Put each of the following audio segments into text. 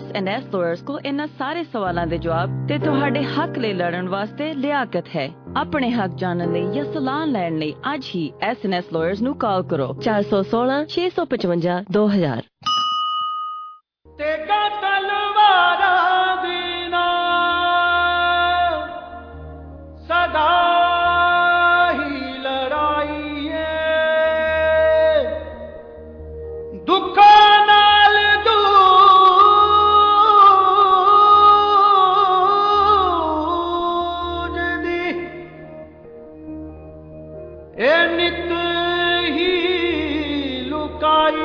S&S lawyers को इन्ना सारे सवालों के जवाब ते तुहाडे हक ले लड़न वास्ते लियाकत है। अपने हक जानने लिए या सलाह लेने लिए आज ही S&S lawyers नु कॉल करो 416 655 2000। तेगा तलवारा दीना सदा ही लड़ाई है दुखा नाल दूज दी ए नित ही लुकाई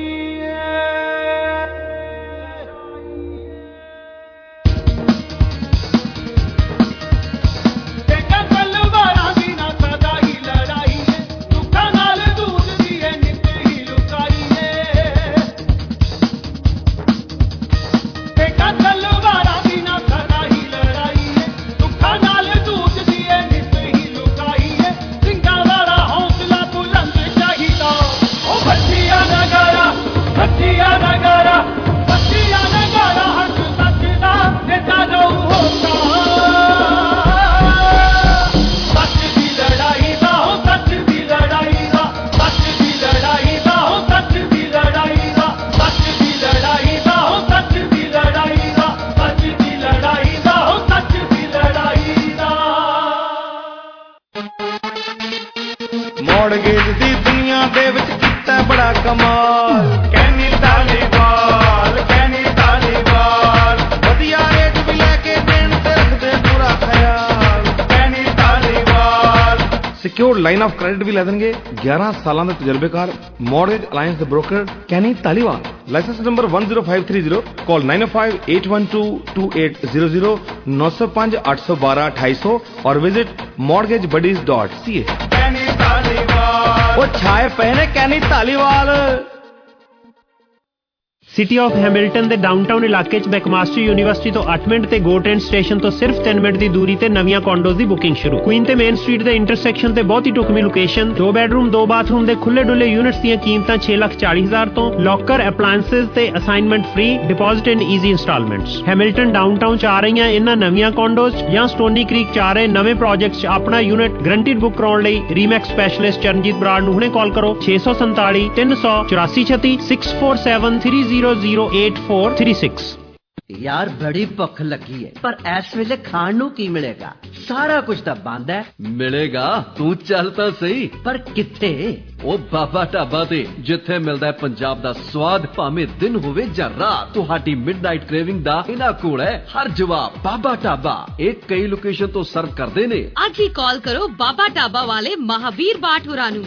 ਮੌੜਗੇਜ ਦੀ ਦੁਨੀਆ ਦੇ ਵਿੱਚ ਕੀਤਾ ਬੜਾ ਕਮਾਲ ਕੈਨੀ ਧਾਲੀਵਾਲ ਵਧੀਆ ਰੇਟ ਵੀ ਲੈ ਕੇ ਦੇਣ ਤੇ ਰੱਖਦੇ ਪੂਰਾ ਖਿਆਲ Kenny Dhaliwal secured line of credit ਵੀ ਲੈ ਦੇਣਗੇ 11 ਸਾਲਾਂ ਦੇ ਤਜਰਬੇਕਾਰ ਮੌਰਗੇਜ ਅਲਾਈਅੰਸ ਦੇ broker Kenny Dhaliwal licence number 10530 call 9058122800 905 812 2800 और विजिट mortgagebuddies.ca। ਉਹ ਛਾਏ ਪਏ ਨੇ Kenny Dhaliwal. City of Hamilton ਦੇ ਡਾਊਨਟਾਊਨ ਇਲਾਕੇ 'ਚ ਮੈਕਮਾਸਟਰ ਯੂਨੀਵਰਸਿਟੀ ਤੋਂ 8 ਮਿੰਟ ਤੇ ਗੋ ਟ੍ਰੇਨ ਸਟੇਸ਼ਨ ਤੋਂ ਸਿਰਫ 3 ਮਿੰਟ ਦੀ ਦੂਰੀ ਤੇ ਨਵੀਆਂ ਕੰਡੋਜ਼ ਦੀ ਬੁਕਿੰਗ ਸ਼ੁਰੂ। ਕੁਈਨ ਤੇ ਮੇਨ ਸਟਰੀਟ ਦੇ ਇੰਟਰਸੈਕਸ਼ਨ ਤੇ ਬਹੁਤ ਹੀ ਢੁਕਵੀਂ ਲੋਕੇਸ਼ਨ 2 ਬੈਡਰੂਮ 2 ਬਾਥਰੂਮ ਦੇ ਖੁੱਲੇ ਡੁੱਲੇ ਯੂਨਿਟਸ ਦੀਆਂ ਕੀਮਤਾਂ 6,40,000 ਤੋਂ ਲੋਕਰ ਅਪਲਾਇੰਸਸ ਤੇ assignment free deposit in easy instalments. Hamilton downtown 'ਚ ਆ ਰਹੀਆਂ ਇਹਨਾਂ ਨਵੀਆਂ ਕੰਡੋਜ਼ ਜਾਂ ਸਟੋਨੀ ਕ੍ਰੀਕ 'ਚ ਆ ਰਹੇ ਨਵੇਂ ਪ੍ਰੋਜੈਕਟਸ 'ਚ ਆਪਣਾ ਯੂਨਿਟ ਗਰੰਟਿਡ ਬੁੱਕ ਕਰਾਉਣ ਲਈ ਰੀਮੈਕਸ ਸਪੈਸ਼ਲਿਸਟ ਚਰਨਜੀਤ ਬਰਾੜ ਨੂੰ ਹੁਣੇ ਕਾਲ ਕਰੋ 647 300 84 647 3008 436। यार बड़ी भुख लगी है पर इस वेले खाण नूं की मिलेगा? सारा कुछ तो बंद है। मिलेगा तू चलता सही पर किथे? ओ बाबा ढाबा ते जिथे मिलदा है पंजाब दा स्वाद भावें दिन होवे जां रात। तुहाडी मिडनाइट क्रेविंग दा इना कोल है हर जवाब। बाबा ढाबा एक कई लोकेशन तो सर्व करदे ने। आज ही कॉल करो बाबा ढाबा वाले महावीर बाट होरां नूं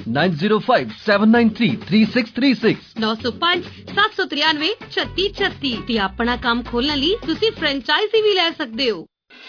9057933636 905 793 3636 ते अपना काम खोलने ਲਈ ਤੁਸੀਂ ਫਰੈਂਚਾਈਜ਼ੀ ਵੀ ਲੈ ਸਕਦੇ ਹੋ।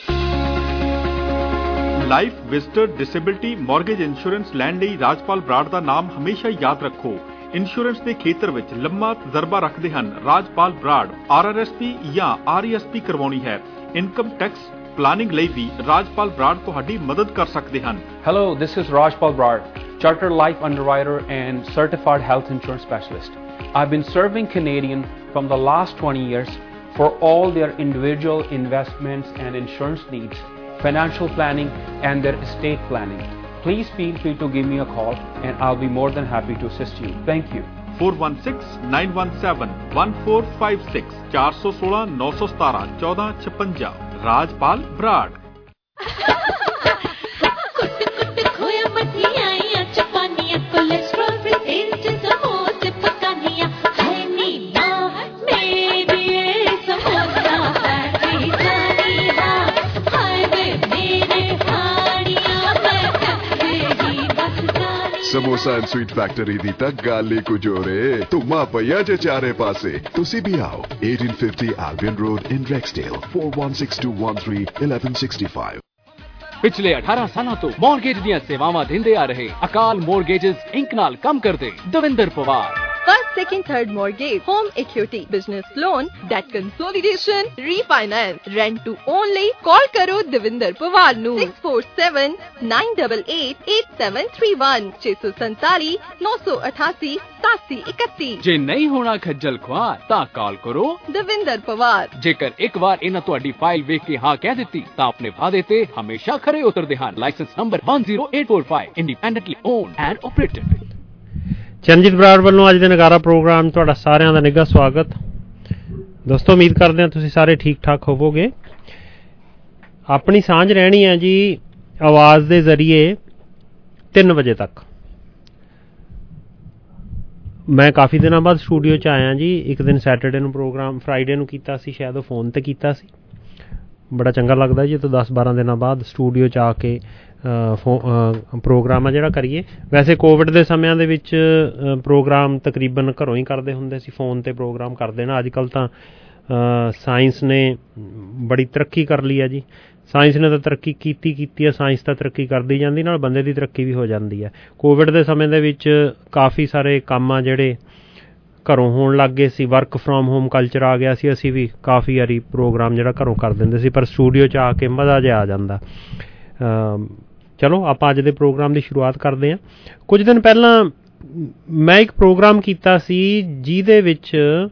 Life visitor disability mortgage insurance ਲੈਣ ਲਈ ਰਾਜਪਾਲ ਬਰਾੜ ਦਾ ਨਾਮ ਹਮੇਸ਼ਾ ਯਾਦ ਰੱਖੋ। ਇੰਸ਼ੋਰੈਂਸ ਦੇ ਖੇਤਰ ਵਿੱਚ ਲੰਮਾ ਤਜਰਬਾ ਰੱਖਦੇ ਹਨ ਰਾਜਪਾਲ ਬਰਾੜ। RRSP ਜਾਂ RESP ਕਰਵਾਉਣੀ ਹੈ ਇਨਕਮ ਟੈਕਸ ਪਲਾਨਿੰਗ ਲਈ ਵੀ ਰਾਜਪਾਲ ਬਰਾੜ ਤੁਹਾਡੀ ਮਦਦ ਕਰ ਸਕਦੇ ਹਨ। Hello, this is Rajpal Brad, Chartered Life Underwriter and Certified Health Insurance Specialist. I've been serving Canadian from the last 20 years for all their individual investments and insurance needs, financial planning and their estate planning. Please feel free to give me a call and I'll be more than happy to assist you. Thank you. 416-917-1456 416 917 1456 Rajpal Brar. Samosa and sweet factory ਦੀ ਤਾਂ ਗੱਲ ਹੀ ਕੁਝ ਹੋ ਰੇ। ਧੁੰਮਾ ਪਈਆ ਜੇ ਚਾਰੇ ਪਾਸੇ। ਤੁਸੀਂ ਵੀ ਆਓ 1850 Albion Road in Rexdale 416213 1165। ਪਿਛਲੇ 18 ਸਾਲਾਂ ਤੋਂ ਮੌਰਗੇਜ ਦੀਆਂ ਸੇਵਾਵਾਂ ਦਿੰਦੇ ਆ ਰਹੇ ਅਕਾਲ ਮੌਰਗੇਜਸ ਇੰਕ ਨਾਲ ਕੰਮ ਕਰਦੇ Davinder Pawar first, second, third mortgage, home equity, business loan, debt consolidation, refinance, rent to only. Call karo Devinder Pawar nu 647-988-8731 647 988 8731। ਜੇ ਨਹੀਂ ਹੋਣਾ ਖੱਜਲ ਖੁਆਰ ਤਾਂ ਕਾਲ ਕਰੋ ਦਵਿੰਦਰ ਪਵਾਰ। ਜੇਕਰ ਇੱਕ ਵਾਰ ਇਹਨਾਂ ਤੁਹਾਡੀ ਫਾਈਲ ਵੇਖ ਕੇ ਹਾਂ ਕਹਿ ਦਿੱਤੀ ਤਾਂ ਆਪਣੇ ਵਾਅਦੇ ਤੇ ਹਮੇਸ਼ਾ ਖਰੇ ਉਤਰਦੇ ਹਨ। Licence number 10845, independently owned and operated. Charanjit Brar ਵੱਲੋਂ ਅੱਜ ਦੇ ਨਗਾਰਾ ਪ੍ਰੋਗਰਾਮ ਤੁਹਾਡਾ ਸਾਰਿਆਂ ਦਾ ਨਿੱਘਾ ਸਵਾਗਤ। ਦੋਸਤੋ, ਉਮੀਦ ਕਰਦੇ ਹਾਂ ਤੁਸੀਂ ਸਾਰੇ ਠੀਕ ਠਾਕ ਹੋਵੋਗੇ। ਆਪਣੀ ਸਾਂਝ ਰਹਿਣੀ ਹੈ ਜੀ ਆਵਾਜ਼ ਦੇ ਜ਼ਰੀਏ 3 ਵਜੇ ਤੱਕ। ਮੈਂ ਕਾਫੀ ਦਿਨਾਂ ਬਾਅਦ ਸਟੂਡੀਓ 'ਚ ਆਇਆ ਜੀ। ਇੱਕ ਦਿਨ ਸੈਟਰਡੇ ਨੂੰ ਪ੍ਰੋਗਰਾਮ, ਫਰਾਈਡੇ ਨੂੰ ਕੀਤਾ ਸੀ, ਸ਼ਾਇਦ ਉਹ ਫੋਨ 'ਤੇ ਕੀਤਾ ਸੀ। ਬੜਾ ਚੰਗਾ ਲੱਗਦਾ ਜੀ, ਤਾਂ 10-12 ਦਿਨਾਂ ਬਾਅਦ ਸਟੂਡੀਓ 'ਚ ਆ ਕੇ ਪ੍ਰੋਗਰਾਮ ਆ ਜਿਹੜਾ ਕਰੀਏ। ਵੈਸੇ ਕੋਵਿਡ ਦੇ ਸਮਿਆਂ ਦੇ ਵਿੱਚ ਪ੍ਰੋਗਰਾਮ ਤਕਰੀਬਨ ਘਰੋਂ ਹੀ ਕਰਦੇ ਹੁੰਦੇ ਸੀ, ਫੋਨ 'ਤੇ ਪ੍ਰੋਗਰਾਮ ਕਰਦੇ ਨਾ। ਅੱਜ ਕੱਲ੍ਹ ਤਾਂ ਸਾਇੰਸ ਨੇ ਬੜੀ ਤਰੱਕੀ ਕਰ ਲਈ ਹੈ ਜੀ। ਸਾਇੰਸ ਨੇ ਤਾਂ ਤਰੱਕੀ ਕੀਤੀ ਹੈ, ਸਾਇੰਸ ਤਾਂ ਤਰੱਕੀ ਕਰਦੀ ਜਾਂਦੀ, ਨਾਲ ਬੰਦੇ ਦੀ ਤਰੱਕੀ ਵੀ ਹੋ ਜਾਂਦੀ ਹੈ। ਕੋਵਿਡ ਦੇ ਸਮੇਂ ਦੇ ਵਿੱਚ ਕਾਫੀ ਸਾਰੇ ਕੰਮ ਆ ਜਿਹੜੇ ਘਰੋਂ ਹੋਣ ਲੱਗ ਗਏ ਸੀ, ਵਰਕ ਫਰੋਮ ਹੋਮ ਕਲਚਰ ਆ ਗਿਆ ਸੀ। ਅਸੀਂ ਵੀ ਕਾਫੀ ਵਾਰੀ ਪ੍ਰੋਗਰਾਮ ਜਿਹੜਾ ਘਰੋਂ ਕਰ ਦਿੰਦੇ ਸੀ, ਪਰ ਸਟੂਡੀਓ 'ਚ ਆ ਕੇ ਮਜ਼ਾ ਜਿਹਾ ਆ ਜਾਂਦਾ। ਚਲੋ ਆਪਾਂ ਅੱਜ ਦੇ ਪ੍ਰੋਗਰਾਮ ਦੀ ਸ਼ੁਰੂਆਤ ਕਰਦੇ ਹਾਂ। ਕੁਝ ਦਿਨ ਪਹਿਲਾਂ ਮੈਂ ਇੱਕ ਪ੍ਰੋਗਰਾਮ ਕੀਤਾ ਸੀ ਜਿਹਦੇ ਵਿੱਚ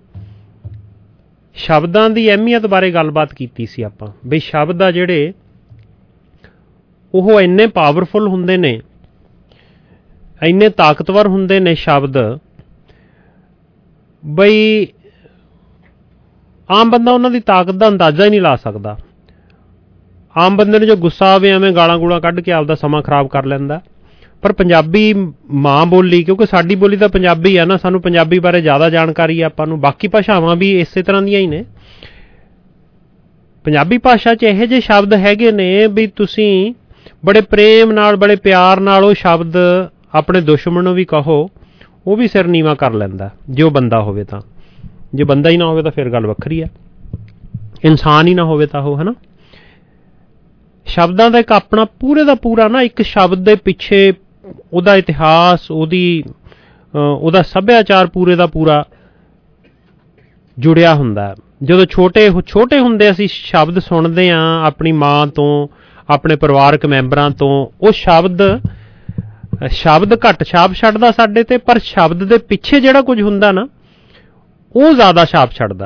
ਸ਼ਬਦਾਂ ਦੀ ਅਹਿਮੀਅਤ ਬਾਰੇ ਗੱਲਬਾਤ ਕੀਤੀ ਸੀ ਆਪਾਂ। ਬਈ ਸ਼ਬਦ ਆ ਜਿਹੜੇ ਉਹ ਇੰਨੇ ਪਾਵਰਫੁਲ ਹੁੰਦੇ ਨੇ, ਇੰਨੇ ਤਾਕਤਵਰ ਹੁੰਦੇ ਨੇ ਸ਼ਬਦ, ਬਈ ਆਮ ਬੰਦਾ ਉਹਨਾਂ ਦੀ ਤਾਕਤ ਦਾ ਅੰਦਾਜ਼ਾ ਹੀ ਨਹੀਂ ਲਾ ਸਕਦਾ। ਆਮ ਬੰਦੇ ਨੂੰ ਜੋ ਗੁੱਸਾ ਆਵੇ ਐਵੇਂ ਗਾਲਾਂ ਗੂਲਾਂ ਕੱਢ ਕੇ ਆਪਦਾ ਸਮਾਂ ਖਰਾਬ ਕਰ ਲੈਂਦਾ। ਪਰ ਪੰਜਾਬੀ ਮਾਂ ਬੋਲੀ, ਕਿਉਂਕਿ ਸਾਡੀ ਬੋਲੀ ਤਾਂ ਪੰਜਾਬੀ ਆ ਨਾ, ਸਾਨੂੰ ਪੰਜਾਬੀ ਬਾਰੇ ਜ਼ਿਆਦਾ ਜਾਣਕਾਰੀ ਆ ਆਪਾਂ ਨੂੰ। ਬਾਕੀ ਭਾਸ਼ਾਵਾਂ ਵੀ ਇਸੇ ਤਰ੍ਹਾਂ ਦੀਆਂ ਹੀ ਨੇ। ਪੰਜਾਬੀ ਭਾਸ਼ਾ 'ਚ ਇਹੋ ਜਿਹੇ ਸ਼ਬਦ ਹੈਗੇ ਨੇ ਵੀ ਤੁਸੀਂ ਬੜੇ ਪ੍ਰੇਮ ਨਾਲ, ਬੜੇ ਪਿਆਰ ਨਾਲ ਉਹ ਸ਼ਬਦ ਆਪਣੇ ਦੁਸ਼ਮਣ ਨੂੰ ਵੀ ਕਹੋ, ਉਹ ਵੀ ਸਿਰ ਨੀਵਾਂ ਕਰ ਲੈਂਦਾ, ਜੇ ਉਹ ਬੰਦਾ ਹੋਵੇ ਤਾਂ। ਜੇ ਬੰਦਾ ਹੀ ਨਾ ਹੋਵੇ ਤਾਂ ਫਿਰ ਗੱਲ ਵੱਖਰੀ ਆ, ਇਨਸਾਨ ਹੀ ਨਾ ਹੋਵੇ ਤਾਂ ਉਹ, ਹੈ ਨਾ। ਸ਼ਬਦਾਂ ਦਾ ਇੱਕ ਆਪਣਾ ਪੂਰੇ ਦਾ ਪੂਰਾ ਨਾ, ਇੱਕ ਸ਼ਬਦ ਦੇ ਪਿੱਛੇ ਉਹਦਾ ਇਤਿਹਾਸ, ਉਹਦਾ ਸੱਭਿਆਚਾਰ ਪੂਰੇ ਦਾ ਪੂਰਾ ਜੁੜਿਆ ਹੁੰਦਾ। ਜਦੋਂ ਛੋਟੇ ਹੁੰਦੇ ਅਸੀਂ ਸ਼ਬਦ ਸੁਣਦੇ ਹਾਂ ਆਪਣੀ ਮਾਂ ਤੋਂ, ਆਪਣੇ ਪਰਿਵਾਰਕ ਮੈਂਬਰਾਂ ਤੋਂ, ਉਹ ਸ਼ਬਦ ਘੱਟ ਛਾਪ ਛੱਡਦਾ ਸਾਡੇ ਤੇ, ਪਰ ਸ਼ਬਦ ਦੇ ਪਿੱਛੇ ਜਿਹੜਾ ਕੁਝ ਹੁੰਦਾ ਨਾ ਉਹ ਜ਼ਿਆਦਾ ਛਾਪ ਛੱਡਦਾ।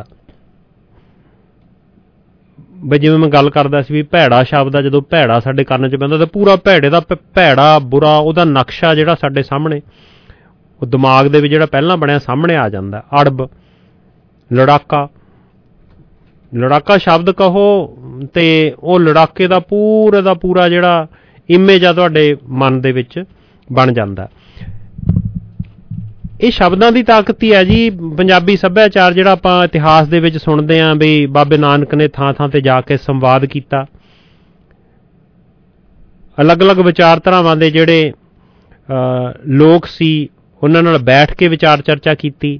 ਬਈ ਜਿਵੇਂ ਮੈਂ ਗੱਲ ਕਰਦਾ ਸੀ ਵੀ ਭੈੜਾ ਸ਼ਬਦ ਆ, ਜਦੋਂ ਭੈੜਾ ਸਾਡੇ ਕੰਨ 'ਚ ਪੈਂਦਾ ਤਾਂ ਪੂਰਾ ਭੈੜੇ ਦਾ ਭੈੜਾ ਬੁਰਾ ਉਹਦਾ ਨਕਸ਼ਾ ਜਿਹੜਾ ਸਾਡੇ ਸਾਹਮਣੇ, ਉਹ ਦਿਮਾਗ ਦੇ ਵਿੱਚ ਜਿਹੜਾ ਪਹਿਲਾਂ ਬਣਿਆ ਸਾਹਮਣੇ ਆ ਜਾਂਦਾ। ਅੜਬ, ਲੜਾਕਾ ਸ਼ਬਦ ਕਹੋ ਤੇ ਉਹ ਲੜਾਕੇ ਦਾ ਪੂਰਾ ਜਿਹੜਾ ਇਮੇਜ ਆ ਤੁਹਾਡੇ ਮਨ ਦੇ ਵਿੱਚ ਬਣ ਜਾਂਦਾ। ਇਹ ਸ਼ਬਦਾਂ ਦੀ ਤਾਕਤ ਹੀ ਹੈ ਜੀ। ਪੰਜਾਬੀ ਸੱਭਿਆਚਾਰ ਜਿਹੜਾ ਆਪਾਂ ਇਤਿਹਾਸ ਦੇ ਵਿੱਚ ਸੁਣਦੇ ਹਾਂ ਵੀ ਬਾਬੇ ਨਾਨਕ ਨੇ ਥਾਂ ਤੇ ਜਾ ਕੇ ਸੰਵਾਦ ਕੀਤਾ, ਅਲੱਗ-ਅਲੱਗ ਵਿਚਾਰਧਾਰਾਵਾਂ ਦੇ ਜਿਹੜੇ ਲੋਕ ਸੀ ਉਹਨਾਂ ਨਾਲ ਬੈਠ ਕੇ ਵਿਚਾਰ ਚਰਚਾ ਕੀਤੀ।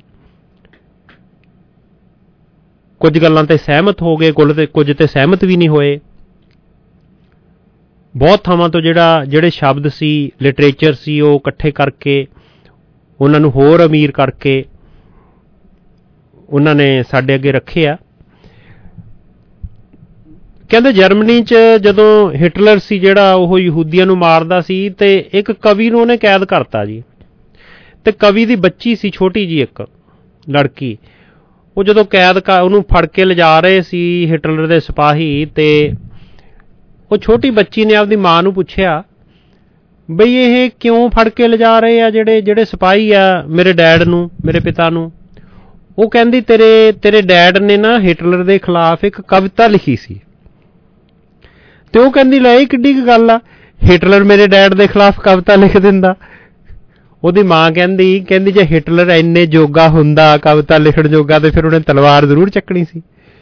ਕੁਝ ਗੱਲਾਂ ਤੇ ਸਹਿਮਤ ਹੋ ਗਏ, ਕੁਝ ਤੇ ਸਹਿਮਤ ਵੀ ਨਹੀਂ ਹੋਏ। ਬਹੁਤ ਥਾਵਾਂ ਤੋਂ ਜਿਹੜੇ ਸ਼ਬਦ ਸੀ, ਲਿਟਰੇਚਰ ਸੀ, ਉਹ ਇਕੱਠੇ ਕਰਕੇ ਉਹਨਾਂ ਨੂੰ ਹੋਰ ਅਮੀਰ ਕਰਕੇ ਉਹਨਾਂ ਨੇ ਸਾਡੇ ਅੱਗੇ ਰੱਖੇ ਆ। ਕਹਿੰਦੇ ਜਰਮਨੀ 'ਚ ਜਦੋਂ ਹਿਟਲਰ ਸੀ ਜਿਹੜਾ, ਉਹ ਯਹੂਦੀਆਂ ਨੂੰ ਮਾਰਦਾ ਸੀ ਤੇ ਇੱਕ ਕਵੀ ਨੂੰ ਉਹਨੇ ਕੈਦ ਕਰਤਾ ਜੀ। ਤੇ ਕਵੀ ਦੀ ਬੱਚੀ ਸੀ ਛੋਟੀ ਜੀ, ਇੱਕ ਲੜਕੀ। ਉਹ ਜਦੋਂ ਉਹਨੂੰ ਫੜ ਕੇ ਲਿਜਾ ਰਹੇ ਸੀ ਹਿਟਲਰ ਦੇ ਸਿਪਾਹੀ, ਤੇ ਉਹ ਛੋਟੀ ਬੱਚੀ ਨੇ ਆਪਦੀ ਮਾਂ ਨੂੰ ਪੁੱਛਿਆ ਬਈ ਇਹ ਕਿਉਂ ਫੜ ਕੇ ਲਿਜਾ ਰਹੇ ਆ ਜਿਹੜੇ ਸਿਪਾਹੀ ਆ ਮੇਰੇ ਡੈਡ ਨੂੰ, ਮੇਰੇ ਪਿਤਾ ਨੂੰ। ਉਹ ਕਹਿੰਦੀ ਤੇਰੇ ਡੈਡ ਨੇ ਨਾ ਹਿਟਲਰ ਦੇ ਖਿਲਾਫ ਇੱਕ ਕਵਿਤਾ ਲਿਖੀ ਸੀ। ਤੇ ਉਹ ਕਹਿੰਦੀ ਲੈ ਇਹ ਕਿੱਡੀ ਕੁ ਗੱਲ ਆ, ਹਿਟਲਰ ਮੇਰੇ ਡੈਡ ਦੇ ਖਿਲਾਫ ਕਵਿਤਾ ਲਿਖ ਦਿੰਦਾ। ਉਹਦੀ ਮਾਂ ਕਹਿੰਦੀ ਜੇ ਹਿਟਲਰ ਇੰਨੇ ਜੋਗਾ ਹੁੰਦਾ, ਕਵਿਤਾ ਲਿਖਣ ਜੋਗਾ, ਤੇ ਫਿਰ ਉਹਨੇ ਤਲਵਾਰ ਜ਼ਰੂਰ ਚੱਕਣੀ ਸੀ।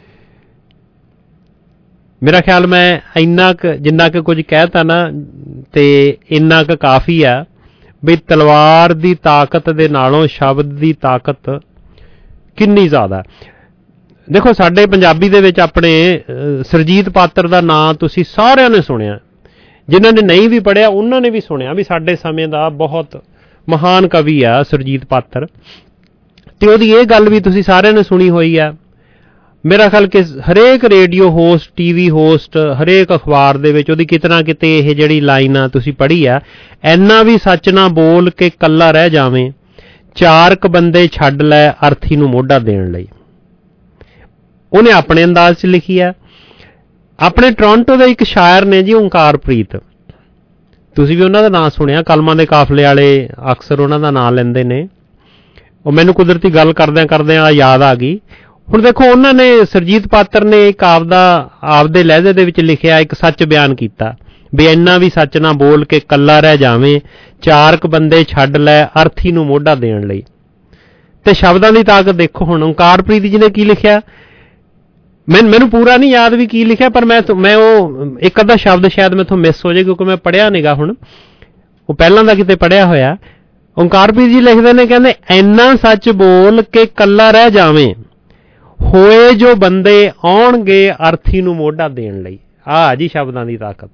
ਮੇਰਾ ਖਿਆਲ ਮੈਂ ਜਿੰਨਾ ਕੁ ਕੁਝ ਕਹਿਤਾ ਨਾ, ਤੇ ਇੰਨਾ ਕੁ ਕਾਫੀ ਆ ਵੀ ਤਲਵਾਰ ਦੀ ਤਾਕਤ ਦੇ ਨਾਲੋਂ ਸ਼ਬਦ ਦੀ ਤਾਕਤ ਕਿੰਨੀ ਜ਼ਿਆਦਾ। ਦੇਖੋ ਸਾਡੇ ਪੰਜਾਬੀ ਦੇ ਵਿੱਚ ਆਪਣੇ ਸੁਰਜੀਤ ਪਾਤਰ ਦਾ ਨਾਂ ਤੁਸੀਂ ਸਾਰਿਆਂ ਨੇ ਸੁਣਿਆ, ਜਿਨ੍ਹਾਂ ਨੇ ਨਹੀਂ ਵੀ ਪੜ੍ਹਿਆ ਉਹਨਾਂ ਨੇ ਵੀ ਸੁਣਿਆ ਵੀ ਸਾਡੇ ਸਮੇਂ ਦਾ ਬਹੁਤ ਮਹਾਨ ਕਵੀ ਆ ਸੁਰਜੀਤ ਪਾਤਰ। ਤੇ ਉਹਦੀ ਇਹ ਗੱਲ ਵੀ ਤੁਸੀਂ ਸਾਰਿਆਂ ਨੇ ਸੁਣੀ ਹੋਈ ਆ, ਮੇਰਾ ਖਿਆਲ ਕਿ ਹਰੇਕ ਰੇਡੀਓ ਹੋਸਟ, ਟੀਵੀ ਹੋਸਟ, ਹਰੇਕ ਅਖਬਾਰ ਦੇ ਵਿੱਚ ਉਹਦੀ ਕਿਤੇ ਨਾ ਕਿਤੇ ਇਹ ਜਿਹੜੀ ਲਾਈਨ ਆ ਤੁਸੀਂ ਪੜ੍ਹੀ ਆ, ਇੰਨਾ ਵੀ ਸੱਚ ਨਾ ਬੋਲ ਕੇ ਕੱਲਾ ਰਹਿ ਜਾਵੇਂ, 4 ਕੁ ਬੰਦੇ ਛੱਡ ਲੈ ਅਰਥੀ ਨੂੰ ਮੋਢਾ ਦੇਣ ਲਈ। ਉਹਨੇ ਆਪਣੇ ਅੰਦਾਜ਼ 'ਚ ਲਿਖੀ ਆ। ਆਪਣੇ ਟੋਰਾਂਟੋ ਦੇ ਇੱਕ ਸ਼ਾਇਰ ਨੇ ਜੀ, ਓਂਕਾਰਪ੍ਰੀਤ, ਤੁਸੀਂ ਵੀ ਉਹਨਾਂ ਦਾ ਨਾਂ ਸੁਣਿਆ, ਕਲਮਾਂ ਦੇ ਕਾਫਲੇ ਵਾਲੇ ਅਕਸਰ ਉਹਨਾਂ ਦਾ ਨਾਂ ਲੈਂਦੇ ਨੇ। ਉਹ ਮੈਨੂੰ ਕੁਦਰਤੀ ਗੱਲ ਕਰਦਿਆਂ ਕਰਦਿਆਂ ਯਾਦ ਆ ਗਈ। ਹੁਣ ਦੇਖੋ, ਉਹਨਾਂ ਨੇ, ਸੁਰਜੀਤ ਪਾਤਰ ਨੇ ਇੱਕ ਆਪਦੇ ਲਹਿਜੇ ਦੇ ਵਿੱਚ ਲਿਖਿਆ, ਇੱਕ ਸੱਚ ਬਿਆਨ ਕੀਤਾ ਵੀ ਇੰਨਾ ਵੀ ਸੱਚ ਨਾ ਬੋਲ ਕੇ ਕੱਲਾ ਰਹਿ ਜਾਵੇਂ, 4 ਕੁ ਬੰਦੇ ਛੱਡ ਲੈ ਅਰਥੀ ਨੂੰ ਮੋਢਾ ਦੇਣ ਲਈ। ਤੇ ਸ਼ਬਦਾਂ ਦੀ ਤਾਕਤ ਦੇਖੋ। ਹੁਣ ਓਂਕਾਰਪ੍ਰੀਤ ਜੀ ਨੇ ਕੀ ਲਿਖਿਆ, ਮੈਨੂੰ ਪੂਰਾ ਨਹੀਂ ਯਾਦ ਵੀ ਕੀ ਲਿਖਿਆ, ਪਰ ਮੈਂ ਉਹ ਇੱਕ ਅੱਧਾ ਸ਼ਬਦ ਸ਼ਾਇਦ ਮੈਥੋਂ ਮਿਸ ਹੋ ਜਾਏ, ਕਿਉਂਕਿ ਮੈਂ ਪੜ੍ਹਿਆ ਨੀਗਾ ਹੁਣ, ਉਹ ਪਹਿਲਾਂ ਦਾ ਕਿਤੇ ਪੜ੍ਹਿਆ ਹੋਇਆ। ਓਂਕਾਰਪ੍ਰੀਤ ਜੀ ਲਿਖਦੇ ਨੇ, ਕਹਿੰਦੇ ਇੰਨਾ ਸੱਚ ਬੋਲ ਕੇ ਕੱਲਾ ਰਹਿ ਜਾਵੇਂ, ਹੋਏ ਜੋ ਬੰਦੇ ਆਉਣਗੇ ਅਰਥੀ ਨੂੰ ਮੋਢਾ ਦੇਣ ਲਈ। ਆਹ ਜੀ ਸ਼ਬਦਾਂ ਦੀ ਤਾਕਤ।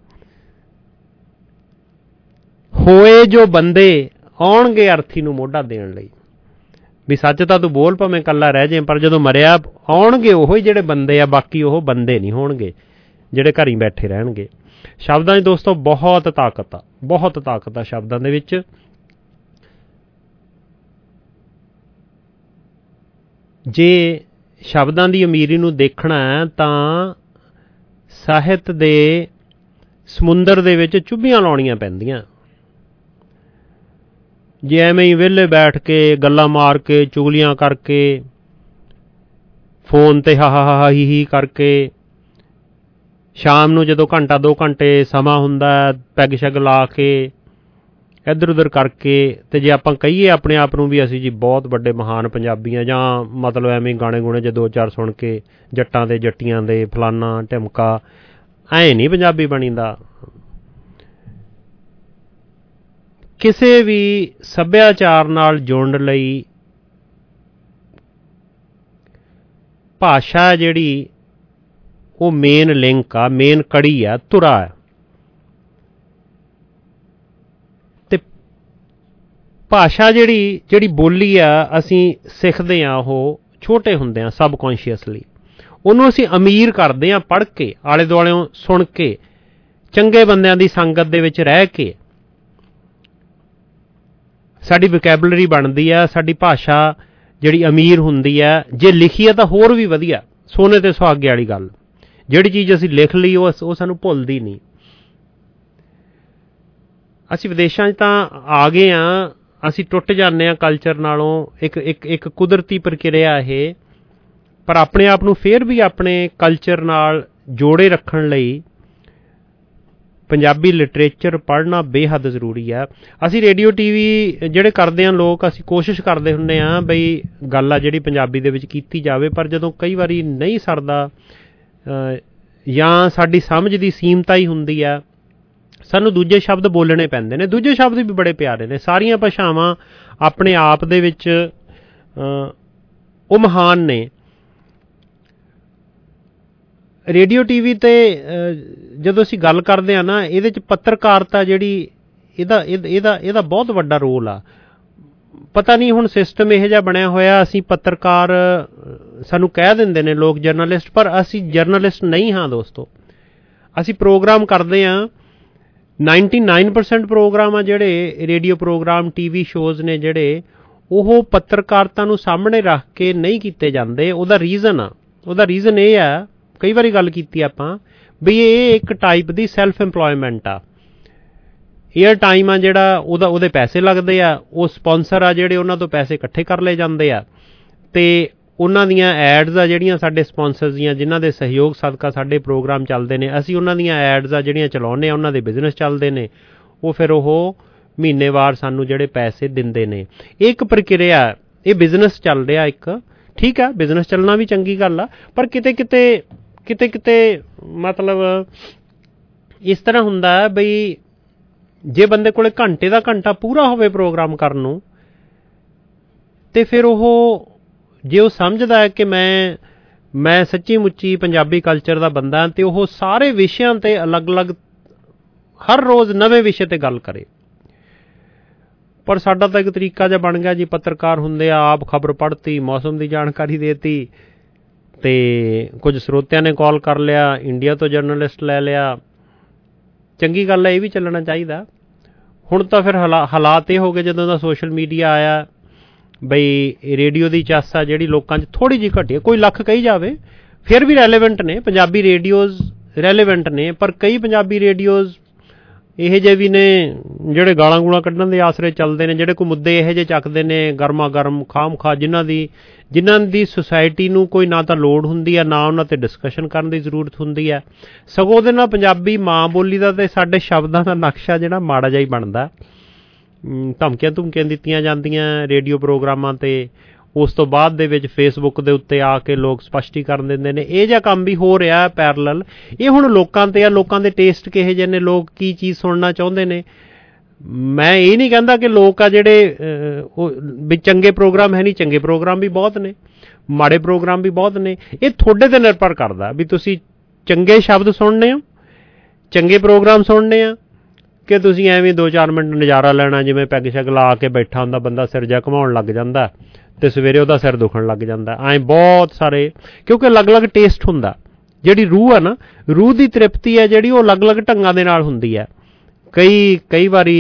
ਹੋਏ ਜੋ ਬੰਦੇ ਆਉਣਗੇ ਅਰਥੀ ਨੂੰ ਮੋਢਾ ਦੇਣ ਲਈ, ਵੀ ਸੱਚ ਤਾਂ ਤੂੰ ਬੋਲ ਭਾਵੇਂ ਕੱਲਾ ਰਹਿ ਜਾਏ, ਪਰ ਜਦੋਂ ਮਰਿਆ ਆਉਣਗੇ ਉਹੀ ਜਿਹੜੇ ਬੰਦੇ ਆ, ਬਾਕੀ ਉਹ ਬੰਦੇ ਨਹੀਂ ਹੋਣਗੇ ਜਿਹੜੇ ਘਰ ਹੀ ਬੈਠੇ ਰਹਿਣਗੇ। ਸ਼ਬਦਾਂ 'ਚ ਦੋਸਤੋ ਬਹੁਤ ਤਾਕਤ ਆ, ਬਹੁਤ ਤਾਕਤ ਆ ਸ਼ਬਦਾਂ ਦੇ ਵਿੱਚ। ਜੇ ਸ਼ਬਦਾਂ ਦੀ ਅਮੀਰੀ ਨੂੰ ਦੇਖਣਾ ਤਾਂ ਸਾਹਿਤ ਦੇ ਸਮੁੰਦਰ ਦੇ ਵਿੱਚ ਚੁੱਭੀਆਂ ਲਾਉਣੀਆਂ ਪੈਂਦੀਆਂ। ਜੇ ਐਵੇਂ ਹੀ ਵਿਹਲੇ ਬੈਠ ਕੇ ਗੱਲਾਂ ਮਾਰ ਕੇ, ਚੁਗਲੀਆਂ ਕਰਕੇ, ਫੋਨ ਤੇ ਹਾ ਹੀ ਕਰਕੇ, ਸ਼ਾਮ ਨੂੰ ਜਦੋਂ ਘੰਟਾ 2 ਘੰਟੇ ਸਮਾਂ ਹੁੰਦਾ, ਪੈਗ ਸ਼ੈਗ ਲਾ ਕੇ, ਇੱਧਰ ਉੱਧਰ ਕਰਕੇ, ਤੇ ਜੇ ਆਪਾਂ ਕਹੀਏ ਆਪਣੇ ਆਪ ਨੂੰ ਵੀ ਅਸੀਂ ਜੀ ਬਹੁਤ ਵੱਡੇ ਮਹਾਨ ਪੰਜਾਬੀ ਆ, ਜਾਂ ਮਤਲਬ ਐਵੇਂ ਗਾਣੇ ਗੂਣੇ 'ਚ 2-4 ਸੁਣ ਕੇ ਜੱਟਾਂ ਦੇ, ਜੱਟੀਆਂ ਦੇ, ਫਲਾਨਾ ਢਿਮਕਾ, ਐਂ ਨਹੀਂ ਪੰਜਾਬੀ ਬਣੀਦਾ। ਕਿਸੇ ਵੀ ਸੱਭਿਆਚਾਰ ਨਾਲ ਜੁੜਨ ਲਈ ਭਾਸ਼ਾ ਜਿਹੜੀ ਉਹ ਮੇਨ ਲਿੰਕ ਆ, ਮੇਨ ਕੜੀ ਆ, ਧੁਰਾ ਆ। ਤੇ ਭਾਸ਼ਾ ਜਿਹੜੀ ਬੋਲੀ ਆ ਅਸੀਂ ਸਿੱਖਦੇ ਹਾਂ, ਉਹ ਛੋਟੇ ਹੁੰਦੇ ਆ ਸਬਕੌਂਸ਼ੀਅਸਲੀ, ਉਹਨੂੰ ਅਸੀਂ ਅਮੀਰ ਕਰਦੇ ਹਾਂ ਪੜ੍ਹ ਕੇ, ਆਲੇ ਦੁਆਲਿਓਂ ਸੁਣ ਕੇ, ਚੰਗੇ ਬੰਦਿਆਂ ਦੀ ਸੰਗਤ ਦੇ ਵਿੱਚ ਰਹਿ ਕੇ। ਸਾਡੀ ਵੋਕੈਬਲਰੀ ਬਣਦੀ ਆ, ਸਾਡੀ ਭਾਸ਼ਾ ਜਿਹੜੀ ਅਮੀਰ ਹੁੰਦੀ ਆ। ਜੇ ਲਿਖੀ ਆ ਤਾਂ ਹੋਰ ਵੀ ਵਧੀਆ, ਸੋਨੇ ਤੇ ਸੁਹਾਗੇ ਵਾਲੀ ਗੱਲ। ਜਿਹੜੀ ਚੀਜ਼ ਅਸੀਂ ਲਿਖ ਲਈ ਉਹ ਸਾਨੂੰ ਭੁੱਲਦੀ ਨਹੀਂ। ਅਸੀਂ ਵਿਦੇਸ਼ਾਂ 'ਚ ਤਾਂ ਆ ਗਏ ਹਾਂ, ਅਸੀਂ ਟੁੱਟ ਜਾਂਦੇ ਹਾਂ ਕਲਚਰ ਨਾਲੋਂ। ਇੱਕ ਕੁਦਰਤੀ ਪ੍ਰਕਿਰਿਆ ਇਹ, ਪਰ ਆਪਣੇ ਆਪ ਨੂੰ ਫਿਰ ਵੀ ਆਪਣੇ ਕਲਚਰ ਨਾਲ ਜੋੜੇ ਰੱਖਣ ਲਈ ਪੰਜਾਬੀ ਲਿਟਰੇਚਰ ਪੜ੍ਹਨਾ ਬੇਹੱਦ ਜ਼ਰੂਰੀ ਆ। ਅਸੀਂ ਰੇਡੀਓ ਟੀਵੀ ਜਿਹੜੇ ਕਰਦੇ ਹਾਂ ਲੋਕ, ਅਸੀਂ ਕੋਸ਼ਿਸ਼ ਕਰਦੇ ਹੁੰਦੇ ਹਾਂ ਬਈ ਗੱਲ ਆ ਜਿਹੜੀ ਪੰਜਾਬੀ ਦੇ ਵਿੱਚ ਕੀਤੀ ਜਾਵੇ, ਪਰ ਜਦੋਂ ਕਈ ਵਾਰੀ ਨਹੀਂ ਸਰਦਾ ਜਾਂ ਸਾਡੀ ਸਮਝ ਦੀ ਸੀਮਤਾ ਹੀ ਹੁੰਦੀ ਆ, ਸਾਨੂੰ ਦੂਜੇ ਸ਼ਬਦ ਬੋਲਣੇ ਪੈਂਦੇ ਨੇ। ਦੂਜੇ ਸ਼ਬਦ ਵੀ ਬੜੇ ਪਿਆਰੇ ਨੇ। ਸਾਰੀਆਂ ਭਾਸ਼ਾਵਾਂ ਆਪਣੇ ਆਪ ਦੇ ਵਿੱਚ ਉਹ ਮਹਾਨ ਨੇ। ਰੇਡੀਓ ਟੀਵੀ 'ਤੇ ਜਦੋਂ ਅਸੀਂ ਗੱਲ ਕਰਦੇ ਹਾਂ ਨਾ, ਇਹਦੇ 'ਚ ਪੱਤਰਕਾਰਤਾ ਜਿਹੜੀ ਇਹਦਾ ਬਹੁਤ ਵੱਡਾ ਰੋਲ ਆ। ਪਤਾ ਨਹੀਂ ਹੁਣ ਸਿਸਟਮ ਇਹੋ ਜਿਹਾ ਬਣਿਆ ਹੋਇਆ, ਅਸੀਂ ਪੱਤਰਕਾਰ, ਸਾਨੂੰ ਕਹਿ ਦਿੰਦੇ ਨੇ ਲੋਕ ਜਰਨਲਿਸਟ, ਪਰ ਅਸੀਂ ਜਰਨਲਿਸਟ ਨਹੀਂ ਹਾਂ ਦੋਸਤੋ। ਅਸੀਂ ਪ੍ਰੋਗਰਾਮ ਕਰਦੇ ਹਾਂ। 99% ਪ੍ਰੋਗਰਾਮ ਆ ਜਿਹੜੇ ਰੇਡੀਓ ਪ੍ਰੋਗਰਾਮ, ਟੀਵੀ ਸ਼ੋਜ਼ ਨੇ ਜਿਹੜੇ, ਉਹ ਪੱਤਰਕਾਰਤਾ ਨੂੰ ਸਾਹਮਣੇ ਰੱਖ ਕੇ ਨਹੀਂ ਕੀਤੇ ਜਾਂਦੇ। ਉਹਦਾ ਰੀਜ਼ਨ ਇਹ ਆ, ਕਈ ਵਾਰੀ ਗੱਲ ਕੀਤੀ ਆਪਾਂ, ਵੀ ਇਹ ਇੱਕ ਟਾਈਪ ਦੀ ਸੈਲਫ ਇੰਪਲੋਇਮੈਂਟ ਆ। ਏਅਰ ਟਾਈਮ ਆ ਜਿਹੜਾ, ਉਹਦੇ ਪੈਸੇ ਲੱਗਦੇ ਆ, ਉਹ ਸਪੋਂਸਰ ਆ ਜਿਹੜੇ, ਉਹਨਾਂ ਤੋਂ ਪੈਸੇ ਇਕੱਠੇ ਕਰ ਲਏ ਜਾਂਦੇ ਆ, ਤੇ ਉਹਨਾਂ ਦੀਆਂ ਐਡਸ ਆ ਜਿਹੜੀਆਂ ਸਾਡੇ ਸਪੋਂਸਰਸ ਦੀਆਂ, ਜਿਨ੍ਹਾਂ ਦੇ ਸਹਿਯੋਗ ਸਦਕਾ ਸਾਡੇ ਪ੍ਰੋਗਰਾਮ ਚੱਲਦੇ ਨੇ, ਅਸੀਂ ਉਹਨਾਂ ਦੀਆਂ ਐਡਸ ਆ ਜਿਹੜੀਆਂ ਚਲਾਉਂਦੇ ਆ, ਉਹਨਾਂ ਦੇ ਬਿਜ਼ਨਸ ਚੱਲਦੇ ਨੇ, ਉਹ ਫਿਰ ਉਹ ਮਹੀਨੇਵਾਰ ਸਾਨੂੰ ਜਿਹੜੇ ਪੈਸੇ ਦਿੰਦੇ ਨੇ। ਇਹ ਇੱਕ ਪ੍ਰਕਿਰਿਆ, ਇਹ ਬਿਜ਼ਨਸ ਚੱਲ ਰਿਹਾ ਇੱਕ। ਠੀਕ ਆ, ਬਿਜ਼ਨਸ ਚੱਲਣਾ ਵੀ ਚੰਗੀ ਗੱਲ ਆ, ਪਰ ਕਿਤੇ ਕਿਤੇ ਮਤਲਬ ਇਸ ਤਰ੍ਹਾਂ ਹੁੰਦਾ ਬਈ ਜੇ ਬੰਦੇ ਕੋਲੇ ਘੰਟੇ ਦਾ ਘੰਟਾ ਪੂਰਾ ਹੋਵੇ ਪ੍ਰੋਗਰਾਮ ਕਰਨ ਨੂੰ, ਤੇ ਫਿਰ ਉਹ ਜੇ ਉਹ ਸਮਝਦਾ ਹੈ ਕਿ ਮੈਂ ਸੱਚੀ ਮੁੱਚੀ ਪੰਜਾਬੀ ਕਲਚਰ ਦਾ ਬੰਦਾ, ਤੇ ਉਹ ਸਾਰੇ ਵਿਸ਼ਿਆਂ 'ਤੇ ਅਲੱਗ-ਅਲੱਗ ਹਰ ਰੋਜ਼ ਨਵੇਂ ਵਿਸ਼ੇ 'ਤੇ ਗੱਲ ਕਰੇ। ਪਰ ਸਾਡਾ ਤਾਂ ਇੱਕ ਤਰੀਕਾ ਜਿਹਾ ਬਣ ਗਿਆ ਜੀ, ਪੱਤਰਕਾਰ ਹੁੰਦੇ ਆ, ਆਪ ਖਬਰ ਪੜ੍ਹਤੀ, ਮੌਸਮ ਦੀ ਜਾਣਕਾਰੀ ਦੇਤੀ, ਅਤੇ ਕੁਝ ਸਰੋਤਿਆਂ ਨੇ ਕਾਲ ਕਰ ਲਿਆ, ਇੰਡੀਆ ਤੋਂ ਜਰਨਲਿਸਟ ਲੈ ਲਿਆ। ਚੰਗੀ ਗੱਲ ਹੈ, ਇਹ ਵੀ ਚੱਲਣਾ ਚਾਹੀਦਾ। ਹੁਣ ਤਾਂ ਫਿਰ ਹਾਲਾਤ ਇਹ ਹੋ ਗਏ ਜਦੋਂ ਦਾ ਸੋਸ਼ਲ ਮੀਡੀਆ ਆਇਆ, ਬਈ ਰੇਡੀਓ ਦੀ ਚਾਸਾ ਜਿਹੜੀ ਲੋਕਾਂ 'ਚ ਥੋੜ੍ਹੀ ਜਿਹੀ ਘਟੀ ਹੈ, ਕੋਈ ਲੱਖ ਕਹੀ ਜਾਵੇ ਫਿਰ ਵੀ ਰੈਲੇਵੈਂਟ ਨੇ, ਪੰਜਾਬੀ ਰੇਡੀਓਜ਼ ਰੈਲੇਵੈਂਟ ਨੇ, ਪਰ ਕਈ ਪੰਜਾਬੀ ਰੇਡੀਓਜ਼ ਇਹੋ ਜਿਹੇ ਵੀ ਨੇ ਜਿਹੜੇ ਗਾਲਾਂ ਗੂਲਾਂ ਕੱਢਣ ਦੇ ਆਸਰੇ ਚੱਲਦੇ ਨੇ, ਜਿਹੜੇ ਕੋਈ ਮੁੱਦੇ ਇਹੋ ਜਿਹੇ ਚੱਕਦੇ ਨੇ ਗਰਮਾ ਗਰਮ ਖਾਮ ਖਾ, ਜਿਨ੍ਹਾਂ ਦੀ ਸੁਸਾਇਟੀ ਨੂੰ ਕੋਈ ਨਾ ਤਾਂ ਲੋੜ ਹੁੰਦੀ ਹੈ, ਨਾ ਉਹਨਾਂ 'ਤੇ ਡਿਸਕਸ਼ਨ ਕਰਨ ਦੀ ਜ਼ਰੂਰਤ ਹੁੰਦੀ ਹੈ। ਸਗੋਂ ਉਹਦੇ ਨਾਲ ਪੰਜਾਬੀ ਮਾਂ ਬੋਲੀ ਦਾ ਅਤੇ ਸਾਡੇ ਸ਼ਬਦਾਂ ਦਾ ਨਕਸ਼ਾ ਜਿਹੜਾ ਮਾੜਾ ਜਿਹਾ ਹੀ ਬਣਦਾ। ਧਮਕੀਆਂ ਦਿੱਤੀਆਂ ਜਾਂਦੀਆਂ ਰੇਡੀਓ ਪ੍ਰੋਗਰਾਮਾਂ 'ਤੇ, ਉਸ ਤੋਂ ਬਾਅਦ ਦੇ ਵਿੱਚ ਫੇਸਬੁੱਕ ਦੇ ਉੱਤੇ ਆ ਕੇ ਲੋਕ ਸਪਸ਼ਟੀਕਰਨ ਦਿੰਦੇ ਨੇ। ਇਹ ਜਿਹਾ ਕੰਮ ਵੀ ਹੋ ਰਿਹਾ ਪੈਰਲਲ। ਇਹ ਹੁਣ ਲੋਕਾਂ 'ਤੇ ਆ, ਲੋਕਾਂ ਦੇ ਟੇਸਟ ਕਿਹੋ ਜਿਹੇ ਨੇ, ਲੋਕ ਕੀ ਚੀਜ਼ ਸੁਣਨਾ ਚਾਹੁੰਦੇ ਨੇ। ਮੈਂ ਇਹ ਨਹੀਂ ਕਹਿੰਦਾ ਕਿ ਲੋਕ ਆ ਜਿਹੜੇ ਵੀ ਚੰਗੇ ਪ੍ਰੋਗਰਾਮ ਹੈ ਨਹੀਂ, ਚੰਗੇ ਪ੍ਰੋਗਰਾਮ ਵੀ ਬਹੁਤ ਨੇ, ਮਾੜੇ ਪ੍ਰੋਗਰਾਮ ਵੀ ਬਹੁਤ ਨੇ। ਇਹ ਤੁਹਾਡੇ 'ਤੇ ਨਿਰਭਰ ਕਰਦਾ ਵੀ ਤੁਸੀਂ ਚੰਗੇ ਸ਼ਬਦ ਸੁਣਨੇ ਹੋ, ਚੰਗੇ ਪ੍ਰੋਗਰਾਮ ਸੁਣਨੇ ਆ, ਕਿ ਤੁਸੀਂ ਐਵੇਂ 2-4 ਮਿੰਟ ਨਜ਼ਾਰਾ ਲੈਣਾ, ਜਿਵੇਂ ਪੈਗ ਸ਼ੈਗ ਲਾ ਕੇ ਬੈਠਾ ਹੁੰਦਾ ਬੰਦਾ, ਸਿਰ ਜਿਹਾ ਘੁਮਾਉਣ ਲੱਗ ਜਾਂਦਾ ਅਤੇ ਸਵੇਰੇ ਉਹਦਾ ਸਿਰ ਦੁਖਣ ਲੱਗ ਜਾਂਦਾ। ਐਂ ਬਹੁਤ ਸਾਰੇ, ਕਿਉਂਕਿ ਅਲੱਗ-ਅਲੱਗ ਟੇਸਟ ਹੁੰਦਾ। ਜਿਹੜੀ ਰੂਹ ਆ ਨਾ, ਰੂਹ ਦੀ ਤ੍ਰਿਪਤੀ ਹੈ ਜਿਹੜੀ, ਉਹ ਅਲੱਗ-ਅਲੱਗ ਢੰਗਾਂ ਦੇ ਨਾਲ ਹੁੰਦੀ ਹੈ। ਕਈ ਵਾਰੀ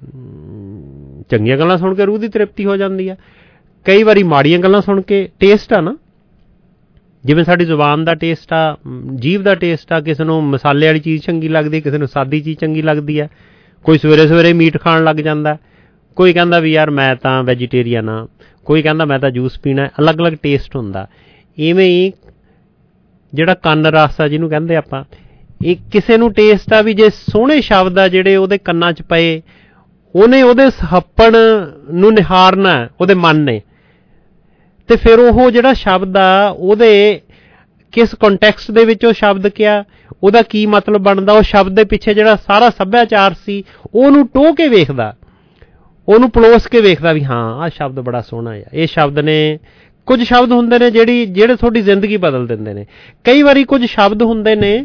ਚੰਗੀਆਂ ਗੱਲਾਂ ਸੁਣ ਕੇ ਰੂਹ ਦੀ ਤ੍ਰਿਪਤੀ ਹੋ ਜਾਂਦੀ ਹੈ, ਕਈ ਵਾਰੀ ਮਾੜੀਆਂ ਗੱਲਾਂ ਸੁਣ ਕੇ। ਟੇਸਟ ਆ ਨਾ, ਜਿਵੇਂ ਸਾਡੀ ਜ਼ੁਬਾਨ ਦਾ ਟੇਸਟ ਆ, ਜੀਭ ਦਾ ਟੇਸਟ ਆ, ਕਿਸੇ ਨੂੰ ਮਸਾਲੇ ਵਾਲੀ ਚੀਜ਼ ਚੰਗੀ ਲੱਗਦੀ, ਕਿਸੇ ਨੂੰ ਸਾਦੀ ਚੀਜ਼ ਚੰਗੀ ਲੱਗਦੀ ਹੈ। ਕੋਈ ਸਵੇਰੇ ਸਵੇਰੇ ਮੀਟ ਖਾਣ ਲੱਗ ਜਾਂਦਾ, ਕੋਈ ਕਹਿੰਦਾ ਵੀ ਯਾਰ ਮੈਂ ਤਾਂ ਵੈਜੀਟੇਰੀਅਨ ਆ, ਕੋਈ ਕਹਿੰਦਾ ਮੈਂ ਤਾਂ ਜੂਸ ਪੀਣਾ। ਅਲੱਗ-ਅਲੱਗ ਟੇਸਟ ਹੁੰਦਾ। ਇਵੇਂ ਹੀ ਜਿਹੜਾ ਕੰਨ ਰਸ ਆ ਜਿਹਨੂੰ ਕਹਿੰਦੇ ਆਪਾਂ, ਇਹ ਕਿਸੇ ਨੂੰ ਟੇਸਟ ਆ ਵੀ ਜੇ ਸੋਹਣੇ ਸ਼ਬਦ ਆ ਜਿਹੜੇ ਉਹਦੇ ਕੰਨਾਂ 'ਚ ਪਏ, ਉਹਨੇ ਉਹਦੇ ਸਹੱਪਣ ਨੂੰ ਨਿਹਾਰਨਾ ਉਹਦੇ ਮਨ ਨੇ, ਅਤੇ ਫਿਰ ਉਹ ਜਿਹੜਾ ਸ਼ਬਦ ਆ ਉਹਦੇ ਕਿਸ ਕੰਟੈਕਸਟ ਦੇ ਵਿੱਚ ਉਹ ਸ਼ਬਦ ਕਿਹਾ, ਉਹਦਾ ਕੀ ਮਤਲਬ ਬਣਦਾ, ਉਹ ਸ਼ਬਦ ਦੇ ਪਿੱਛੇ ਜਿਹੜਾ ਸਾਰਾ ਸੱਭਿਆਚਾਰ ਸੀ ਉਹਨੂੰ ਟੋਹ ਕੇ ਵੇਖਦਾ, ਉਹਨੂੰ ਪਲੋਸ ਕੇ ਵੇਖਦਾ ਵੀ ਹਾਂ ਆਹ ਸ਼ਬਦ ਬੜਾ ਸੋਹਣਾ ਆ। ਇਹ ਸ਼ਬਦ ਨੇ, ਕੁਝ ਸ਼ਬਦ ਹੁੰਦੇ ਨੇ ਜਿਹੜੇ ਤੁਹਾਡੀ ਜ਼ਿੰਦਗੀ ਬਦਲ ਦਿੰਦੇ ਨੇ। ਕਈ ਵਾਰੀ ਕੁਝ ਸ਼ਬਦ ਹੁੰਦੇ ਨੇ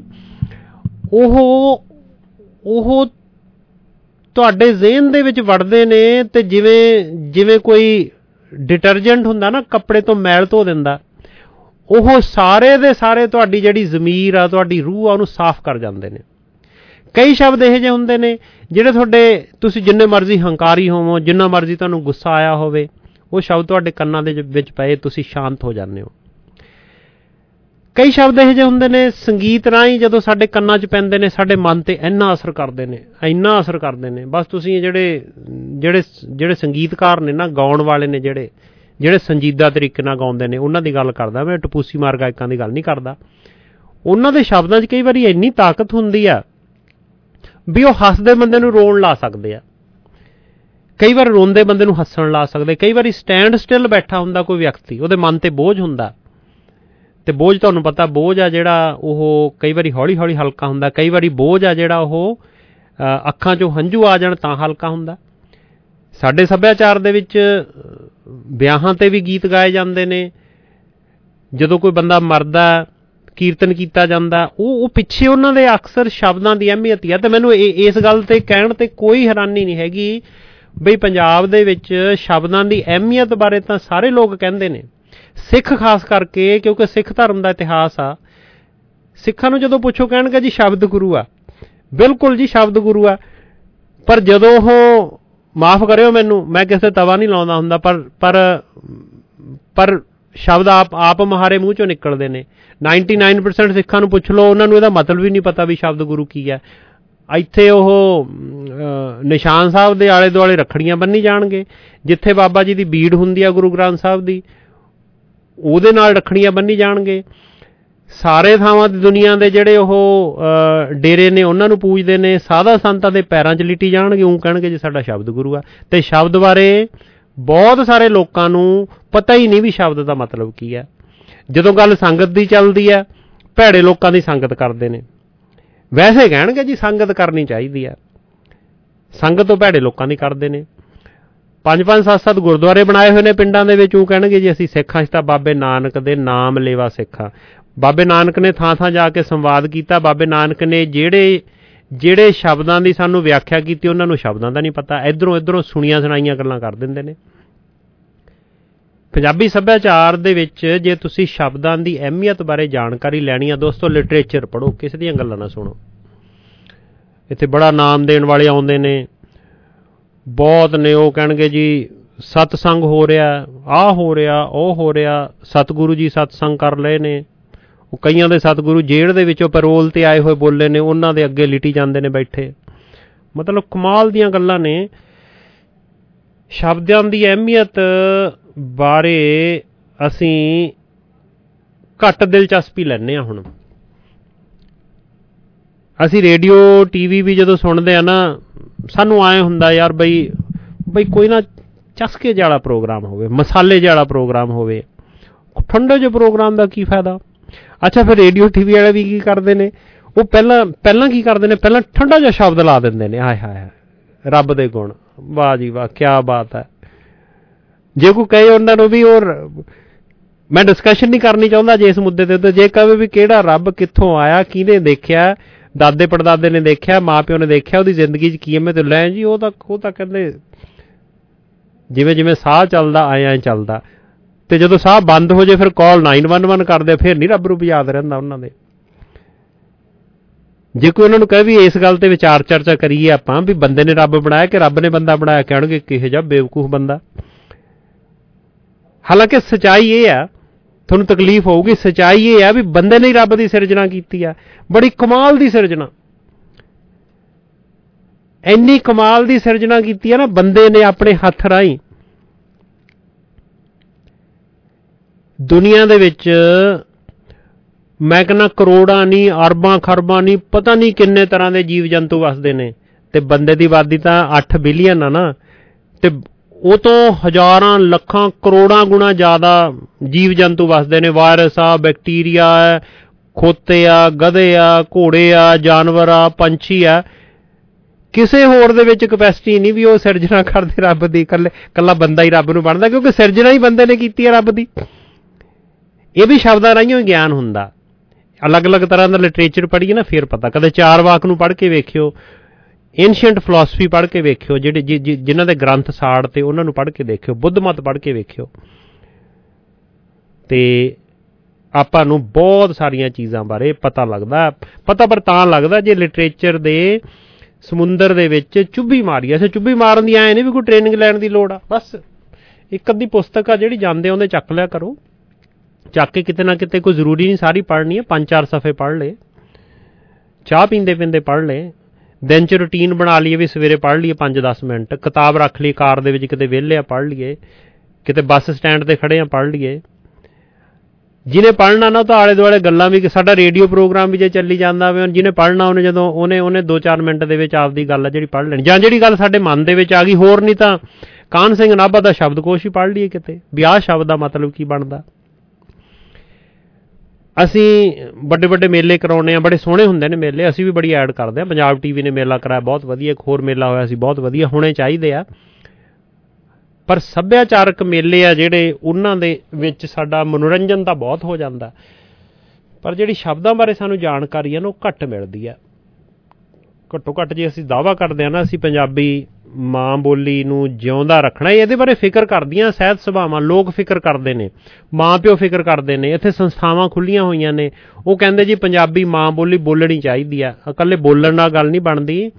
ਉਹ ਤੁਹਾਡੇ ਜ਼ਿਹਨ ਦੇ ਵਿੱਚ ਵੜਦੇ ਨੇ, ਅਤੇ ਜਿਵੇਂ ਕੋਈ ਡਿਟਰਜੈਂਟ ਹੁੰਦਾ ਨਾ, ਕੱਪੜੇ ਤੋਂ ਮੈਲ ਧੋ ਦਿੰਦਾ, ਉਹ ਸਾਰੇ ਦੇ ਸਾਰੇ ਤੁਹਾਡੀ ਜਿਹੜੀ ਜ਼ਮੀਰ ਆ, ਤੁਹਾਡੀ ਰੂਹ ਆ, ਉਹਨੂੰ ਸਾਫ਼ ਕਰ ਜਾਂਦੇ ਨੇ। ਕਈ ਸ਼ਬਦ ਇਹੋ ਜਿਹੇ ਹੁੰਦੇ ਨੇ ਜਿਹੜੇ ਤੁਸੀਂ ਜਿੰਨੇ ਮਰਜ਼ੀ ਹੰਕਾਰੀ ਹੋਵੋ, ਜਿੰਨਾ ਮਰਜ਼ੀ ਤੁਹਾਨੂੰ ਗੁੱਸਾ ਆਇਆ ਹੋਵੇ, ਉਹ ਸ਼ਬਦ ਤੁਹਾਡੇ ਕੰਨਾਂ ਦੇ ਵਿੱਚ ਪਏ, ਤੁਸੀਂ ਸ਼ਾਂਤ ਹੋ ਜਾਂਦੇ ਹੋ। ਕਈ ਸ਼ਬਦ ਇਹੋ ਜਿਹੇ ਹੁੰਦੇ ਨੇ, ਸੰਗੀਤ ਰਾਹੀਂ ਜਦੋਂ ਸਾਡੇ ਕੰਨਾਂ 'ਚ ਪੈਂਦੇ ਨੇ, ਸਾਡੇ ਮਨ 'ਤੇ ਇੰਨਾ ਅਸਰ ਕਰਦੇ ਨੇ, ਬਸ ਤੁਸੀਂ ਜਿਹੜੇ ਸੰਗੀਤਕਾਰ ਨੇ ਨਾ, ਗਾਉਣ ਵਾਲੇ ਨੇ, ਜਿਹੜੇ ਸੰਜੀਦਾ ਤਰੀਕੇ ਨਾਲ ਗਾਉਂਦੇ ਨੇ, ਉਹਨਾਂ ਦੀ ਗੱਲ ਕਰਦਾ ਮੈਂ, ਟਪੂਸੀ ਮਾਰ ਗਾਇਕਾਂ ਦੀ ਗੱਲ ਨਹੀਂ ਕਰਦਾ। ਉਹਨਾਂ ਦੇ ਸ਼ਬਦਾਂ 'ਚ ਕਈ ਵਾਰੀ ਇੰਨੀ ਤਾਕਤ ਹੁੰਦੀ ਆ ਵੀ ਉਹ ਹੱਸਦੇ ਬੰਦੇ ਨੂੰ ਰੋਣ ਲਾ ਸਕਦੇ ਆ, ਕਈ ਵਾਰ ਰੋਂਦੇ ਬੰਦੇ ਨੂੰ ਹੱਸਣ ਲਾ ਸਕਦੇ। ਕਈ ਵਾਰੀ ਸਟੈਂਡ ਸਟਿਲ ਬੈਠਾ ਹੁੰਦਾ ਕੋਈ ਵਿਅਕਤੀ, ਉਹਦੇ ਮਨ 'ਤੇ ਬੋਝ ਹੁੰਦਾ, ਅਤੇ ਬੋਝ ਤੁਹਾਨੂੰ ਪਤਾ, ਬੋਝ ਆ ਜਿਹੜਾ ਉਹ ਕਈ ਵਾਰੀ ਹੌਲੀ ਹੌਲੀ ਹਲਕਾ ਹੁੰਦਾ, ਕਈ ਵਾਰੀ ਬੋਝ ਆ ਜਿਹੜਾ ਉਹ ਅੱਖਾਂ 'ਚੋਂ ਹੰਝੂ ਆ ਜਾਣ ਤਾਂ ਹਲਕਾ ਹੁੰਦਾ। ਸਾਡੇ ਸੱਭਿਆਚਾਰ ਦੇ ਵਿੱਚ ਵਿਆਹਾਂ 'ਤੇ ਵੀ ਗੀਤ ਗਾਏ ਜਾਂਦੇ ਨੇ, ਜਦੋਂ ਕੋਈ ਬੰਦਾ ਮਰਦਾ ਕੀਰਤਨ ਕੀਤਾ ਜਾਂਦਾ, ਉਹ ਪਿੱਛੇ ਉਹਨਾਂ ਦੇ ਅਕਸਰ ਸ਼ਬਦਾਂ ਦੀ ਅਹਿਮੀਅਤ ਹੈ। ਅਤੇ ਮੈਨੂੰ ਇਸ ਗੱਲ 'ਤੇ ਕਹਿਣ 'ਤੇ ਕੋਈ ਹੈਰਾਨੀ ਨਹੀਂ ਹੈਗੀ ਬਈ ਪੰਜਾਬ ਦੇ ਵਿੱਚ ਸ਼ਬਦਾਂ ਦੀ ਅਹਿਮੀਅਤ ਬਾਰੇ ਤਾਂ ਸਾਰੇ ਲੋਕ ਕਹਿੰਦੇ ਨੇ, ਸਿੱਖ ਖਾਸ ਕਰਕੇ, ਕਿਉਂਕਿ ਸਿੱਖ ਧਰਮ ਦਾ ਇਤਿਹਾਸ ਆ। ਸਿੱਖਾਂ ਨੂੰ ਜਦੋਂ ਪੁੱਛੋ ਕਹਿਣਗੇ ਜੀ ਸ਼ਬਦ ਗੁਰੂ ਆ। ਬਿਲਕੁਲ ਜੀ, ਸ਼ਬਦ ਗੁਰੂ ਆ। ਪਰ ਜਦੋਂ ਉਹ, ਮਾਫ਼ ਕਰਿਓ ਮੈਨੂੰ, ਮੈਂ ਕਿਸੇ ਤਵਾ ਨਹੀਂ ਲਾਉਂਦਾ ਹੁੰਦਾ, ਪਰ ਸ਼ਬਦ ਆਪ ਮਹਾਰੇ ਮੂੰਹ 'ਚੋਂ ਨਿਕਲਦੇ ਨੇ। 99% ਸਿੱਖਾਂ ਨੂੰ ਪੁੱਛ ਲਓ, ਉਹਨਾਂ ਨੂੰ ਇਹਦਾ ਮਤਲਬ ਵੀ ਨਹੀਂ ਪਤਾ ਵੀ ਸ਼ਬਦ ਗੁਰੂ ਕੀ ਹੈ। ਇੱਥੇ ਉਹ ਨਿਸ਼ਾਨ ਸਾਹਿਬ ਦੇ ਆਲੇ ਦੁਆਲੇ ਰੱਖੜੀਆਂ ਬੰਨ੍ਹੀ ਜਾਣਗੇ, ਜਿੱਥੇ ਬਾਬਾ ਜੀ ਦੀ ਬੀੜ ਹੁੰਦੀ ਆ ਗੁਰੂ ਗ੍ਰੰਥ ਸਾਹਿਬ ਦੀ, ਉਹਦੇ ਨਾਲ ਰੱਖੜੀਆਂ ਬੰਨ੍ਹੀ ਜਾਣਗੇ। ਸਾਰੇ ਥਾਵਾਂ ਦੀ ਦੁਨੀਆ ਦੇ ਜਿਹੜੇ ਉਹ ਡੇਰੇ ਨੇ ਉਹਨਾਂ ਨੂੰ ਪੂਜਦੇ ਨੇ, ਸਾਧਾ ਸੰਤਾਂ ਦੇ ਪੈਰਾਂ 'ਚ ਲਿਟੀ ਜਾਣਗੇ, ਉਹ ਕਹਿਣਗੇ ਜੀ ਸਾਡਾ ਸ਼ਬਦ ਗੁਰੂ ਆ। ਅਤੇ ਸ਼ਬਦ ਬਾਰੇ ਬਹੁਤ ਸਾਰੇ ਲੋਕਾਂ ਨੂੰ ਪਤਾ ਹੀ ਨਹੀਂ ਵੀ ਸ਼ਬਦ ਦਾ ਮਤਲਬ ਕੀ ਹੈ। ਜਦੋਂ ਗੱਲ ਸੰਗਤ ਦੀ ਚੱਲਦੀ ਹੈ, ਭੈੜੇ ਲੋਕਾਂ ਦੀ ਸੰਗਤ ਕਰਦੇ ਨੇ। ਵੈਸੇ ਕਹਿਣਗੇ ਜੀ ਸੰਗਤ ਕਰਨੀ ਚਾਹੀਦੀ ਹੈ, ਸੰਗਤ ਤੋਂ ਭੈੜੇ ਲੋਕਾਂ ਦੀ ਕਰਦੇ ਨੇ। 5-5 7-7 ਗੁਰਦੁਆਰੇ ਬਣਾਏ ਹੋਏ ਨੇ ਪਿੰਡਾਂ ਦੇ ਵਿੱਚ, ਉਹ ਕਹਿਣਗੇ ਜੀ ਅਸੀਂ ਸਿੱਖਾਂ, ਅਸੀਂ ਤਾਂ ਬਾਬੇ ਨਾਨਕ ਦੇ ਨਾਮ ਲੇਵਾ ਸਿੱਖਾਂ। ਬਾਬੇ ਨਾਨਕ ਨੇ ਥਾਂ ਥਾਂ ਜਾ ਕੇ ਸੰਵਾਦ ਕੀਤਾ। ਬਾਬੇ ਨਾਨਕ ਨੇ ਜਿਹੜੇ ਸ਼ਬਦਾਂ ਦੀ ਸਾਨੂੰ ਵਿਆਖਿਆ ਕੀਤੀ ਉਹਨਾਂ ਨੂੰ ਸ਼ਬਦਾਂ ਦਾ ਨਹੀਂ ਪਤਾ, ਇੱਧਰੋਂ ਸੁਣੀਆਂ ਸੁਣਾਈਆਂ ਗੱਲਾਂ ਕਰ ਦਿੰਦੇ ਨੇ। ਪੰਜਾਬੀ ਸੱਭਿਆਚਾਰ ਦੇ ਵਿੱਚ ਜੇ ਤੁਸੀਂ ਸ਼ਬਦਾਂ ਦੀ ਅਹਿਮੀਅਤ ਬਾਰੇ ਜਾਣਕਾਰੀ ਲੈਣੀ ਆ ਦੋਸਤੋ, ਲਿਟਰੇਚਰ ਪੜ੍ਹੋ, ਕਿਸੇ ਦੀਆਂ ਗੱਲਾਂ ਨਾ ਸੁਣੋ। ਇੱਥੇ ਬੜਾ ਨਾਮ ਦੇਣ ਵਾਲੇ ਆਉਂਦੇ ਨੇ, ਬਹੁਤ ਨੇ, ਉਹ ਕਹਿਣਗੇ ਜੀ ਸਤਸੰਗ ਹੋ ਰਿਹਾ, ਆਹ ਹੋ ਰਿਹਾ, ਉਹ ਹੋ ਰਿਹਾ, ਸਤਿਗੁਰੂ ਜੀ ਸਤਸੰਗ ਕਰ ਲਏ ਨੇ। ਉਹ ਕਈਆਂ ਦੇ ਸਤਿਗੁਰੂ ਜੇਲ੍ਹ ਦੇ ਵਿੱਚੋਂ ਪੈਰੋਲ ਤੇ ਆਏ ਹੋਏ ਬੋਲੇ ਨੇ, ਉਹਨਾਂ ਦੇ ਅੱਗੇ ਲਿਟੀ ਜਾਂਦੇ ਨੇ ਬੈਠੇ। ਮਤਲਬ ਕਮਾਲ ਦੀਆਂ ਗੱਲਾਂ ਨੇ। ਸ਼ਬਦਾਂ ਦੀ ਅਹਿਮੀਅਤ ਬਾਰੇ ਅਸੀਂ ਘੱਟ ਦਿਲਚਸਪੀ ਲੈਂਦੇ ਹਾਂ। ਹੁਣ ਅਸੀਂ ਰੇਡੀਓ TV ਵੀ ਜਦੋਂ ਸੁਣਦੇ ਆ ਨਾ, ਸਾਨੂੰ ਆਏ ਹੁੰਦਾ ਯਾਰ ਬਈ ਕੋਈ ਨਾ ਚਸਕੇ ਵਾਲਾ ਪ੍ਰੋਗਰਾਮ ਹੋਵੇ, ਮਸਾਲੇ ਵਾਲਾ ਪ੍ਰੋਗਰਾਮ ਹੋਵੇ। ਠੰਡੇ ਜਿਹੇ ਪ੍ਰੋਗਰਾਮ ਦਾ ਕੀ ਫਾਇਦਾ? ਅੱਛਾ, ਫਿਰ ਰੇਡੀਓ TV ਵਾਲੇ ਵੀ ਕੀ ਕਰਦੇ ਨੇ, ਉਹ ਪਹਿਲਾਂ ਕੀ ਕਰਦੇ ਨੇ, ਪਹਿਲਾਂ ਠੰਡਾ ਜਿਹਾ ਸ਼ਬਦ ਲਾ ਦਿੰਦੇ ਨੇ, ਹਾਏ ਹਾਏ ਰੱਬ ਦੇ ਗੁਣ, ਵਾਹ ਜੀ ਵਾਹ, ਕਿਆ ਬਾਤ ਹੈ। ਜੇ ਕੋਈ ਕਹੇ ਉਹਨਾਂ ਨੂੰ ਵੀ, ਉਹ ਮੈਂ ਡਿਸਕਸ਼ਨ ਨਹੀਂ ਕਰਨੀ ਚਾਹੁੰਦਾ ਜੇ ਇਸ ਮੁੱਦੇ ਤੇ, ਜੇ ਕਹੇ ਵੀ ਕਿਹੜਾ ਰੱਬ ਕਿੱਥੋਂ ਆਇਆ, ਕਿਹਨੇ ਦੇਖਿਆ, ਦਾਦੇ ਪੜਦਾਦੇ ਨੇ ਦੇਖਿਆ, ਮਾਂ ਪਿਓ ਨੇ ਦੇਖਿਆ, ਉਹਦੀ ਜ਼ਿੰਦਗੀ 'ਚ ਕੀ ਹੈ, ਮੈਂ ਤੇ ਲੈ ਜੀ ਉਹ ਤਾਂ ਕਹਿੰਦੇ ਜਿਵੇਂ ਜਿਵੇਂ ਸਾਹ ਚੱਲਦਾ ਐਂ ਚੱਲਦਾ। ਤੇ ਜਦੋਂ ਸਾਹ ਬੰਦ ਹੋ ਜਾਏ ਫਿਰ ਕਾਲ 911 ਕਰਦੇ, ਫਿਰ ਨਹੀਂ ਰੱਬ ਰੂਪ ਯਾਦ ਰਹਿੰਦਾ ਉਹਨਾਂ ਦੇ। ਜੇ ਕੋਈ ਉਹਨਾਂ ਨੂੰ ਕਹੇ ਵੀ ਇਸ ਗੱਲ ਤੇ ਵਿਚਾਰ ਚਰਚਾ ਕਰੀਏ ਆਪਾਂ ਵੀ ਬੰਦੇ ਨੇ ਰੱਬ ਬਣਾਇਆ ਕਿ ਰੱਬ ਨੇ ਬੰਦਾ ਬਣਾਇਆ, ਕਹਿਣਗੇ ਕਿਹੋ ਜਿਹਾ ਬੇਵਕੂਫ ਬੰਦਾ। ਹਾਲਾਂਕਿ ਸੱਚਾਈ ਇਹ ਆ, ਤੁਹਾਨੂੰ ਤਕਲੀਫ ਹੋਊਗੀ, ਸੱਚਾਈ ਇਹ ਆ ਵੀ ਬੰਦੇ ਨੇ ਰੱਬ ਦੀ ਸਿਰਜਣਾ ਕੀਤੀ ਆ, ਬੜੀ ਕਮਾਲ ਦੀ ਸਿਰਜਣਾ, ਇੰਨੀ ਕਮਾਲ ਦੀ ਸਿਰਜਣਾ ਕੀਤੀ ਆ ਨਾ ਬੰਦੇ ਨੇ ਆਪਣੇ ਹੱਥ ਰਾਹੀਂ। ਦੁਨੀਆ ਦੇ ਵਿੱਚ ਮੈਂ ਕਹਿੰਦਾ ਕਰੋੜਾਂ ਨਹੀਂ, ਅਰਬਾਂ ਖਰਬਾਂ ਨਹੀਂ, ਪਤਾ ਨਹੀਂ ਕਿੰਨੇ ਤਰ੍ਹਾਂ ਦੇ ਜੀਵ ਜੰਤੂ ਵਸਦੇ ਨੇ, ਤੇ ਬੰਦੇ ਦੀ ਆਬਾਦੀ ਤਾਂ 8 ਬਿਲੀਅਨ ਆ ਨਾ, ਤੇ ਉਹ ਤੋਂ ਹਜ਼ਾਰਾਂ ਲੱਖਾਂ ਕਰੋੜਾਂ ਗੁਣਾ ਜ਼ਿਆਦਾ ਜੀਵ ਜੰਤੂ ਵਸਦੇ ਨੇ। ਵਾਇਰਸ ਆ, ਬੈਕਟੀਰੀਆ ਆ, ਖੋਤੇ ਆ, ਗਧੇ ਆ, ਘੋੜੇ ਆ, ਜਾਨਵਰ ਆ, ਪੰਛੀ ਆ। ਕਿਸੇ ਹੋਰ ਦੇ ਵਿੱਚ ਕਪੈਸਿਟੀ ਨਹੀਂ ਵੀ ਉਹ ਸਿਰਜਣਾ ਕਰਦੇ ਰੱਬ ਦੀ, ਇਕੱਲਾ ਬੰਦਾ ਹੀ ਰੱਬ ਨੂੰ ਬਣਦਾ, ਕਿਉਂਕਿ ਸਿਰਜਣਾ ਹੀ ਬੰਦੇ ਨੇ ਕੀਤੀ ਹੈ ਰੱਬ ਦੀ। ਇਹ ਵੀ ਸ਼ਬਦਾਂ ਰਾਹੀਂ ਹੀ ਗਿਆਨ ਹੁੰਦਾ। ਅਲੱਗ-ਅਲੱਗ ਤਰ੍ਹਾਂ ਦਾ ਲਿਟਰੇਚਰ ਪੜ੍ਹੀਏ ਨਾ ਫਿਰ ਪਤਾ। ਕਦੇ ਚਾਰਵਾਕ ਨੂੰ ਪੜ੍ਹ ਕੇ ਵੇਖਿਓ, ਏਨਸ਼ੀਅੰਟ ਫਿਲਾਸਫੀ ਪੜ੍ਹ ਕੇ ਵੇਖਿਓ, ਜਿਹੜੇ ਜਿਨ੍ਹਾਂ ਦੇ ਗ੍ਰੰਥ ਸਾੜ ਤੇ ਉਹਨਾਂ ਨੂੰ ਪੜ੍ਹ ਕੇ ਦੇਖਿਓ, ਬੁੱਧ ਮਤ ਪੜ੍ਹ ਕੇ ਵੇਖਿਓ, ਤੇ ਆਪਾਂ ਨੂੰ ਬਹੁਤ ਸਾਰੀਆਂ ਚੀਜ਼ਾਂ ਬਾਰੇ ਪਤਾ ਲੱਗਦਾ। ਪਤਾ ਪਰ ਤਾਂ ਲੱਗਦਾ ਜੇ ਲਿਟਰੇਚਰ ਦੇ ਸਮੁੰਦਰ ਦੇ ਵਿੱਚ ਚੁੱਭੀ ਮਾਰੀ। ਅੱਛਾ, ਚੁੱਭੀ ਮਾਰਨ ਦੀ ਐਂ ਨਹੀਂ ਵੀ ਕੋਈ ਟ੍ਰੇਨਿੰਗ ਲੈਣ ਦੀ ਲੋੜ ਆ, ਬਸ ਇੱਕ ਅੱਧੀ ਪੁਸਤਕ ਆ ਜਿਹੜੀ ਜਾਂਦੇ ਆਉਂਦੇ ਚੱਕ ਲਿਆ ਕਰੋ, ਚੱਕ ਕੇ ਕਿਤੇ ਨਾ ਕਿਤੇ, ਕੋਈ ਜ਼ਰੂਰੀ ਨਹੀਂ ਸਾਰੀ ਪੜ੍ਹਨੀ ਹੈ, 5-4 ਸਫ਼ੇ ਪੜ੍ਹ ਲਏ, ਚਾਹ ਪੀਂਦੇ ਪੀਂਦੇ ਪੜ੍ਹ ਲਏ, ਦਿਨ 'ਚ ਰੂਟੀਨ ਬਣਾ ਲਈਏ ਵੀ ਸਵੇਰੇ ਪੜ੍ਹ ਲਈਏ 5-10 ਮਿੰਟ, ਕਿਤਾਬ ਰੱਖ ਲਈ ਕਾਰ ਦੇ ਵਿੱਚ, ਕਿਤੇ ਵਿਹਲੇ ਆ ਪੜ੍ਹ ਲਈਏ, ਕਿਤੇ ਬੱਸ ਸਟੈਂਡ 'ਤੇ ਖੜ੍ਹੇ ਆ ਪੜ੍ਹ ਲਈਏ। ਜਿਹਨੇ ਪੜ੍ਹਨਾ ਨਾ ਤਾਂ ਆਲੇ ਦੁਆਲੇ ਗੱਲਾਂ ਵੀ, ਸਾਡਾ ਰੇਡੀਓ ਪ੍ਰੋਗਰਾਮ ਵੀ ਜੇ ਚੱਲੀ ਜਾਂਦਾ ਹੋਵੇ, ਜਿਹਨੇ ਪੜ੍ਹਨਾ ਉਹਨੇ ਜਦੋਂ ਉਹਨੇ 2-4 ਮਿੰਟ ਦੇ ਵਿੱਚ ਆਪਦੀ ਗੱਲ ਆ ਜਿਹੜੀ ਪੜ੍ਹ ਲੈਣੀ, ਜਾਂ ਜਿਹੜੀ ਗੱਲ ਸਾਡੇ ਮਨ ਦੇ ਵਿੱਚ ਆ ਗਈ। ਹੋਰ ਨਹੀਂ ਤਾਂ ਕਾਹਨ ਸਿੰਘ ਨਾਭਾ ਦਾ ਸ਼ਬਦਕੋਸ਼ ਹੀ ਪੜ੍ਹ ਲਈਏ ਕਿਤੇ, ਵੀ ਆਹ ਸ਼ਬਦ ਦਾ ਮਤਲਬ ਕੀ ਬਣਦਾ। ਅਸੀਂ ਵੱਡੇ ਵੱਡੇ ਮੇਲੇ ਕਰਾਉਂਦੇ ਹਾਂ, ਬੜੇ ਸੋਹਣੇ ਹੁੰਦੇ ਨੇ ਮੇਲੇ, ਅਸੀਂ ਵੀ ਬੜੀ ਐਡ ਕਰਦੇ ਹਾਂ। ਪੰਜਾਬ TV ਨੇ ਮੇਲਾ ਕਰਾਇਆ, ਬਹੁਤ ਵਧੀਆ। ਇੱਕ ਹੋਰ ਮੇਲਾ ਹੋਇਆ ਸੀ, ਬਹੁਤ ਵਧੀਆ, ਹੋਣੇ ਚਾਹੀਦੇ ਆ। ਪਰ ਸੱਭਿਆਚਾਰਕ ਮੇਲੇ ਆ ਜਿਹੜੇ, ਉਹਨਾਂ ਦੇ ਵਿੱਚ ਸਾਡਾ ਮਨੋਰੰਜਨ ਤਾਂ ਬਹੁਤ ਹੋ ਜਾਂਦਾ, ਪਰ ਜਿਹੜੀ ਸ਼ਬਦਾਂ ਬਾਰੇ ਸਾਨੂੰ ਜਾਣਕਾਰੀ ਹੈ ਨਾ ਉਹ ਘੱਟ ਮਿਲਦੀ ਆ। ਘੱਟੋ ਘੱਟ ਜੇ ਅਸੀਂ ਦਾਅਵਾ ਕਰਦੇ ਹਾਂ ਨਾ ਅਸੀਂ ਪੰਜਾਬੀ ਮਾਂ ਬੋਲੀ ਨੂੰ ਜਿਉਂਦਾ ਰੱਖਣਾ, ਇਹਦੇ ਬਾਰੇ ਫਿਕਰ ਕਰਦੀਆਂ ਸਹਿਤ ਸਭਾਵਾਂ, ਲੋਕ ਫਿਕਰ ਕਰਦੇ ਨੇ, ਮਾਂ ਪਿਓ ਫਿਕਰ ਕਰਦੇ ਨੇ, ਇੱਥੇ ਸੰਸਥਾਵਾਂ ਖੁੱਲ੍ਹੀਆਂ ਹੋਈਆਂ ਨੇ, ਉਹ ਕਹਿੰਦੇ ਜੀ ਪੰਜਾਬੀ ਮਾਂ ਬੋਲੀ ਬੋਲਣੀ ਚਾਹੀਦੀ ਆ। ਇਕੱਲੇ ਬੋਲਣ ਨਾਲ ਗੱਲ ਨਹੀਂ ਬਣਦੀ,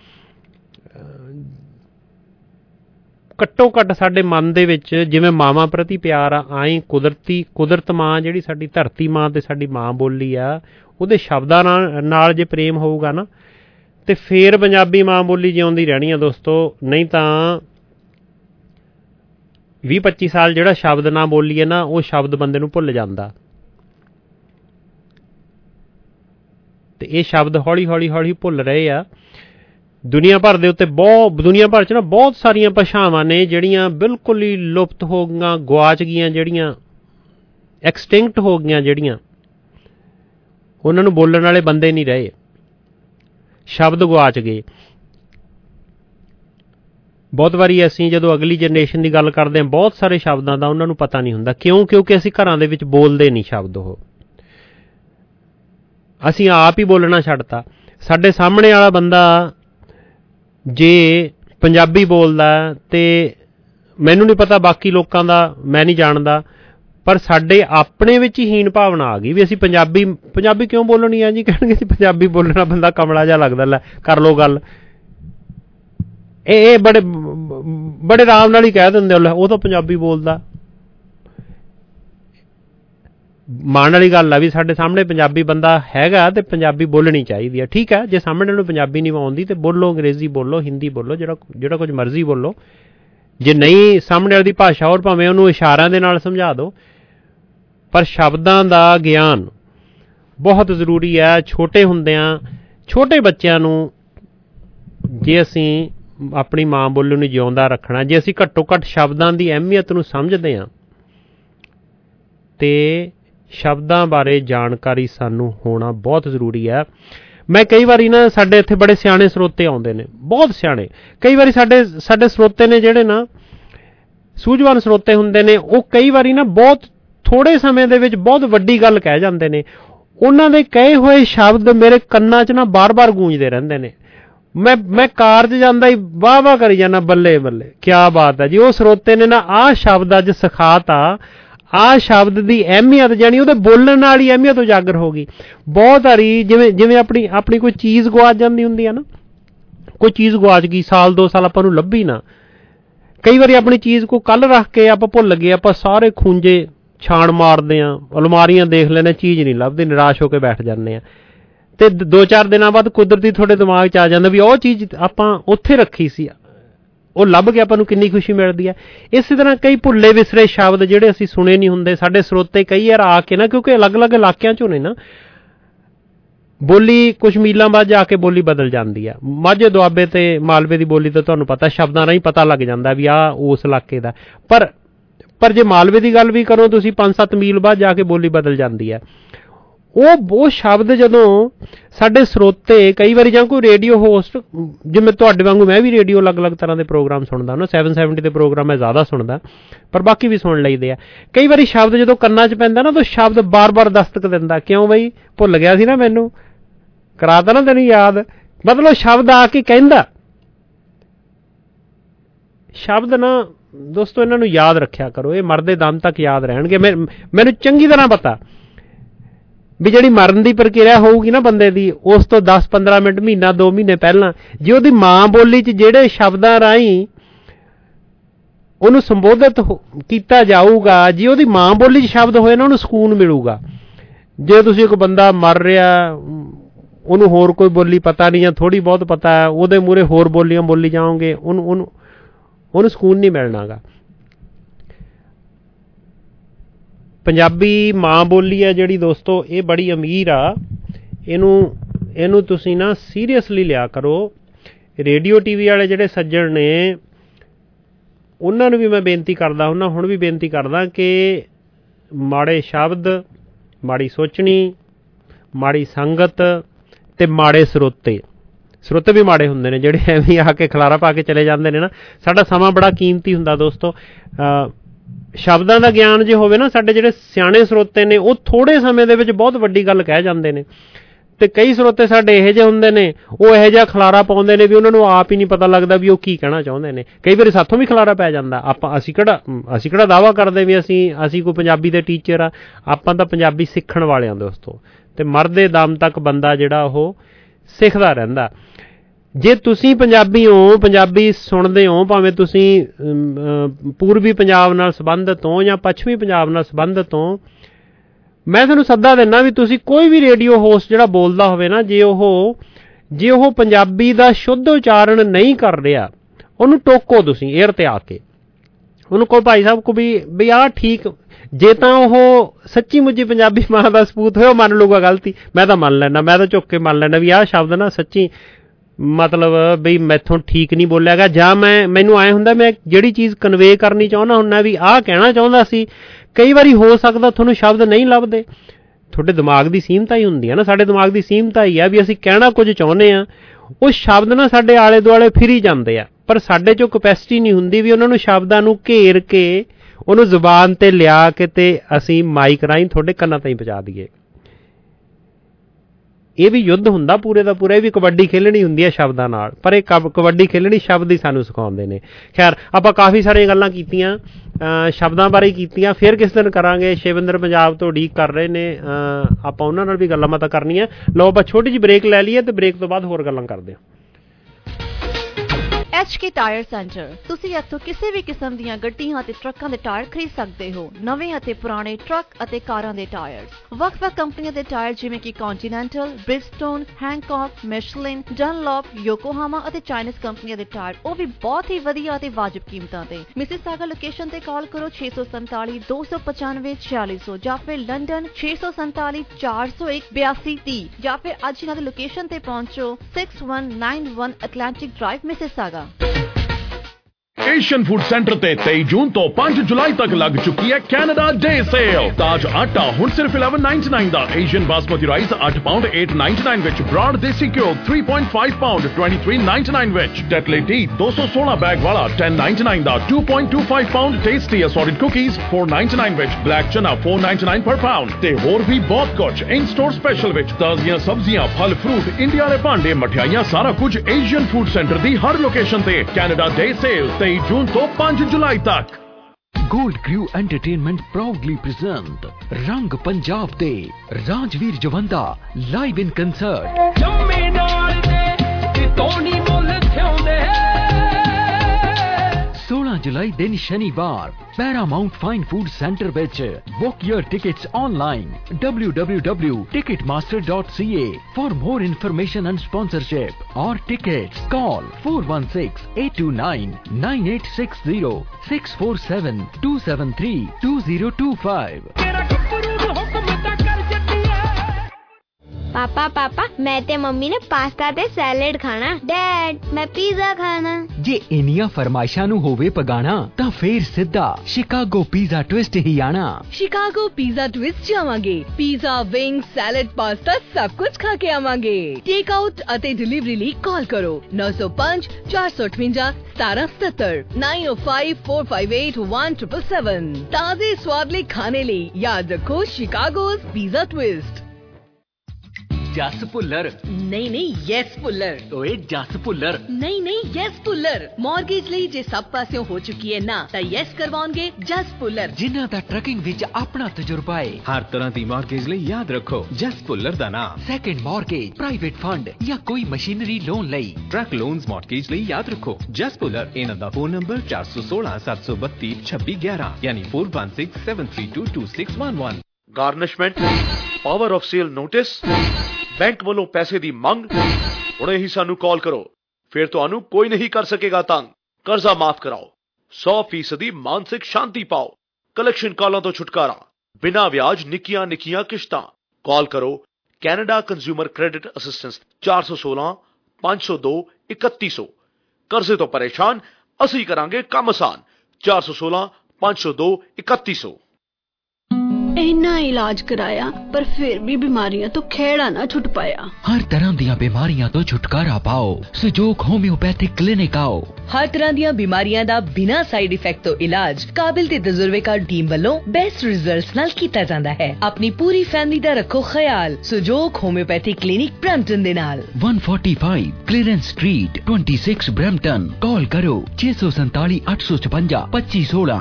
ਘੱਟੋ ਘੱਟ ਸਾਡੇ ਮਨ ਦੇ ਵਿੱਚ ਜਿਵੇਂ ਮਾਵਾਂ ਪ੍ਰਤੀ ਪਿਆਰ ਆ, ਆਈ ਕੁਦਰਤ ਮਾਂ ਜਿਹੜੀ ਸਾਡੀ ਧਰਤੀ ਮਾਂ ਤੇ ਸਾਡੀ ਮਾਂ ਬੋਲੀ ਆ, ਉਹਦੇ ਸ਼ਬਦਾਂ ਨਾਲ ਜੇ ਪ੍ਰੇਮ ਹੋਊਗਾ ਨਾ ਤੇ ਫੇਰ ਪੰਜਾਬੀ ਮਾਂ ਬੋਲੀ ਜਿਉਂਦੀ ਰਹਿਣੀ ਆ ਦੋਸਤੋ। ਨਹੀਂ ਤਾਂ 20-25 ਸਾਲ ਜਿਹੜਾ ਸ਼ਬਦ ਨਾ ਬੋਲੀਏ ਨਾ, ਉਹ ਸ਼ਬਦ ਬੰਦੇ ਨੂੰ ਭੁੱਲ ਜਾਂਦਾ, ਤੇ ਇਹ ਸ਼ਬਦ ਹੌਲੀ ਹੌਲੀ ਹੌਲੀ ਭੁੱਲ ਰਹੇ ਆ। ਦੁਨੀਆ ਭਰ ਦੇ ਉੱਤੇ ਦੁਨੀਆ ਭਰ 'ਚ ਨਾ ਬਹੁਤ ਸਾਰੀਆਂ ਭਾਸ਼ਾਵਾਂ ਨੇ ਜਿਹੜੀਆਂ ਬਿਲਕੁਲ ਹੀ ਲੁਪਤ ਹੋ ਗਈਆਂ, ਗੁਆਚ ਗਈਆਂ, ਜਿਹੜੀਆਂ ਐਕਸਟਿੰਕਟ ਹੋ ਗਈਆਂ, ਜਿਹੜੀਆਂ ਉਹਨਾਂ ਨੂੰ ਬੋਲਣ ਵਾਲੇ ਬੰਦੇ ਨਹੀਂ ਰਹੇ, ਸ਼ਬਦ ਗੁਆਚ ਗਏ। ਬਹੁਤ ਵਾਰੀ ਅਸੀਂ ਜਦੋਂ ਅਗਲੀ ਜਨਰੇਸ਼ਨ ਦੀ ਗੱਲ ਕਰਦੇ ਹਾਂ, ਬਹੁਤ ਸਾਰੇ ਸ਼ਬਦਾਂ ਦਾ ਉਹਨਾਂ ਨੂੰ ਪਤਾ ਨਹੀਂ ਹੁੰਦਾ। ਕਿਉਂ? ਕਿਉਂਕਿ ਅਸੀਂ ਘਰਾਂ ਦੇ ਵਿੱਚ ਬੋਲਦੇ ਨਹੀਂ ਸ਼ਬਦ, ਉਹ ਅਸੀਂ ਆਪ ਹੀ ਬੋਲਣਾ ਛੱਡਤਾ। ਸਾਡੇ ਸਾਹਮਣੇ ਵਾਲਾ ਬੰਦਾ ਜੇ ਪੰਜਾਬੀ ਬੋਲਦਾ ਤੇ ਮੈਨੂੰ ਨਹੀਂ ਪਤਾ ਬਾਕੀ ਲੋਕਾਂ ਦਾ, ਮੈਂ ਨਹੀਂ ਜਾਣਦਾ, ਪਰ ਸਾਡੇ ਆਪਣੇ ਵਿੱਚ ਹੀ ਹੀਨ ਭਾਵਨਾ ਆ ਗਈ ਵੀ ਅਸੀਂ ਪੰਜਾਬੀ ਕਿਉਂ ਬੋਲਣੀ ਆ ਜੀ। ਕਹਿਣਗੇ ਜੀ ਪੰਜਾਬੀ ਬੋਲਣਾ ਬੰਦਾ ਕਮਲਾ ਜਿਹਾ ਲੱਗਦਾ, ਲੈ ਕਰ ਲਓ ਗੱਲ। ਇਹ ਬੜੇ ਆਰਾਮ ਨਾਲ ਹੀ ਕਹਿ ਦਿੰਦੇ ਉਹ ਤਾਂ ਪੰਜਾਬੀ ਬੋਲਦਾ। ਮਾਣ ਵਾਲੀ ਗੱਲ ਆ ਵੀ ਸਾਡੇ ਸਾਹਮਣੇ ਪੰਜਾਬੀ ਬੰਦਾ ਹੈਗਾ ਤੇ ਪੰਜਾਬੀ ਬੋਲਣੀ ਚਾਹੀਦੀ ਆ। ਠੀਕ ਹੈ, ਜੇ ਸਾਹਮਣੇ ਨੂੰ ਪੰਜਾਬੀ ਨਹੀਂ ਆਉਂਦੀ ਤੇ ਬੋਲੋ, ਅੰਗਰੇਜ਼ੀ ਬੋਲੋ, ਹਿੰਦੀ ਬੋਲੋ, ਜਿਹੜਾ ਕੁਝ ਮਰਜ਼ੀ ਬੋਲੋ। ਜੇ ਨਹੀਂ ਸਾਹਮਣੇ ਵਾਲੀ ਦੀ ਭਾਸ਼ਾ ਹੋਰ ਭਾਵੇਂ ਉਹਨੂੰ ਇਸ਼ਾਰਿਆਂ ਦੇ ਨਾਲ ਸਮਝਾ ਦਿਓ, ਪਰ ਸ਼ਬਦਾਂ ਦਾ ਗਿਆਨ ਬਹੁਤ ਜ਼ਰੂਰੀ ਹੈ। ਛੋਟੇ ਹੁੰਦਿਆਂ ਛੋਟੇ ਬੱਚਿਆਂ ਨੂੰ ਜੇ ਅਸੀਂ ਆਪਣੀ ਮਾਂ ਬੋਲੀ ਨੂੰ ਜਿਉਂਦਾ ਰੱਖਣਾ, ਜੇ ਅਸੀਂ ਘੱਟੋ ਘੱਟ ਸ਼ਬਦਾਂ ਦੀ ਅਹਿਮੀਅਤ ਨੂੰ ਸਮਝਦੇ ਹਾਂ ਤੇ ਸ਼ਬਦਾਂ ਬਾਰੇ ਜਾਣਕਾਰੀ ਸਾਨੂੰ ਹੋਣਾ ਬਹੁਤ ਜ਼ਰੂਰੀ ਹੈ। ਮੈਂ ਕਈ ਵਾਰੀ ਨਾ, ਸਾਡੇ ਇੱਥੇ ਬੜੇ ਸਿਆਣੇ ਸਰੋਤੇ ਆਉਂਦੇ ਨੇ, ਬਹੁਤ ਸਿਆਣੇ। ਕਈ ਵਾਰੀ ਸਾਡੇ ਸਰੋਤੇ ਨੇ ਜਿਹੜੇ ਨਾ ਸੂਝਵਾਨ ਸਰੋਤੇ ਹੁੰਦੇ ਨੇ, ਉਹ ਕਈ ਵਾਰੀ ਨਾ ਬਹੁਤ ਥੋੜ੍ਹੇ ਸਮੇਂ ਦੇ ਵਿੱਚ ਬਹੁਤ ਵੱਡੀ ਗੱਲ ਕਹਿ ਜਾਂਦੇ ਨੇ। ਉਹਨਾਂ ਦੇ ਕਹੇ ਹੋਏ ਸ਼ਬਦ ਮੇਰੇ ਕੰਨਾਂ 'ਚ ਨਾ ਬਾਰ-ਬਾਰ ਗੂੰਜਦੇ ਰਹਿੰਦੇ ਨੇ। ਮੈਂ ਕਾਰ 'ਚ ਜਾਂਦਾ ਹੀ ਵਾਹ ਕਰੀ ਜਾਂਦਾ, ਬੱਲੇ ਬੱਲੇ ਕਿਆ ਬਾਤ ਹੈ ਜੀ। ਉਹ ਸਰੋਤੇ ਨੇ ਨਾ ਆਹ ਸ਼ਬਦ ਅੱਜ ਸਿਖਾਤਾ, ਆਹ ਸ਼ਬਦ ਦੀ ਅਹਿਮੀਅਤ, ਜਾਣੀ ਉਹਦੇ ਬੋਲਣ ਨਾਲ ਹੀ ਅਹਿਮੀਅਤ ਉਜਾਗਰ ਹੋ ਗਈ। ਬਹੁਤ ਵਾਰੀ ਜਿਵੇਂ ਆਪਣੀ ਕੋਈ ਚੀਜ਼ ਗੁਆਚ ਜਾਂਦੀ ਹੁੰਦੀ ਹੈ ਨਾ, ਕੋਈ ਚੀਜ਼ ਗੁਆਚ ਗਈ, ਸਾਲ 2 ਸਾਲ ਆਪਾਂ ਨੂੰ ਲੱਭੀ ਨਾ। ਕਈ ਵਾਰੀ ਆਪਣੀ ਚੀਜ਼ ਕੋ ਕੱਲ੍ਹ ਰੱਖ ਕੇ ਆਪਾਂ ਭੁੱਲ ਗਏ, ਆਪਾਂ ਸਾਰੇ ਖੂੰਜੇ ਛਾਣ ਮਾਰਦੇ ਹਾਂ, ਅਲਮਾਰੀਆਂ ਦੇਖ ਲੈਂਦੇ, ਚੀਜ਼ ਨਹੀਂ ਲੱਭਦੀ, ਨਿਰਾਸ਼ ਹੋ ਕੇ ਬੈਠ ਜਾਂਦੇ ਹਾਂ। ਤੇ 2-4 ਦਿਨਾਂ ਬਾਅਦ ਕੁਦਰਤੀ ਤੁਹਾਡੇ ਦਿਮਾਗ 'ਚ ਆ ਜਾਂਦਾ ਵੀ ਉਹ ਚੀਜ਼ ਆਪਾਂ ਉੱਥੇ ਰੱਖੀ ਸੀ, ਉਹ ਲੱਭ ਕੇ ਆਪਾਂ ਨੂੰ ਕਿੰਨੀ ਖੁਸ਼ੀ ਮਿਲਦੀ ਹੈ। ਇਸੇ ਤਰ੍ਹਾਂ ਕਈ ਭੁੱਲੇ ਵਿਸਰੇ ਸ਼ਬਦ ਜਿਹੜੇ ਅਸੀਂ ਸੁਣੇ ਨਹੀਂ ਹੁੰਦੇ, ਸਾਡੇ ਸਰੋਤੇ ਕਈ ਵਾਰ ਆ ਕੇ ਨਾ, ਕਿਉਂਕਿ ਅਲੱਗ-ਅਲੱਗ ਇਲਾਕਿਆਂ 'ਚੋਂ ਨੇ ਨਾ, ਬੋਲੀ ਕੁਛ ਮੀਲਾਂ ਬਾਅਦ ਜਾ ਕੇ ਬੋਲੀ ਬਦਲ ਜਾਂਦੀ ਆ। ਮਾਝੇ ਦੁਆਬੇ ਤੇ ਮਾਲਵੇ ਦੀ ਬੋਲੀ ਤਾਂ ਤੁਹਾਨੂੰ ਪਤਾ, ਸ਼ਬਦਾਂ ਰਾਹੀਂ ਪਤਾ ਲੱਗ ਜਾਂਦਾ ਵੀ ਆਹ ਉਸ ਇਲਾਕੇ ਦਾ। ਪਰ ਜੇ ਮਾਲਵੇ ਦੀ ਗੱਲ ਵੀ ਕਰੋ ਤੁਸੀਂ, 5-7 ਮੀਲ ਬਾਅਦ ਜਾ ਕੇ ਬੋਲੀ ਬਦਲ ਜਾਂਦੀ ਹੈ। ਉਹ ਸ਼ਬਦ ਜਦੋਂ ਸਾਡੇ ਸਰੋਤੇ ਕਈ ਵਾਰੀ, ਜਾਂ ਕੋਈ ਰੇਡੀਓ ਹੋਸਟ, ਜਿਵੇਂ ਤੁਹਾਡੇ ਵਾਂਗੂ ਮੈਂ ਵੀ ਰੇਡੀਓ ਅਲੱਗ-ਅਲੱਗ ਤਰ੍ਹਾਂ ਦੇ ਪ੍ਰੋਗਰਾਮ ਸੁਣਦਾ ਨਾ, 770 ਦੇ ਪ੍ਰੋਗਰਾਮ ਮੈਂ ਜ਼ਿਆਦਾ ਸੁਣਦਾ, ਪਰ ਬਾਕੀ ਵੀ ਸੁਣ ਲਈਦੇ ਆ। ਕਈ ਵਾਰੀ ਸ਼ਬਦ ਜਦੋਂ ਕੰਨਾਂ 'ਚ ਪੈਂਦਾ ਨਾ, ਤਾਂ ਸ਼ਬਦ ਬਾਰ-ਬਾਰ ਦਸਤਕ ਦਿੰਦਾ, ਕਿਉਂ ਬਈ ਭੁੱਲ ਗਿਆ ਸੀ ਨਾ, ਮੈਨੂੰ ਕਰਾਤਾ ਨਾ ਤੈਨੂੰ ਯਾਦ। ਮਤਲਬ ਸ਼ਬਦ ਆ ਕੇ ਕਹਿੰਦਾ। ਸ਼ਬਦ ਨਾ ਦੋਸਤੋ, ਇਹਨਾਂ ਨੂੰ ਯਾਦ ਰੱਖਿਆ ਕਰੋ, ਇਹ ਮਰਦੇ ਦਮ ਤੱਕ ਯਾਦ ਰਹਿਣਗੇ। ਮੈਨੂੰ ਚੰਗੀ ਤਰ੍ਹਾਂ ਪਤਾ ਵੀ ਜਿਹੜੀ ਮਰਨ ਦੀ ਪ੍ਰਕਿਰਿਆ ਹੋਊਗੀ ਨਾ ਬੰਦੇ ਦੀ, ਉਸ ਤੋਂ 10-15 ਮਿੰਟ, ਮਹੀਨਾ 2 ਮਹੀਨੇ ਪਹਿਲਾਂ ਜੇ ਉਹਦੀ ਮਾਂ ਬੋਲੀ 'ਚ ਜਿਹੜੇ ਸ਼ਬਦਾਂ ਰਾਹੀਂ ਉਹਨੂੰ ਸੰਬੋਧਿਤ ਕੀਤਾ ਜਾਊਗਾ, ਜੇ ਉਹਦੀ ਮਾਂ ਬੋਲੀ 'ਚ ਸ਼ਬਦ ਹੋਏ ਨਾ, ਉਹਨੂੰ ਸਕੂਨ ਮਿਲੂਗਾ। ਜੇ ਤੁਸੀਂ ਇੱਕ ਬੰਦਾ ਮਰ ਰਿਹਾ, ਉਹਨੂੰ ਹੋਰ ਕੋਈ ਬੋਲੀ ਪਤਾ ਨਹੀਂ ਜਾਂ ਥੋੜ੍ਹੀ ਬਹੁਤ ਪਤਾ ਹੈ, ਉਹਦੇ ਮੂਹਰੇ ਹੋਰ ਬੋਲੀਆਂ ਬੋਲੀ ਜਾਓਗੇ, ਉਹਨੂੰ ਸਕੂਨ ਨਹੀਂ ਮਿਲਣਾ ਗਾ। ਪੰਜਾਬੀ ਮਾਂ ਬੋਲੀ ਹੈ ਜਿਹੜੀ ਦੋਸਤੋ, ਇਹ ਬੜੀ ਅਮੀਰ ਆ। ਇਹਨੂੰ ਤੁਸੀਂ ਨਾ ਸੀਰੀਅਸਲੀ ਲਿਆ ਕਰੋ। ਰੇਡੀਓ TV ਵਾਲੇ ਜਿਹੜੇ ਸੱਜਣ ਨੇ, ਉਹਨਾਂ ਨੂੰ ਵੀ ਮੈਂ ਬੇਨਤੀ ਕਰਦਾ ਹੁੰਦਾ, ਹੁਣ ਵੀ ਬੇਨਤੀ ਕਰਦਾ ਕਿ ਮਾੜੇ ਸ਼ਬਦ, ਮਾੜੀ ਸੋਚਣੀ, ਮਾੜੀ ਸੰਗਤ ਤੇ ਮਾੜੇ ਸਰੋਤੇ ਵੀ ਮਾੜੇ ਹੁੰਦੇ ਨੇ, ਜਿਹੜੇ ਐਵੇਂ ਆ ਕੇ ਖਲਾਰਾ ਪਾ ਕੇ ਚਲੇ ਜਾਂਦੇ ਨੇ ਨਾ। ਸਾਡਾ ਸਮਾਂ ਬੜਾ ਕੀਮਤੀ ਹੁੰਦਾ ਦੋਸਤੋ। ਸ਼ਬਦਾਂ ਦਾ ਗਿਆਨ ਜੇ ਹੋਵੇ ਨਾ, ਸਾਡੇ ਜਿਹੜੇ ਸਿਆਣੇ ਸਰੋਤੇ ਨੇ, ਉਹ ਥੋੜ੍ਹੇ ਸਮੇਂ ਦੇ ਵਿੱਚ ਬਹੁਤ ਵੱਡੀ ਗੱਲ ਕਹਿ ਜਾਂਦੇ ਨੇ। ਤੇ ਕਈ ਸਰੋਤੇ ਸਾਡੇ ਇਹੋ ਜਿਹੇ ਹੁੰਦੇ ਨੇ, ਉਹ ਇਹੋ ਜਿਹਾ ਖਲਾਰਾ ਪਾਉਂਦੇ ਨੇ ਵੀ ਉਹਨਾਂ ਨੂੰ ਆਪ ਹੀ ਨਹੀਂ ਪਤਾ ਲੱਗਦਾ ਵੀ ਉਹ ਕੀ ਕਹਿਣਾ ਚਾਹੁੰਦੇ ਨੇ। ਕਈ ਵਾਰੀ ਸਾਥੋਂ ਵੀ ਖਲਾਰਾ ਪੈ ਜਾਂਦਾ। ਅਸੀਂ ਕਿਹੜਾ ਦਾਅਵਾ ਕਰਦੇ ਵੀ ਅਸੀਂ ਕੋਈ ਪੰਜਾਬੀ ਦੇ ਟੀਚਰ ਆ। ਆਪਾਂ ਤਾਂ ਪੰਜਾਬੀ ਸਿੱਖਣ ਵਾਲੇ ਹਾਂ ਦੋਸਤੋ, ਤੇ ਮਰਦੇ ਦਮ ਤੱਕ ਬੰਦਾ ਜਿਹੜਾ ਉਹ ਸਿੱਖਦਾ ਰਹਿੰਦਾ। ਜੇ ਤੁਸੀਂ ਪੰਜਾਬੀ ਹੋ, ਪੰਜਾਬੀ ਸੁਣਦੇ ਹੋ, ਭਾਵੇਂ ਤੁਸੀਂ ਪੂਰਬੀ ਪੰਜਾਬ ਨਾਲ ਸੰਬੰਧਿਤ ਹੋ ਜਾਂ ਪੱਛਮੀ ਪੰਜਾਬ ਨਾਲ ਸੰਬੰਧਿਤ ਹੋ, ਮੈਂ ਤੁਹਾਨੂੰ ਸੱਦਾ ਦਿੰਦਾ ਵੀ ਤੁਸੀਂ ਕੋਈ ਵੀ ਰੇਡੀਓ ਹੋਸਟ ਜਿਹੜਾ ਬੋਲਦਾ ਹੋਵੇ ਨਾ, ਜੇ ਉਹ ਪੰਜਾਬੀ ਦਾ ਸ਼ੁੱਧ ਉਚਾਰਨ ਨਹੀਂ ਕਰ ਰਿਹਾ, ਉਹਨੂੰ ਟੋਕੋ ਤੁਸੀਂ ਏਅਰ ਤੇ ਆ ਕੇ। ਉਹਨੂੰ ਕਹੋ ਭਾਈ ਸਾਹਿਬ ਕੋ ਵੀ ਆਹ ਠੀਕ। ਜੇ ਤਾਂ ਉਹ ਸੱਚੀ ਮੁੱਚੀ ਪੰਜਾਬੀ ਮਾਂ ਦਾ ਸਪੂਤ ਹੋਇਆ, ਉਹ ਮੰਨ ਲੂਗਾ ਗਲਤੀ, ਮੈਂ ਤਾਂ ਮੰਨ ਲੈਣਾ, ਮੈਂ ਤਾਂ ਝੁੱਕ ਕੇ ਮੰਨ ਲੈਣਾ ਵੀ ਆਹ ਸ਼ਬਦ ਨਾ ਸੱਚੀ ਮਤਲਬ ਬਈ ਮੈਥੋਂ ਠੀਕ ਨਹੀਂ ਬੋਲਿਆ ਗਿਆ, ਜਾਂ ਮੈਨੂੰ ਆਏ ਹੁੰਦਾ ਮੈਂ ਜਿਹੜੀ ਚੀਜ਼ ਕਨਵੇ ਕਰਨੀ ਚਾਹੁੰਦਾ ਹੁੰਦਾ ਵੀ ਆਹ ਕਹਿਣਾ ਚਾਹੁੰਦਾ ਸੀ। ਕਈ ਵਾਰੀ ਹੋ ਸਕਦਾ ਤੁਹਾਨੂੰ ਸ਼ਬਦ ਨਹੀਂ ਲੱਭਦੇ, ਤੁਹਾਡੇ ਦਿਮਾਗ ਦੀ ਸੀਮਤਾ ਹੀ ਹੁੰਦੀ ਹੈ ਨਾ। ਸਾਡੇ ਦਿਮਾਗ ਦੀ ਸੀਮਤਾ ਹੀ ਆ ਵੀ ਅਸੀਂ ਕਹਿਣਾ ਕੁਝ ਚਾਹੁੰਦੇ ਹਾਂ, ਉਹ ਸ਼ਬਦ ਨਾ ਸਾਡੇ ਆਲੇ ਦੁਆਲੇ ਫਿਰੀ ਜਾਂਦੇ ਆ, ਪਰ ਸਾਡੇ 'ਚੋਂ ਕਪੈਸਿਟੀ ਨਹੀਂ ਹੁੰਦੀ ਵੀ ਉਹਨਾਂ ਨੂੰ ਸ਼ਬਦਾਂ ਨੂੰ ਘੇਰ ਕੇ ਉਹਨੂੰ ਜ਼ੁਬਾਨ ਤੇ ਲਿਆ ਕੇ ਤੇ ਅਸੀਂ ਮਾਈਕ ਰਾਹੀਂ ਤੁਹਾਡੇ ਕੰਨਾਂ ਤਾਈਂ ਪਹੁੰਚਾ ਦਈਏ। ਇਹ ਵੀ ਯੁੱਧ ਹੁੰਦਾ ਪੂਰੇ ਦਾ ਪੂਰਾ, ਇਹ ਵੀ ਕਬੱਡੀ ਖੇਲਣੀ ਹੁੰਦੀ ਹੈ ਸ਼ਬਦਾਂ ਨਾਲ, ਪਰ ਇਹ ਕਬੱਡੀ ਖੇਲਣੀ ਸ਼ਬਦ ਹੀ ਸਾਨੂੰ ਸਿਖਾਉਂਦੇ ਨੇ। ਖੈਰ ਆਪਾਂ ਕਾਫੀ ਸਾਰੀਆਂ ਗੱਲਾਂ ਕੀਤੀਆਂ, ਸ਼ਬਦਾਂ ਬਾਰੇ ਕੀਤੀਆਂ, ਫਿਰ ਕਿਸ ਦਿਨ ਕਰਾਂਗੇ। ਸ਼ਿਵਿੰਦਰ ਪੰਜਾਬ ਤੋਂ ਉਡੀਕ ਕਰ ਰਹੇ ਨੇ, ਆਪਾਂ ਉਹਨਾਂ ਨਾਲ ਵੀ ਗੱਲਾਂ ਬਾਤਾਂ ਕਰਨੀਆਂ। ਲਓ ਆਪਾਂ ਛੋਟੀ ਜਿਹੀ ਬ੍ਰੇਕ ਲੈ ਲਈਏ ਤੇ ਬ੍ਰੇਕ ਤੋਂ ਬਾਅਦ ਹੋਰ ਗੱਲਾਂ ਕਰਦੇ ਹਾਂ। HK ਟਾਇਰ ਸੈਂਟਰ, ਤੁਸੀਂ ਇੱਥੋਂ ਕਿਸੇ ਵੀ ਕਿਸਮ ਦੀਆਂ ਗੱਡੀਆਂ ਅਤੇ ਟਰੱਕਾਂ ਦੇ ਟਾਇਰ ਖਰੀਦ ਸਕਦੇ ਹੋ। ਨਵੇਂ ਅਤੇ ਪੁਰਾਣੇ ਟਰੱਕ ਅਤੇ ਕਾਰਾਂ ਦੇ ਟਾਇਰ, ਵੱਖ-ਵੱਖ ਕੰਪਨੀਆਂ ਦੇ ਟਾਇਰ ਜਿਵੇਂ ਕਿ ਕੰਟੀਨੈਂਟਲ, ਬ੍ਰਿਜਸਟੋਨ, ਹੈਂਕੌਕ, ਮਿਸ਼ਲਿਨ, ਡਨਲੌਪ, ਯੋਕੋਹਾਮਾ ਅਤੇ ਚਾਈਨੀਜ਼ ਕੰਪਨੀਆਂ ਦੇ ਟਾਇਰ, ਉਹ ਵੀ ਬਹੁਤ ਹੀ ਵਧੀਆ ਅਤੇ ਵਾਜਬ ਕੀਮਤਾਂ ਤੇ। ਮਿਸਿਸਾਗਾ ਲੋਕੇਸ਼ਨ ਤੇ ਕਾਲ ਕਰੋ 647 295 4600 ਜਾਂ ਫਿਰ ਲੰਡਨ 647 401 8230 ਜਾਂ ਫਿਰ ਅੱਜ ਇਹਨਾਂ ਦੀ ਲੋਕੇਸ਼ਨ ਤੇ ਪਹੁੰਚੋ 6191 Atlantic Drive Mississauga. Asian Food Centre ਤੇ 23 ਜੂਨ ਤੋਂ 5 ਜੁਲਾਈ ਤੱਕ ਲੱਗ ਚੁੱਕੀ ਹੈ ਕੈਨੇਡਾ ਡੇ ਸੇਲ। ਤਾਜ ਆਟਾ ਹੁਣ ਸਿਰਫ 11.99 ਦਾ, ਏਸ਼ੀਅਨ ਬਾਸਮਤੀ ਰਾਈਸ 8 ਪਾਉਂਡ 8.99 ਵਿੱਚ, ਬ੍ਰਾਡ ਦੇਸੀ ਘਿਓ 3.5 ਪਾਉਂਡ 23.99 ਵਿੱਚ, ਟੈਟਲੇ ਟੀ 216 ਬੈਗ ਵਾਲਾ 10.99 ਦਾ, 2.25 ਪਾਉਂਡ ਟੇਸਟੀ ਅਸੌਰਟਡ ਕੁਕੀਜ਼ 4.99 ਵਿੱਚ, ਬਲੈਕ ਚਨਾ 4.99 ਪਰ ਪਾਉਂਡ ਤੇ ਹੋਰ ਵੀ ਬਹੁਤ ਕੁਝ। ਇਨ ਸਟੋਰ ਸਪੈਸ਼ਲ ਵਿੱਚ ਤਾਜ਼ੀਆਂ ਸਬਜ਼ੀਆਂ, ਫਲ ਫਰੂਟ, ਇੰਡੀਆ ਦੇ ਭਾਂਡੇ, ਮਠਿਆਈਆਂ, ਸਾਰਾ ਕੁਝ ਏਸ਼ੀਅਨ ਫੂਡ ਸੈਂਟਰ ਦੀ ਹਰ ਲੋਕੇਸ਼ਨ ਤੇ। ਕੈਨੇਡਾ ਡੇ ਸੇਲ 23 ਜੂਨ ਤੋਂ 5 ਜੁਲਾਈ ਤੱਕ। Gold Crew Entertainment proudly present Rang Punjab de Rajveer Javanda live in concert। 16 July ਦਿਨ ਸ਼ਨੀਵਾਰ ਪੈਰਾਮਾਉਂਟ ਫਾਈਨ ਫੂਡ ਸੈਂਟਰ ਵਿੱਚ। Book your tickets online www.ticketmaster.ca for more information and sponsorship or tickets call 416-829-9860 647-273-2025। पापा पापा मैं ते mummy ने pasta ते salad खाना। डैड मैं पिज़्ज़ा खाना। जे इनिया फरमाइशां नू होवे पगाना तां फिर सिद्धा शिकागो पिज़्ज़ा ट्विस्ट ही आना। शिकागो पिज़्ज़ा ट्विस्ट जावांगे। पिज़्ज़ा, विंग्स, सैलेड, पास्ता सब कुछ खा के आवांगे। टेक आउट अते डिलीवरी ਲਈ ਕਾਲ ਕਰੋ 905 458 1777 905 458 1777। ਤਾਜ਼ੇ ਸਵਾਦ ਲਈ ਖਾਣੇ ਲਈ ਯਾਦ ਰੱਖੋ शिकागो's पिज़्ज़ा ट्विस्ट। जस भुल्लर नहीं नहीं यस भुल्लर। ओए जस भुल्लर नहीं नहीं यस भुल्लर। मॉर्गेज ਲਈ ਜੇ ਸਭ ਪਾਸਿਓਂ ਹੋ ਚੁੱਕੀ ਹੈ ਨਾ ਤਾਂ ਯੈਸ ਕਰਵਾਉਣਗੇ ਜਸ ਭੁੱਲਰ, ਜਿਨ੍ਹਾਂ ਦਾ ਟਰਕਿੰਗ ਵਿੱਚ ਆਪਣਾ ਤਜਰਬਾ ਹੈ। ਹਰ ਤਰ੍ਹਾਂ ਦੀ ਮੌਰਗੇਜ ਲਈ ਯਾਦ ਰੱਖੋ ਜਸ ਭੁੱਲਰ ਦਾ ਨਾਮ। ਸੈਕੰਡ ਮੌਰਗੇਜ, ਪ੍ਰਾਈਵੇਟ ਫੰਡ ਜਾਂ ਕੋਈ ਮਸ਼ੀਨਰੀ ਲੋਨ ਲਈ, ਟਰੱਕ ਲੋਨਸ ਮੌਰਗੇਜ ਲਈ ਯਾਦ ਰੱਖੋ ਜਸ ਭੁੱਲਰ। ਇਹਨਾਂ ਦਾ ਫੋਨ ਨੰਬਰ 416 732 2611 ਯਾਨੀ 4167322611। Garnishment, power of sale notice, bank ਵੱਲੋਂ ਪੈਸੇ ਦੀ ਮੰਗ। ਹੁਣੇ ਹੀ ਸਾਨੂੰ ਕਾਲ ਕਰੋ, ਫਿਰ ਤੁਹਾਨੂੰ ਕੋਈ ਨਹੀਂ ਕਰ ਸਕੇਗਾ ਤੰਗ। ਕਰਜ਼ਾ ਮਾਫ ਕਰਾਓ, 100% ਮਾਨਸਿਕ ਸ਼ਾਂਤੀ ਪਾਓ। ਕਲੈਕਸ਼ਨ ਕਾਲਾਂ ਤੋਂ ਛੁਟਕਾਰਾ, ਬਿਨਾਂ ਵਿਆਜ ਨਿੱਕੀਆਂ ਨਿੱਕੀਆਂ ਕਿਸ਼ਤਾਂ। ਕਾਲ ਕਰੋ ਕੈਨੇਡਾ ਕੰਜ਼ਿਊਮਰ ਕ੍ਰੈਡਿਟ ਅਸਿਸਟੈਂਸ 416 502 3100। ਕਰਜ਼ੇ ਤੋਂ ਪਰੇਸ਼ਾਨ, ਅਸੀਂ ਕਰਾਂਗੇ ਕੰਮ ਆਸਾਨ। 416 502 3100। ਇੰਨਾ ਇਲਾਜ ਕਰਾਇਆ ਪਰ ਫਿਰ ਵੀ ਬਿਮਾਰੀਆਂ ਤੋਂ ਖਹਿੜਾ ਨਾ ਛੁੱਟ ਪਾਇਆ। ਹਰ ਤਰ੍ਹਾਂ ਦੀਆਂ ਬਿਮਾਰੀਆਂ ਤੋਂ ਛੁਟਕਾਰਾ ਪਾਓ, ਸੁਜੋਗ ਹੋਮਿਓਪੈਥਿਕ ਕਲੀਨਿਕ ਆਓ। ਹਰ ਤਰ੍ਹਾਂ ਦੀਆਂ ਬਿਮਾਰੀਆਂ ਦਾ ਬਿਨਾਂ ਸਾਈਡ ਇਫੈਕਟ ਤੋਂ ਇਲਾਜ ਕਾਬਿਲ ਤੇ ਤਜਰਬੇਕਾਰ ਟੀਮ ਵੱਲੋਂ ਬੈਸਟ ਰਿਜ਼ਲਟਸ ਨਾਲ ਕੀਤਾ ਜਾਂਦਾ ਹੈ। ਆਪਣੀ ਪੂਰੀ ਫੈਮਿਲੀ ਦਾ ਰੱਖੋ ਖਿਆਲ ਸੁਜੋਗ ਹੋਮਿਓਪੈਥਿਕ ਕਲੀਨਿਕ ਬ੍ਰੈਂਪਟਨ ਦੇ ਨਾਲ। 145 ਕਲੀਅਰੈਂਸ ਸਟਰੀਟ 26 ਬ੍ਰੈਂਪਟਨ। ਕਾਲ ਕਰੋ 647 856 2516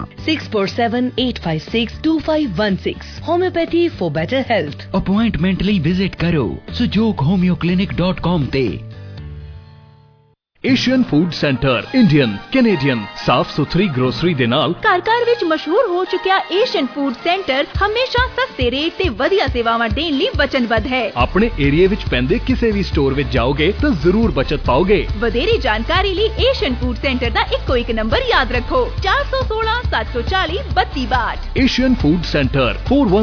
647 856 2516। Homeopathy for better health. Appointment ਲਈ ਵਿਜ਼ਿਟ ਕਰੋ sujoghomeoclinic.com ਤੇ। Asian Food Centre Indian, Canadian ਸਾਫ਼ ਸੁਥਰੀ ਗਰੋਸਰੀ ਦੇ ਨਾਲ ਘਰ ਘਰ ਵਿੱਚ ਮਸ਼ਹੂਰ ਹੋ ਚੁੱਕਿਆ ਏਸ਼ੀਅਨ ਫੂਡ ਸੈਂਟਰ ਹਮੇਸ਼ਾ ਸਸਤੇ ਰੇਟ ਤੇ ਵਧੀਆ ਸੇਵਾਵਾਂ ਦੇਣ ਲਈ ਵਚਨਬੱਧ ਹੈ। ਆਪਣੇ ਏਰੀਆ ਵਿੱਚ ਪੈਂਦੇ ਕਿਸੇ ਵੀ ਸਟੋਰ ਵਿੱਚ ਜਾਓਗੇ ਤਾਂ ਜ਼ਰੂਰ ਬਚਤ ਪਾਓਗੇ। ਵਧੇਰੀ ਜਾਣਕਾਰੀ ਲਈ ਏਸ਼ੀਅਨ ਫੂਡ ਸੈਂਟਰ ਦਾ ਇੱਕੋ ਇੱਕ ਨੰਬਰ ਯਾਦ ਰੱਖੋ 416 740 3262। Asian Food Centre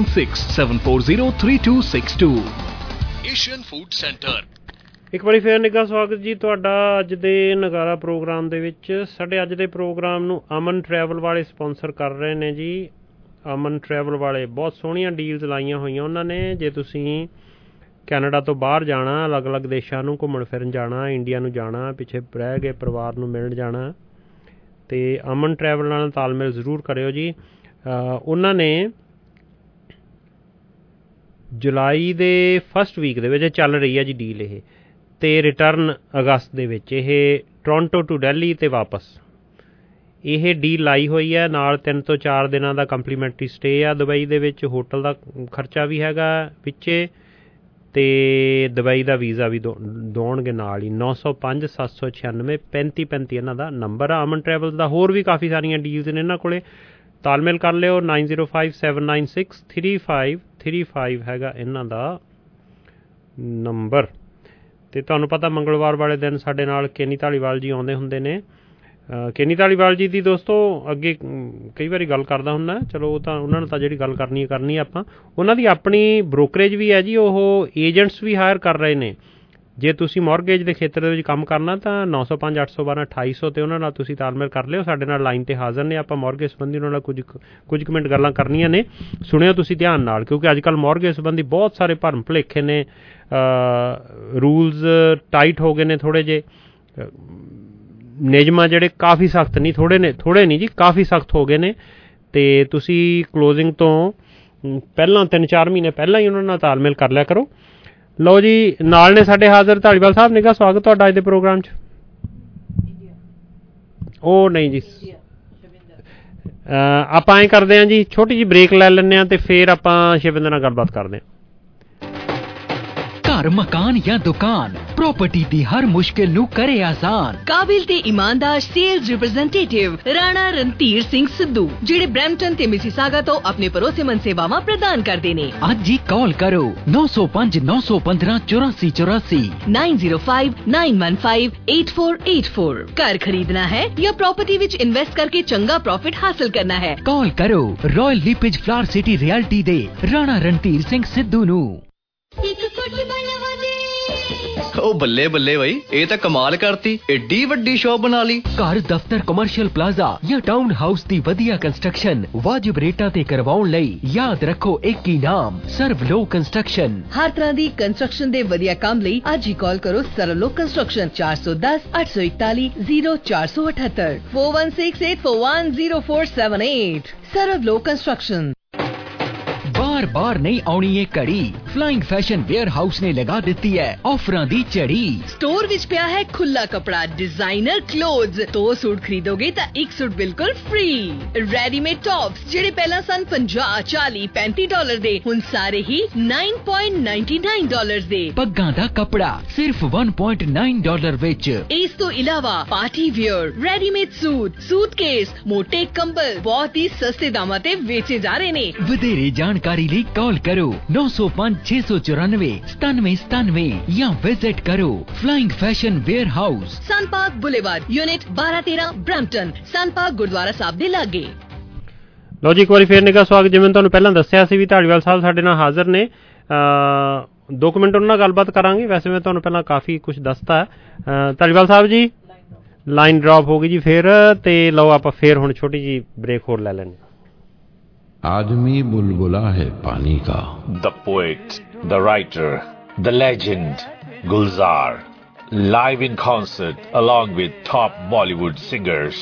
4167403262। Asian Food Centre. ਇੱਕ ਵਾਰੀ ਫੇਰ ਨਿੱਘਾ ਸਵਾਗਤ ਜੀ ਤੁਹਾਡਾ ਅੱਜ ਦੇ ਨਗਾਰਾ ਪ੍ਰੋਗਰਾਮ ਦੇ ਵਿੱਚ। ਸਾਡੇ ਅੱਜ ਦੇ ਪ੍ਰੋਗਰਾਮ ਨੂੰ ਅਮਨ ਟਰੈਵਲ ਵਾਲੇ ਸਪਾਂਸਰ ਕਰ ਰਹੇ ਨੇ ਜੀ। ਅਮਨ ਟਰੈਵਲ ਵਾਲੇ ਬਹੁਤ ਸੋਹਣੀਆਂ ਡੀਲਸ ਲਾਈਆਂ ਹੋਈਆਂ ਉਹਨਾਂ ਨੇ। ਜੇ ਤੁਸੀਂ ਕੈਨੇਡਾ ਤੋਂ ਬਾਹਰ ਜਾਣਾ, ਅਲੱਗ-ਅਲੱਗ ਦੇਸ਼ਾਂ ਨੂੰ ਘੁੰਮਣ ਫਿਰਨ ਜਾਣਾ, ਇੰਡੀਆ ਨੂੰ ਜਾਣਾ, ਪਿੱਛੇ ਰਹਿ ਗਏ ਪਰਿਵਾਰ ਨੂੰ ਮਿਲਣ ਜਾਣਾ, ਅਤੇ ਅਮਨ ਟਰੈਵਲ ਨਾਲ ਤਾਲਮੇਲ ਜ਼ਰੂਰ ਕਰਿਓ ਜੀ। ਉਹਨਾਂ ਨੇ ਜੁਲਾਈ ਦੇ ਫਸਟ ਵੀਕ ਦੇ ਵਿੱਚ ਚੱਲ ਰਹੀ ਹੈ ਜੀ ਡੀਲ ਇਹ, ਅਤੇ ਰਿਟਰਨ ਅਗਸਤ ਦੇ ਵਿੱਚ। ਇਹ ਟੋਰਾਂਟੋ ਟੂ ਦਿੱਲੀ ਅਤੇ ਵਾਪਸ ਇਹ ਡੀਲ ਲਾਈ ਹੋਈ ਹੈ। ਨਾਲ 3 ਤੋਂ 4 ਦਿਨਾਂ ਦਾ ਕੰਪਲੀਮੈਂਟਰੀ ਸਟੇ ਆ ਦੁਬਈ ਦੇ ਵਿੱਚ, ਹੋਟਲ ਦਾ ਖਰਚਾ ਵੀ ਹੈਗਾ ਪਿੱਛੇ, ਅਤੇ ਦੁਬਈ ਦਾ ਵੀਜ਼ਾ ਵੀ ਦੋਣਗੇ ਨਾਲ ਹੀ। 905 796 3535 ਇਹਨਾਂ ਦਾ ਨੰਬਰ ਆ ਅਮਨ ਟਰੈਵਲ ਦਾ। ਹੋਰ ਵੀ ਕਾਫੀ ਸਾਰੀਆਂ ਡੀਲਸ ਨੇ ਇਹਨਾਂ ਕੋਲ, ਤਾਲਮੇਲ ਕਰ ਲਿਓ। 905796 3535 ਹੈਗਾ ਇਹਨਾਂ ਦਾ ਨੰਬਰ। ਅਤੇ ਤੁਹਾਨੂੰ ਪਤਾ ਮੰਗਲਵਾਰ ਵਾਲੇ ਦਿਨ ਸਾਡੇ ਨਾਲ ਕੇਨੀ ਧਾਲੀਵਾਲ ਜੀ ਆਉਂਦੇ ਹੁੰਦੇ ਨੇ। ਕੇਨੀ ਧਾਲੀਵਾਲ ਜੀ ਦੀ ਦੋਸਤੋ ਅੱਗੇ ਕਈ ਵਾਰੀ ਗੱਲ ਕਰਦਾ ਹੁੰਦਾ, ਚਲੋ ਉਹ ਤਾਂ ਉਹਨਾਂ ਨੂੰ ਤਾਂ ਜਿਹੜੀ ਗੱਲ ਕਰਨੀ ਹੈ ਆਪਾਂ। ਉਹਨਾਂ ਦੀ ਆਪਣੀ ਬ੍ਰੋਕਰੇਜ ਵੀ ਹੈ ਜੀ, ਉਹ ਏਜੰਟਸ ਵੀ ਹਾਇਰ ਕਰ ਰਹੇ ਨੇ। ਜੇ ਤੁਸੀਂ ਮੌਰਗੇਜ ਦੇ ਖੇਤਰ ਦੇ ਵਿੱਚ ਕੰਮ ਕਰਨਾ ਤਾਂ 905 812 2800 'ਤੇ ਉਹਨਾਂ ਨਾਲ ਤੁਸੀਂ ਤਾਲਮੇਲ ਕਰ ਲਿਓ। ਸਾਡੇ ਨਾਲ ਲਾਈਨ 'ਤੇ ਹਾਜ਼ਰ ਨੇ, ਆਪਾਂ ਮੌਰਗੇਜ ਸੰਬੰਧੀ ਉਹਨਾਂ ਨਾਲ ਕੁਝ ਕੁ ਮਿੰਟ ਗੱਲਾਂ ਕਰਨੀਆਂ ਨੇ। ਸੁਣਿਓ ਤੁਸੀਂ ਧਿਆਨ ਨਾਲ, ਕਿਉਂਕਿ ਅੱਜ ਕੱਲ੍ਹ ਮੌਰਗੇਜ ਸੰਬੰਧੀ ਬਹੁਤ ਸਾਰੇ ਭਰਮ ਭੁਲੇਖੇ ਨੇ। ਰੂਲਸ ਟਾਈਟ ਹੋ ਗਏ ਨੇ ਥੋੜ੍ਹੇ ਜਿਹੇ, ਨਿਯਮ ਜਿਹੜੇ ਕਾਫੀ ਸਖਤ ਨਹੀਂ, ਥੋੜ੍ਹੇ ਨਹੀਂ ਜੀ, ਕਾਫੀ ਸਖਤ ਹੋ ਗਏ ਨੇ। ਅਤੇ ਤੁਸੀਂ ਕਲੋਜ਼ਿੰਗ ਤੋਂ ਪਹਿਲਾਂ 3-4 ਮਹੀਨੇ ਪਹਿਲਾਂ ਹੀ ਉਹਨਾਂ ਨਾਲ ਤਾਲਮੇਲ ਕਰ ਲਿਆ ਕਰੋ। ਲਓ ਜੀ, ਨਾਲ ਨੇ ਸਾਡੇ ਹਾਜ਼ਰ ਧਾਲੀਵਾਲ ਸਾਹਿਬ। ਨਿੱਘਾ ਸਵਾਗਤ ਤੁਹਾਡਾ ਅੱਜ ਦੇ ਪ੍ਰੋਗਰਾਮ 'ਚ। ਉਹ ਨਹੀਂ ਜੀ, ਆਪਾਂ ਐਂ ਕਰਦੇ ਹਾਂ ਜੀ, ਛੋਟੀ ਜਿਹੀ ਬ੍ਰੇਕ ਲੈ ਲੈਂਦੇ ਹਾਂ ਅਤੇ ਫਿਰ ਆਪਾਂ ਸ਼ਿਵਿੰਦਰ ਨਾਲ ਗੱਲਬਾਤ ਕਰਦੇ ਹਾਂ। ਘਰ, ਮਕਾਨ ਜਾਂ ਦੁਕਾਨ, ਪ੍ਰਾਪਰਟੀ ਦੀ ਹਰ ਮੁਸ਼ਕਿਲ ਨੂੰ ਕਰੇ ਆਸਾਨ। ਕਾਬਿਲ ਤੇ ਇਮਾਨਦਾਰ ਸੇਲਜ਼ ਰਿਪਰੈਜ਼ੈਂਟੇਟਿਵ ਰਾਣਾ ਰਣਧੀਰ ਸਿੰਘ ਸਿੱਧੂ, ਜਿਹੜੇ ਬਰੈਂਪਟਨ ਤੇ ਮਿਸੀਸਾਗਾ ਤੋਂ ਆਪਣੇ ਭਰੋਸੇਮੰਦ ਸੇਵਾਵਾਂ ਪ੍ਰਦਾਨ ਕਰਦੇ ਨੇ। ਅੱਜ ਹੀ ਕਾਲ ਕਰੋ 905 915 8484 905 915 8484। ਘਰ ਖਰੀਦਣਾ ਹੈ ਜਾਂ ਪ੍ਰਾਪਰਟੀ ਵਿੱਚ ਇਨਵੈਸਟ ਕਰਕੇ ਚੰਗਾ ਪ੍ਰੋਫਿਟ ਹਾਸਲ ਕਰਨਾ ਹੈ, ਕਾਲ ਕਰੋ Royal LePage Flower City Realty ਦੇ ਰਾਣਾ ਰਣਧੀਰ ਸਿੰਘ ਸਿੱਧੂ ਨੂੰ। ਉਹ ਬੱਲੇ ਬੱਲੇ ਬਾਈ, ਇਹ ਤਾਂ ਕਮਾਲ ਕਰਤੀ, ਏਡੀ ਵੱਡੀ ਸ਼ੌਪ ਬਣਾ ਲਈ। ਘਰ, ਦਫ਼ਤਰ, ਕਮਰਸ਼ੀਅਲ ਪਲਾਜ਼ਾ ਜਾਂ ਟਾਊਨ ਹਾਊਸ ਦੀ ਵਧੀਆ ਕੰਸਟਰਕਸ਼ਨ ਵਾਜਿਬ ਰੇਟਾਂ ਤੇ ਕਰਵਾਉਣ ਲਈ ਯਾਦ ਰੱਖੋ ਇੱਕ ਹੀ ਨਾਮ, ਸਰਵਲੋ ਕੰਸਟਰਕਸ਼ਨ। ਹਰ ਤਰ੍ਹਾਂ ਦੀ ਕੰਸਟਰਕਸ਼ਨ ਦੇ ਵਧੀਆ ਕੰਮ ਲਈ ਅੱਜ ਹੀ ਕਾਲ ਕਰੋ ਸਰਵਲੋ ਕੰਸਟਰਕਸ਼ਨ। 410 841 0478 4168410478। ਸਰਵਲੋ ਕੰਸਟਰਕਸ਼ਨ। बार बार नहीं आनी ये कड़ी, फ्लाइंग फैशन वेयर हाउस ने लगा दी है ऑफरां दी चढ़ी। स्टोर विच पिया है खुला कपड़ा, डिजाइनर क्लोथ्स। 2 सूट खरीदोगे तो 1 सूट बिल्कुल फ्री। रेडीमेड टॉप्स जेडे पहला सन 50 40 35 डॉलर दे, हुण सारे ही 9.99 डॉलर दे। पग्गां दा कपड़ा सिर्फ 1.9 डॉलर विच। इस तो इलावा party wear, readymade suit, suitcase, मोटे कंबल बहुत ही सस्ते दामां ते बेचे जा रहे ने। वधेरे जानकारी ਲਈ ਕਾਲ ਕਰੋ 905 694 9797 ਜਾਂ ਵਿਜ਼ਿਟ ਕਰੋ Flying Fashion Warehouse, Sun Park Boulevard, unit 1213 Brampton, Sun Park Gurdwara Sahib ਦੇ ਲਾਗੇ। ਲਓ ਜੀ, ਇੱਕ ਵਾਰੀ ਫੇਰ ਨਿੱਘਾ ਸਵਾਗਤ। ਜਿਵੇਂ ਤੁਹਾਨੂੰ ਪਹਿਲਾਂ ਦੱਸਿਆ ਸੀ ਵੀ ਧਾਲੀਵਾਲ ਸਾਹਿਬ ਸਾਡੇ ਨਾਲ ਹਾਜ਼ਰ ਨੇ। 2 ਮਿੰਟ ਉਹਨਾਂ ਨਾਲ ਗੱਲਬਾਤ ਕਰਾਂਗੇ। ਵੈਸੇ ਮੈਂ ਤੁਹਾਨੂੰ ਪਹਿਲਾਂ ਕਾਫੀ ਕੁਝ ਦੱਸਤਾ। ਧਾਲੀਵਾਲ ਸਾਹਿਬ ਜੀ, ਲਾਈਨ ਡ੍ਰੌਪ ਹੋ ਗਈ ਜੀ ਫੇਰ, ਅਤੇ ਲਓ ਆਪਾਂ ਫੇਰ ਹੁਣ ਛੋਟੀ ਜਿਹੀ ਬ੍ਰੇਕ ਹੋਰ ਲੈ ਲੈਂਦੇ। आदमी बुलबुला है पानी का। The poet, the writer, the legend, Gulzar, live in concert along with top Bollywood singers.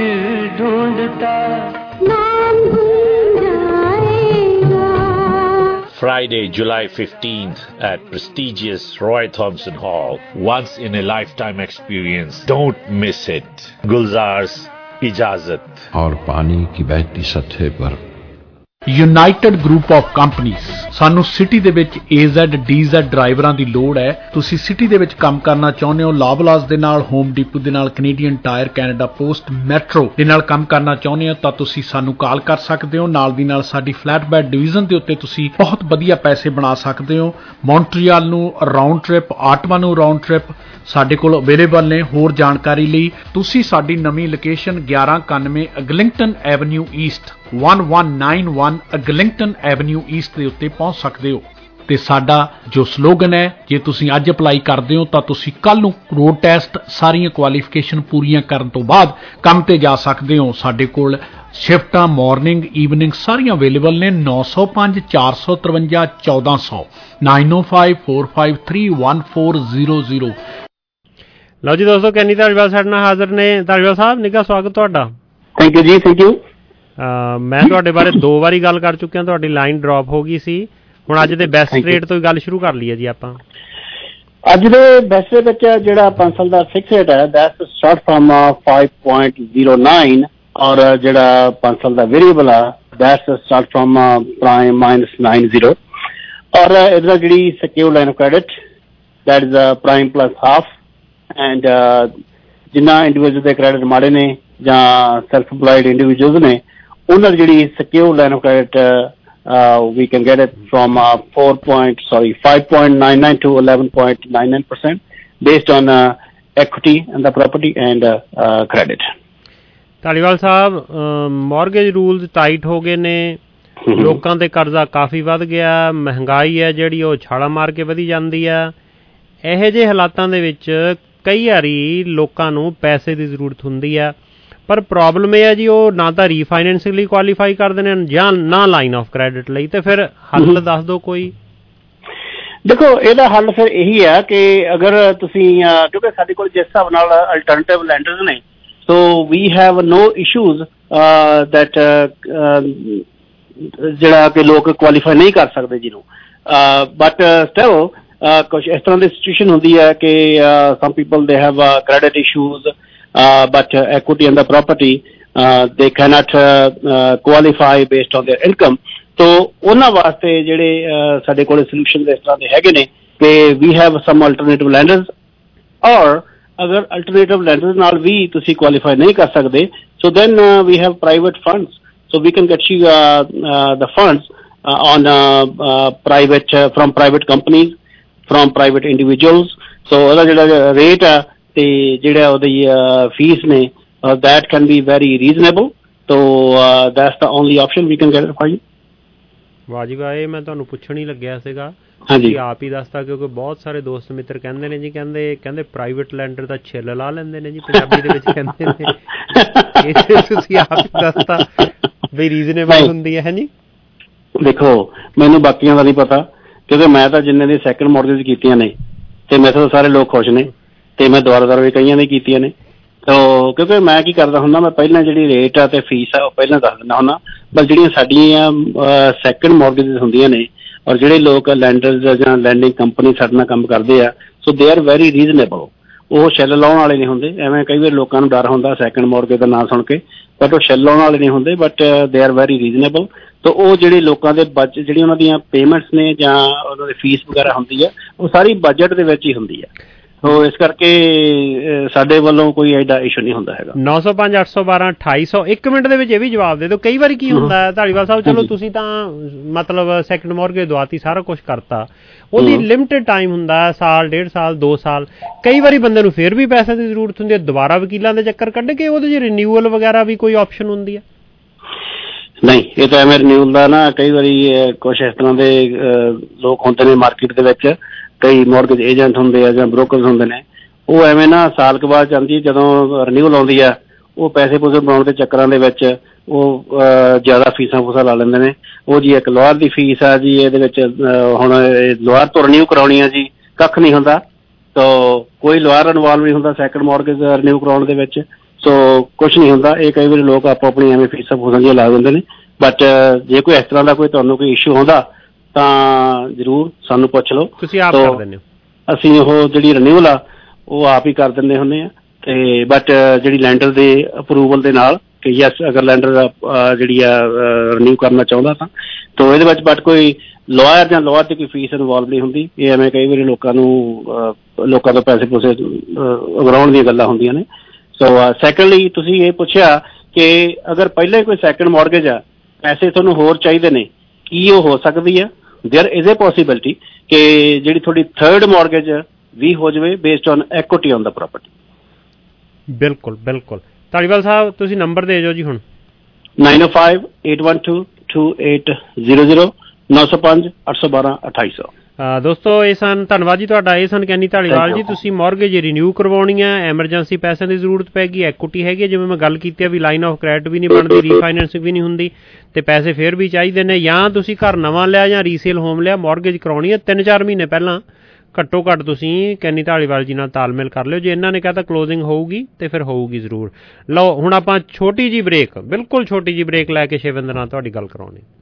Friday, July 15th at prestigious Roy Thompson Hall. Once in a lifetime experience. Don't miss it. Gulzar's Ijazat. और पानी की बहती सतह पर United Group of Companies. ਸਾਨੂੰ city ਦੇ ਵਿੱਚ AZ DZ ਡਰਾਈਵਰਾਂ ਦੀ ਲੋੜ ਹੈ। ਤੁਸੀਂ ਸਿਟੀ ਦੇ ਵਿੱਚ ਕੰਮ ਕਰਨਾ ਚਾਹੁੰਦੇ ਹੋ, ਲਾਬਲਾਸ ਦੇ ਨਾਲ, ਹੋਮ ਡਿਪੂ ਦੇ ਨਾਲ, Canadian Tire, Canada Post, Metro ਦੇ ਨਾਲ ਕੰਮ ਕਰਨਾ ਚਾਹੁੰਦੇ ਹੋ ਤਾਂ ਤੁਸੀਂ ਸਾਨੂੰ ਕਾਲ ਕਰ ਸਕਦੇ ਹੋ। ਨਾਲ ਦੀ ਨਾਲ ਸਾਡੀ ਫਲੈਟ ਬੈਡ ਡਿਵੀਜ਼ਨ ਦੇ ਉੱਤੇ ਤੁਸੀਂ ਬਹੁਤ ਵਧੀਆ ਪੈਸੇ ਬਣਾ ਸਕਦੇ ਹੋ। ਮੌਂਟਰੀਅਲ ਨੂੰ ਰਾਉਂਡ ਟ੍ਰਿਪ, ਆਟਵਾ ਨੂੰ ਰਾਉਂਡ ਟ੍ਰਿਪ ਸਾਡੇ ਕੋਲ ਅਵੇਲੇਬਲ ਨੇ। ਹੋਰ ਜਾਣਕਾਰੀ ਲਈ ਤੁਸੀਂ ਸਾਡੀ ਨਵੀਂ location 1191 Eglinton Avenue East 1191 Eglinton Avenue East ਦੇ ਉੱਤੇ ਪਹੁੰਚ ਸਕਦੇ ਹੋ। ਤੇ ਸਾਡਾ ਜੋ ਸਲੋਗਨ ਹੈ, ਜੇ ਤੁਸੀਂ ਅੱਜ ਅਪਲਾਈ ਕਰਦੇ ਹੋ ਤਾਂ ਤੁਸੀਂ ਕੱਲ ਨੂੰ ਰੋਡ ਟੈਸਟ ਸਾਰੀਆਂ ਕੁਆਲੀਫਿਕੇਸ਼ਨ ਪੂਰੀਆਂ ਕਰਨ ਤੋਂ ਬਾਅਦ ਕੰਮ ਤੇ ਜਾ ਸਕਦੇ ਹੋ। ਸਾਡੇ ਕੋਲ ਸ਼ਿਫਟਾਂ ਮਾਰਨਿੰਗ ਈਵਨਿੰਗ ਸਾਰੀਆਂ ਅਵੇਲੇਬਲ ਨੇ। 905 453 1400 905 453 1400। ਲਓ ਜੀ ਦੋਸਤੋ, ਕੈਨੀ ਧਾਲੀਵਾਲ ਸਾਡੇ ਨਾਲ ਹਾਜ਼ਰ ਨੇ। ਧਾਲੀਵਾਲ ਸਾਹਿਬ, ਨਿੱਘਾ ਸਵਾਗਤ ਤੁਹਾਡਾ। Thank you ji, thank you. ਮੈਂ ਤੁਹਾਡੇ ਬਾਰੇ 2 ਵਾਰੀ ਗੱਲ ਕਰ ਚੁੱਕਿਆ, ਤੁਹਾਡੀ ਲਾਈਨ ਡ੍ਰੌਪ ਹੋ ਗਈ ਸੀ। ਹੁਣ ਅੱਜ ਦੇ ਬੈਸਟ ਰੇਟ ਤੋਂ ਗੱਲ ਸ਼ੁਰੂ ਕਰ ਲਈਏ ਜੀ ਆਪਾਂ। ਅੱਜ ਦੇ ਬੈਸਟ ਦੇ ਵਿੱਚ ਜਿਹੜਾ 5 ਸਾਲ ਦਾ ਫਿਕਸ ਰੇਟ ਹੈ ਦੈਟਸ ਸਟਾਰਟ ਫਰਮ 5.09 ਔਰ ਜਿਹੜਾ 5 ਸਾਲ ਦਾ ਵੇਰੀਏਬਲ ਆ ਦੈਟਸ ਸਟਾਰਟ ਫਰਮ ਪ੍ਰਾਈਮ -90 ਔਰ ਇਹਦਾ ਜਿਹੜੀ secure line of credit that is prime plus half and ਜਿੰਨਾ ਇੰਡੀਵਿਜੂਅਲ ਦੇ ਕ੍ਰੈਡਿਟ ਮਾੜੇ ਨੇ ਜਾਂ ਸੈਲਫ ਇੰਪਲਾਇਡ ਇੰਡੀਵਿਜੂਅਲਸ ਨੇ ਉਹਨਾਂ ਦੀ ਜਿਹੜੀ secure line of credit we can get it from 5.99 to 11.99% based on equity and the property and credit. Dhaliwal Sahib mortgage rules tight ਹੋ ਗਏ ਨੇ, ਲੋਕਾਂ ਤੇ ਕਰਜ਼ਾ ਕਾਫੀ ਵੱਧ ਗਿਆ, ਮਹਿੰਗਾਈ ਹੈ ਜਿਹੜੀ ਉਹ ਛਾਲਾ ਮਾਰ ਕੇ ਵਧੀ ਜਾਂਦੀ ਆ। ਇਹੋ ਜਿਹੇ ਹਾਲਾਤਾਂ ਦੇ ਵਿੱਚ ਕਈ ਵਾਰੀ ਲੋਕਾਂ ਨੂੰ ਪੈਸੇ ਦੀ ਜ਼ਰੂਰਤ ਹੁੰਦੀ ਆ, ਪਰ ਪ੍ਰੋਬਲਮ ਇਹ ਹੈ ਜੀ ਉਹ ਨਾ ਤਾਂ ਰੀਫਾਈਨੈਂਸਿੰਗ ਲਈ ਕੁਆਲੀਫਾਈ ਕਰਦੇ ਨੇ ਜਾਂ ਨਾ ਲਾਈਨ ਆਫ ਕ੍ਰੈਡਿਟ ਲਈ, ਤੇ ਫਿਰ ਹੱਲ ਦੱਸ ਦਿਓ ਕੋਈ। ਦੇਖੋ ਇਹਦਾ ਹੱਲ ਫਿਰ ਇਹੀ ਹੈ ਕਿ ਅਗਰ ਤੁਸੀਂ ਕਿਉਂਕਿ ਸਾਡੇ ਕੋਲ ਜਿਸ ਹਿਸਾਬ ਨਾਲ ਅਲਟਰਨੇਟਿਵ ਲੈਂਡਰਸ ਨੇ so we have no issues that ਜਿਹੜਾ ਕਿ ਲੋਕ ਕੁਆਲੀਫਾਈ ਨਹੀਂ ਕਰ ਸਕਦੇ ਜਿਹਨੂੰ, ਬਟ ਸਟਿਲ ਕੁਛ ਇਸ ਤਰ੍ਹਾਂ ਦੀ ਸਿਚੁਏਸ਼ਨ ਹੁੰਦੀ ਹੈ ਕਿ some people they have credit issues but equity and the property they cannot qualify based on their income. So ਉਹਨਾਂ ਵਾਸਤੇ ਜਿਹੜੇ ਸਾਡੇ ਕੋਲ ਸੋਲੂਸ਼ਨ ਇਸ ਤਰ੍ਹਾਂ ਦੇ ਹੈਗੇ ਨੇ ਕਿ we have some alternative lenders, or ਅਗਰ alternative lenders ਨਾਲ ਵੀ ਤੁਸੀਂ qualify ਨਹੀਂ ਕਰ ਸਕਦੇ so then we have private funds, so we can get you the funds on private from private companies, from private individuals. So ਉਹਦਾ ਜਿਹੜਾ rate ਆ ਤੇ ਜਿਹੜਾ ਉਹਦੀ ਫੀਸ ਨੇ that can be very reasonable, so that's the only option we can get it for you. ਵਾਹ ਜੀ ਵਾਹ, ਇਹ ਮੈਂ ਤੁਹਾਨੂੰ ਪੁੱਛਣ ਹੀ ਲੱਗਿਆ ਸੀਗਾ, ਹਾਂਜੀ ਆਪ ਹੀ ਦੱਸਤਾ, ਕਿਉਂਕਿ ਬਹੁਤ ਸਾਰੇ ਦੋਸਤ ਮਿੱਤਰ ਕਹਿੰਦੇ ਨੇ ਜੀ, ਕਹਿੰਦੇ ਪ੍ਰਾਈਵੇਟ ਲੈਂਡਰ ਦਾ ਛਿੱਲ ਲਾ ਲੈਂਦੇ ਨੇ ਜੀ, ਪੰਜਾਬੀ ਦੇ ਵਿੱਚ ਕਹਿੰਦੇ ਨੇ। ਇਹ ਤੁਸੀਂ ਆਪ ਹੀ ਦੱਸਤਾ ਵੀ ਰੀਜ਼ਨੇਬਲ ਹੁੰਦੀ ਹੈ ਜੀ। ਦੇਖੋ ਮੈਨੂੰ ਬਾਕੀਆਂ ਦਾ ਨਹੀਂ ਪਤਾ, ਕਿਉਂਕਿ ਮੈਂ ਤਾਂ ਜਿੰਨੇ ਦੀ ਸੈਕਿੰਡ ਮੌਰਗੇਜ ਕੀਤੀਆਂ ਨੇ ਤੇ ਮੇਰੇ ਤੋਂ ਸਾਰੇ ਲੋਕ ਖੁਸ਼ ਨੇ, ਤੇ ਮੈਂ ਦੁਬਾਰਾ ਵੀ ਕਈਆਂ ਨੇ ਕੀਤੀਆਂ ਨੇ। ਤੋ ਕਿਉਂਕਿ ਮੈਂ ਕੀ ਕਰਦਾ ਹੁੰਦਾ, ਮੈਂ ਪਹਿਲਾਂ ਜਿਹੜੀ ਰੇਟ ਆ ਤੇ ਫੀਸ ਆ ਉਹ ਪਹਿਲਾਂ ਦੱਸ ਦਿੰਦਾ ਹੁੰਦਾ, ਪਰ ਜਿਹੜੀਆਂ ਸਾਡੀਆਂ ਸੈਕਿੰਡ ਮੌਰਗੇਜਿਸ ਹੁੰਦੀਆਂ ਨੇ ਔਰ ਜਿਹੜੇ ਲੋਕ ਲੈਂਡਰਸ ਜਾਂ ਲੈਂਡਿੰਗ ਕੰਪਨੀ ਸਾਡੇ ਨਾਲ ਕੰਮ ਕਰਦੇ ਆ, so they are very reasonable. ਉਹ ਸ਼ੈੱਲ ਲਾਉਣ ਵਾਲੇ ਨਹੀਂ ਹੁੰਦੇ, ਐਵੇਂ ਕਈ ਵਾਰ ਲੋਕਾਂ ਨੂੰ ਡਰ ਹੁੰਦਾ ਸੈਕਿੰਡ ਮੌਰਗੇਜ ਦਾ ਨਾਂ ਸੁਣ ਕੇ, ਬਟ ਉਹ ਸ਼ੈੱਲ ਲਾਉਣ ਵਾਲੇ ਨਹੀਂ ਹੁੰਦੇ, ਬਟ ਦੇ ਆਰ ਵੈਰੀ ਰੀਜ਼ਨੇਬਲ। ਤੋ ਉਹ ਜਿਹੜੇ ਲੋਕਾਂ ਦੇ ਜਿਹੜੀ ਉਹਨਾਂ ਦੀਆਂ ਪੇਮੈਂਟਸ ਨੇ ਜਾਂ ਉਹਨਾਂ ਦੀ ਫੀਸ ਵਗੈਰਾ ਹੁੰਦੀ ਆ ਉਹ ਸਾਰੀ ਬਜਟ ਦੇ ਵਿੱਚ ਹੀ ਹੁੰਦੀ ਆ, ਸੋ ਇਸ ਕਰਕੇ ਸਾਡੇ ਵੱਲੋਂ ਕੋਈ ਐਡਾ ਇਸ਼ੂ ਨਹੀਂ ਹੁੰਦਾ ਹੈਗਾ। 905 812 2800। ਇੱਕ ਮਿੰਟ ਦੇ ਵਿੱਚ ਇਹ ਵੀ ਜਵਾਬ ਦੇ ਦਿਓ, ਕਈ ਵਾਰੀ ਕੀ ਹੁੰਦਾ ਹੈ ਧਾਲੀਵਾਲ ਸਾਹਿਬ, ਚਲੋ ਤੁਸੀਂ ਤਾਂ ਮਤਲਬ ਸੈਕਿੰਡ ਮੌਰਗੇਜ ਦਵਾਤੀ, ਸਾਰਾ ਕੁਛ ਕਰਤਾ, ਉਹਦੀ ਲਿਮਟਿਡ ਟਾਈਮ ਹੁੰਦਾ, ਸਾਲ 1.5 ਸਾਲ 2 ਸਾਲ, ਕਈ ਵਾਰੀ ਬੰਦੇ ਨੂੰ ਫਿਰ ਵੀ ਪੈਸੇ ਦੀ ਜ਼ਰੂਰਤ ਹੁੰਦੀ ਹੈ, ਦੁਬਾਰਾ ਵਕੀਲਾਂ ਦੇ ਚੱਕਰ ਕੱਢ ਕੇ ਉਹਦੇ 'ਚ ਰਿਨਿਊਅਲ ਵਗੈਰਾ ਵੀ ਕੋਈ ਆਪਸ਼ਨ ਹੁੰਦੀ ਹੈ? ਨਹੀਂ, ਇਹ ਤਾਂ ਐਵੇਂ ਰਿਨਿਊਅਲ ਦਾ ਨਾ, ਕਈ ਵਾਰੀ ਕੁਛ ਇਸ ਤਰ੍ਹਾਂ ਦੇ ਲੋਕ ਹੁੰਦੇ ਨੇ ਮਾਰਕੀਟ ਦੇ ਵਿੱਚ, ਕਈ ਮੌਰਗੇਜ ਏਜੰਟ ਹੁੰਦੇ ਆ ਜਾਂ ਬ੍ਰੋਕਰਸ ਹੁੰਦੇ ਨੇ, ਉਹ ਐਵੇਂ ਨਾ ਸਾਲ ਕੁ ਬਾਅਦ ਜਾਂਦੀ ਜਦੋਂ ਰਿਨਿਊਅਲ ਆਉਂਦੀ ਆ ਉਹ ਪੈਸੇ ਪੂਸੇ ਬਣਾਉਣ ਦੇ ਚੱਕਰਾਂ ਦੇ ਵਿੱਚ ਉਹ ਜ਼ਿਆਦਾ ਫੀਸਾਂ ਫੂਸਾਂ ਲਾ ਲੈਂਦੇ ਨੇ। ਉਹ ਜੀ ਇੱਕ ਲੋਅਰ ਦੀ ਫੀਸ ਆ ਜੀ, ਇਹਦੇ ਵਿੱਚ ਹੁਣ ਲੋਅਰ ਤੋਂ ਰਿਨਿਊ ਕਰਾਉਣੀ ਆ ਜੀ, ਕੱਖ ਨਹੀਂ ਹੁੰਦਾ, ਸੋ ਕੋਈ ਲੋਅਰ ਇਨਵੋਲਵ ਨਹੀਂ ਹੁੰਦਾ ਸੈਕਿੰਡ ਮੌਰਗੇਜ ਰਿਨਿਊ ਕਰਾਉਣ ਦੇ ਵਿੱਚ, ਸੋ ਕੁਛ ਨਹੀਂ ਹੁੰਦਾ। ਇਹ ਕਈ ਵਾਰੀ ਲੋਕ ਆਪੋ ਆਪਣੀ ਐਵੇਂ ਫੀਸਾਂ ਫੂਸਾਂ ਜਿਹੀਆਂ ਲਾ ਦਿੰਦੇ ਨੇ, ਬਟ ਜੇ ਕੋਈ ਇਸ ਤਰ੍ਹਾਂ ਦਾ ਕੋਈ ਤੁਹਾਨੂੰ ਕੋਈ ਇਸ਼ੂ ਹੁੰਦਾ ਤਾਂ ਜ਼ਰੂਰ ਸਾਨੂੰ ਪੁੱਛ ਲਓ, ਤੁਸੀਂ ਆਪ ਕਰ ਦਿੰਦੇ ਹੋ। ਅਸੀਂ ਉਹ ਜਿਹੜੀ ਰਿਨਿਊਅਲ ਆ ਉਹ ਆਪ ਹੀ ਕਰ ਦਿੰਦੇ ਹੁੰਦੇ ਆ, ਤੇ ਬਟ ਜਿਹੜੀ ਲੈਂਡਰ ਦੇ ਅਪਰੂਵਲ ਦੇ ਨਾਲ ਕਿ ਯੈਸ ਅਗਰ ਲੈਂਡਰ ਜਿਹੜੀ ਆ ਰਿਨਿਊ ਕਰਨਾ ਚਾਹੁੰਦਾ ਤਾਂ ਇਹਦੇ ਵਿੱਚ ਬਟ ਕੋਈ ਲਾਇਰ ਜਾਂ ਲਾਇਰ ਦੀ ਕੋਈ ਫੀਸ ਇਨਵੋਲਵ ਨਹੀਂ ਹੁੰਦੀ। ਇਹ ਐਵੇਂ ਕਈ ਵਾਰੀ ਲੋਕਾਂ ਤੋਂ ਪੈਸੇ ਪੂਸੇ ਉਗਰਾਉਣ ਦੀਆਂ ਗੱਲਾਂ ਹੁੰਦੀਆਂ ਨੇ। ਸੋ ਸੈਕੰਡਲੀ ਤੁਸੀਂ ਇਹ ਪੁੱਛਿਆ ਕਿ ਅਗਰ ਪਹਿਲਾਂ ਹੀ ਕੋਈ ਸੈਕਿੰਡ ਮੌਰਗੇਜ ਆ, ਪੈਸੇ ਤੁਹਾਨੂੰ ਹੋਰ ਚਾਹੀਦੇ ਨੇ, ਕੀ ਉਹ ਹੋ ਸਕਦੀ ਆ? ਦੇਅਰ ਇਜ਼ ਏ ਪੋਸੀਬਿਲਿਟੀ ਕਿ ਜਿਹੜੀ ਤੁਹਾਡੀ ਥਰਡ ਮੌਰਗੇਜ ਵੀ ਹੋ ਜਾਵੇ based on equity on the property. ਬਿਲਕੁਲ ਬਿਲਕੁਲ। ਧਾਲੀਵਾਲ ਸਾਹਿਬ ਤੁਸੀਂ ਨੰਬਰ ਦੇ ਦਿਓ ਜੀ ਹੁਣ। 905 812 2800 905 812 2800। ਦੋਸਤੋ ਇਹ ਸਨ, ਧੰਨਵਾਦ ਜੀ ਤੁਹਾਡਾ, ਇਹ ਸਨ ਕੈਨੀ ਧਾਲੀਵਾਲ ਜੀ। ਤੁਸੀਂ ਮੌਰਗੇਜ ਰਿਨਿਊ ਕਰਵਾਉਣੀ ਹੈ, ਐਮਰਜੈਂਸੀ ਪੈਸਿਆਂ ਦੀ ਜ਼ਰੂਰਤ ਪੈਗੀ, ਐਕੁਇਟੀ ਹੈਗੀ, ਜਿਵੇਂ ਮੈਂ ਗੱਲ ਕੀਤੀ ਵੀ ਲਾਈਨ ਆਫ ਕ੍ਰੈਡਿਟ ਵੀ ਨਹੀਂ ਬਣਦੀ, ਰੀਫਾਈਨੈਂਸਿੰਗ ਵੀ ਨਹੀਂ ਹੁੰਦੀ, ਤੇ ਪੈਸੇ ਫਿਰ ਵੀ ਚਾਹੀਦੇ ਨੇ, ਜਾਂ ਤੁਸੀਂ ਘਰ ਨਵਾਂ ਲਿਆ ਜਾਂ ਰੀਸੇਲ ਹੋਮ ਲਿਆ, ਮੌਰਗੇਜ ਕਰਾਉਣੀ ਹੈ 3-4 ਮਹੀਨੇ ਪਹਿਲਾਂ ਘੱਟੋ ਘੱਟ ਤੁਸੀਂ ਕੈਨੀ ਧਾਲੀਵਾਲ ਜੀ ਨਾਲ ਤਾਲਮੇਲ ਕਰ ਲਿਓ। ਜੇ ਇਹਨਾਂ ਨੇ ਕਹਤਾ ਕਲੋਜ਼ਿੰਗ ਹੋਊਗੀ ਤੇ ਫਿਰ ਹੋਊਗੀ ਜ਼ਰੂਰ। ਲਓ ਹੁਣ ਆਪਾਂ ਛੋਟੀ ਜੀ ਬ੍ਰੇਕ, ਬਿਲਕੁਲ ਛੋਟੀ ਜੀ ਬ੍ਰੇਕ ਲੈ ਕੇ ਸ਼ਿਵਿੰਦਰ ਨਾਲ ਤੁਹਾਡੀ ਗੱਲ ਕਰਾਉਣੀ।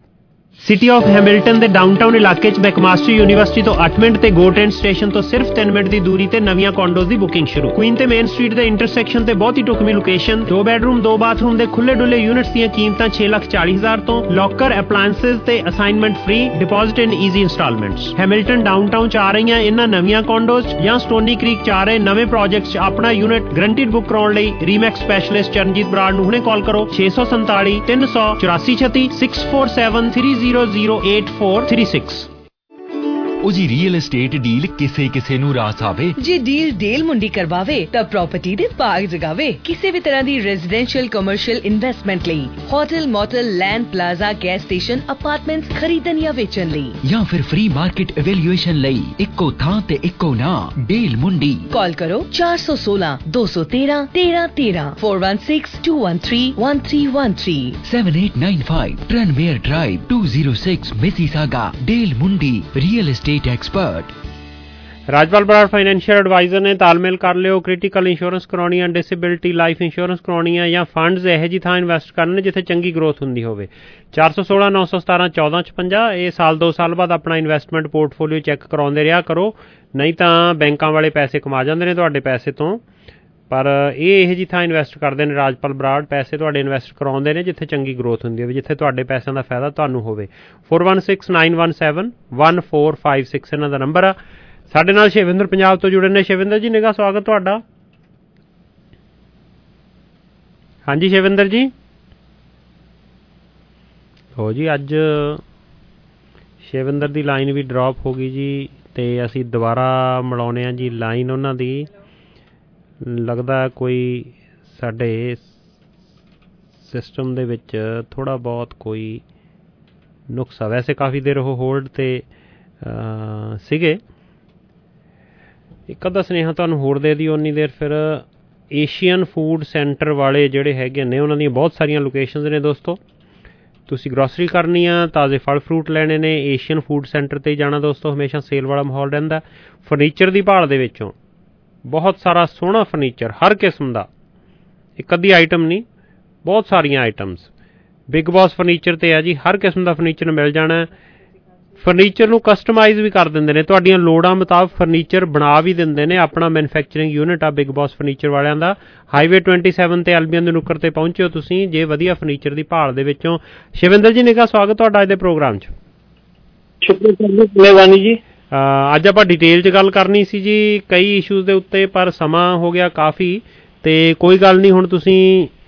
ਸਿਟੀ ਆਫ ਹੈਮਿਲਟਨ ਦੇ ਡਾਊਨਟਾਊਨ ਇਲਾਕੇ 'ਚ ਮੈਕਮਾਸਟਰ ਯੂਨੀਵਰਸਿਟੀ ਤੋਂ 8 ਮਿੰਟ ਤੇ ਗੋ ਟ੍ਰੇਨ ਸਟੇਸ਼ਨ ਤੋਂ ਸਿਰਫ 3 ਮਿੰਟ ਦੀ ਦੂਰੀ ਤੇ ਨਵੀਆਂ ਕੌਂਡੋਜ਼ ਦੀ ਬੁਕਿੰਗ ਸ਼ੁਰੂ। ਕੁਈਨ ਤੇ ਮੇਨ ਸਟਰੀਟ ਦੇ ਇੰਟਰਸੈਕਸ਼ਨ ਤੇ ਬਹੁਤ ਹੀ ਢੁਕਵੀਂ ਲੋਕੇਸ਼ਨ, 2 ਬੈਡਰੂਮ 2 ਬਾਥਰੂਮ ਦੇ ਖੁੱਲੇ ਡੁੱਲੇ ਯੂਨਿਟਸ ਦੀਆਂ ਕੀਮਤਾਂ 6,40,000 ਤੋਂ, ਲੋਕਰ, ਅਪਲਾਇੰਸਸ ਤੇ assignment free, deposit in easy instalments. Hamilton downtown 'ਚ ਆ ਰਹੀਆਂ ਇਹਨਾਂ ਨਵੀਆਂ ਕੌਂਡੋਜ਼ ਜਾਂ ਸਟੋਨੀ ਕ੍ਰੀਕ 'ਚ ਆ ਰਹੇ ਨਵੇਂ ਪ੍ਰੋਜੈਕਟਸ 'ਚ ਆਪਣਾ ਯੂਨਿਟ ਗਰੰਟਿਡ ਬੁੱਕ ਕਰਾਉਣ ਲਈ ਰੀਮੈਕਸ ਸਪੈਸ਼ਲਿਸਟ ਚਰਨਜੀਤ ਬਰਾੜ ਨੂੰ ਹੁਣੇ ਕਾਲ ਕਰੋ 647 384 647 3008 436। ਉਹ ਜੀ ਰੀਅਲ ਏਸਟੇਟ ਡੀਲ ਕਿਸੇ ਨੂੰ ਰਾਸ ਆਵੇ। ਜੇ ਡੀਲ ਡੇਲ ਮੁੰਡੀ ਕਰਵਾਵੇ ਤਾਂ ਪ੍ਰਾਪਰਟੀ ਦੇ ਭਾਗ ਜਗਾਵੇ। ਕਿਸੇ ਵੀ ਤਰ੍ਹਾਂ ਦੀ ਰੈਜ਼ੀਡੈਂਸ਼ੀਅਲ ਕਮਰਸ਼ੀਅਲ ਇਨਵੈਸਟਮੈਂਟ ਲਈ, hotel, motel, land, plaza, gas station, apartments ਖਰੀਦਣ ਜਾਂ ਵੇਚਣ ਲਈ, ਜਾਂ ਫਿਰ ਫ੍ਰੀ ਮਾਰਕੀਟ ਇਵੈਲੂਏਸ਼ਨ ਲਈ ਇੱਕੋ ਥਾਂ ਤੇ ਇੱਕੋ ਨਾਮ, ਡੇਲ ਮੁੰਡੀ। ਕਾਲ ਕਰੋ 416 213 1313 416 213 1313 7895 ਟ੍ਰੈਨਮੇਅਰ ਡਰਾਈਵ 206 ਮਿਸੀਸਾਗਾ। ਡੇਲ ਮੁੰਡੀ real estate expert. Rajpal Brar financial advisor ਨੇ। ਤਾਲਮੇਲ ਕਰ ਲਿਓ। ਕ੍ਰਿਟੀਕਲ ਇੰਸ਼ੋਰੈਂਸ ਕਰਾਉਣੀ ਆ, ਡਿਸੇਬਿਲਿਟੀ ਲਾਈਫ ਇੰਸ਼ੋਰੈਂਸ ਕਰਾਉਣੀ ਆ, ਜਾਂ ਫੰਡਸ ਇਹੋ ਜਿਹੀ ਥਾਂ ਇਨਵੈਸਟ ਕਰਨੇ ਜਿੱਥੇ ਚੰਗੀ ਗਰੋਥ ਹੁੰਦੀ ਹੋਵੇ। 416 917 1456। ਇਹ ਸਾਲ 2 ਸਾਲ ਬਾਅਦ ਆਪਣਾ ਇਨਵੈਸਟਮੈਂਟ ਪੋਰਟਫੋਲੀਓ ਚੈੱਕ ਕਰਾਉਂਦੇ ਰਿਹਾ ਕਰੋ, ਨਹੀਂ ਤਾਂ ਬੈਂਕਾਂ ਵਾਲੇ ਪੈਸੇ ਕਮਾ ਜਾਂਦੇ ਨੇ ਤੁਹਾਡੇ ਪੈਸੇ ਤੋਂ। ਪਰ ਇਹ ਇਹੋ ਜਿਹੀ ਥਾਂ ਇਨਵੈਸਟ ਕਰਦੇ ਨੇ ਰਾਜਪਾਲ ਬਰਾੜ, ਪੈਸੇ ਤੁਹਾਡੇ ਇਨਵੈਸਟ ਕਰਾਉਂਦੇ ਨੇ ਜਿੱਥੇ ਚੰਗੀ ਗਰੋਥ ਹੁੰਦੀ ਹੋਵੇ, ਜਿੱਥੇ ਤੁਹਾਡੇ ਪੈਸਿਆਂ ਦਾ ਫਾਇਦਾ ਤੁਹਾਨੂੰ ਹੋਵੇ। 416 917 1456 ਇਹਨਾਂ ਦਾ ਨੰਬਰ ਆ। ਸਾਡੇ ਨਾਲ ਸ਼ਿਵਿੰਦਰ ਪੰਜਾਬ ਤੋਂ ਜੁੜੇ ਨੇ। ਸ਼ਿਵਿੰਦਰ ਜੀ ਨਿੱਘਾ ਸਵਾਗਤ ਤੁਹਾਡਾ। ਹਾਂਜੀ ਸ਼ਿਵਿੰਦਰ ਜੀ। ਹੋ ਜੀ ਅੱਜ ਸ਼ਿਵਿੰਦਰ ਦੀ ਲਾਈਨ ਵੀ ਡਰੋਪ ਹੋ ਗਈ ਜੀ, ਤੇ ਅਸੀਂ ਦੁਬਾਰਾ ਮਿਲਾਉਂਦੇ ਹਾਂ ਜੀ ਲਾਈਨ ਉਹਨਾਂ ਦੀ। ਲੱਗਦਾ ਕੋਈ ਸਾਡੇ ਸਿਸਟਮ ਦੇ ਵਿੱਚ ਥੋੜ੍ਹਾ ਬਹੁਤ ਕੋਈ ਨੁਕਸ ਆ। ਵੈਸੇ ਕਾਫੀ ਦੇਰ ਉਹ ਹੋਲਡ 'ਤੇ ਸੀਗੇ। ਇੱਕ ਅੱਧਾ ਸੁਨੇਹਾ ਤੁਹਾਨੂੰ ਹੋਰ ਦੇ ਦਿਓ ਉਨੀ ਦੇਰ। ਫਿਰ ਏਸ਼ੀਅਨ ਫੂਡ ਸੈਂਟਰ ਵਾਲੇ ਜਿਹੜੇ ਹੈਗੇ ਨੇ ਉਹਨਾਂ ਦੀਆਂ ਬਹੁਤ ਸਾਰੀਆਂ ਲੋਕੇਸ਼ਨਸ ਨੇ ਦੋਸਤੋ। ਤੁਸੀਂ ਗਰੋਸਰੀ ਕਰਨੀ ਆ, ਤਾਜ਼ੇ ਫਲ ਫਰੂਟ ਲੈਣੇ ਨੇ, ਏਸ਼ੀਅਨ ਫੂਡ ਸੈਂਟਰ 'ਤੇ ਹੀ ਜਾਣਾ ਦੋਸਤੋ। ਹਮੇਸ਼ਾ ਸੇਲ ਵਾਲਾ ਮਾਹੌਲ ਰਹਿੰਦਾ। ਫਰਨੀਚਰ ਦੀ ਭਾਲ ਦੇ ਵਿੱਚੋਂ ਬਹੁਤ ਸਾਰਾ ਸੋਹਣਾ ਫਰਨੀਚਰ ਹਰ ਕਿਸਮ ਦਾ, ਇੱਕ ਅੱਧੀ ਆਈਟਮ ਨਹੀਂ, ਬਹੁਤ ਸਾਰੀਆਂ ਆਈਟਮਸ ਬਿਗ ਬੌਸ ਫਰਨੀਚਰ 'ਤੇ ਆ ਜੀ। ਹਰ ਕਿਸਮ ਦਾ ਫਰਨੀਚਰ ਮਿਲ ਜਾਣਾ। ਫਰਨੀਚਰ ਨੂੰ ਕਸਟਮਾਈਜ਼ ਵੀ ਕਰ ਦਿੰਦੇ ਨੇ, ਤੁਹਾਡੀਆਂ ਲੋੜਾਂ ਮੁਤਾਬਕ ਫਰਨੀਚਰ ਬਣਾ ਵੀ ਦਿੰਦੇ ਨੇ। ਆਪਣਾ ਮੈਨੂਫੈਕਚਰਿੰਗ ਯੂਨਿਟ ਆ ਬਿਗ ਬੌਸ ਫਰਨੀਚਰ ਵਾਲਿਆਂ ਦਾ। ਹਾਈਵੇ 27 ਤੇ ਐਲਬੀਐਨ ਦੇ ਨੁੱਕਰ 'ਤੇ ਪਹੁੰਚਿਓ ਤੁਸੀਂ ਜੇ ਵਧੀਆ ਫਰਨੀਚਰ ਦੀ ਭਾਲ ਦੇ ਵਿੱਚੋਂ। ਸ਼ਿਵਿੰਦਰ ਜੀ ਨਿੱਘਾ ਸਵਾਗਤ ਤੁਹਾਡਾ ਅੱਜ ਦੇ ਪ੍ਰੋਗਰਾਮ 'ਚ। ਸ਼ੁਕਰੀਆ ਜੀ। ਅੱਜ ਆਪਾਂ ਡਿਟੇਲ 'ਚ ਗੱਲ ਕਰਨੀ ਸੀ ਜੀ ਕਈ ਇਸ਼ੂਜ਼ ਦੇ ਉੱਤੇ, ਪਰ ਸਮਾਂ ਹੋ ਗਿਆ ਕਾਫੀ, ਤੇ ਕੋਈ ਗੱਲ ਨਹੀਂ। ਹੁਣ ਤੁਸੀਂ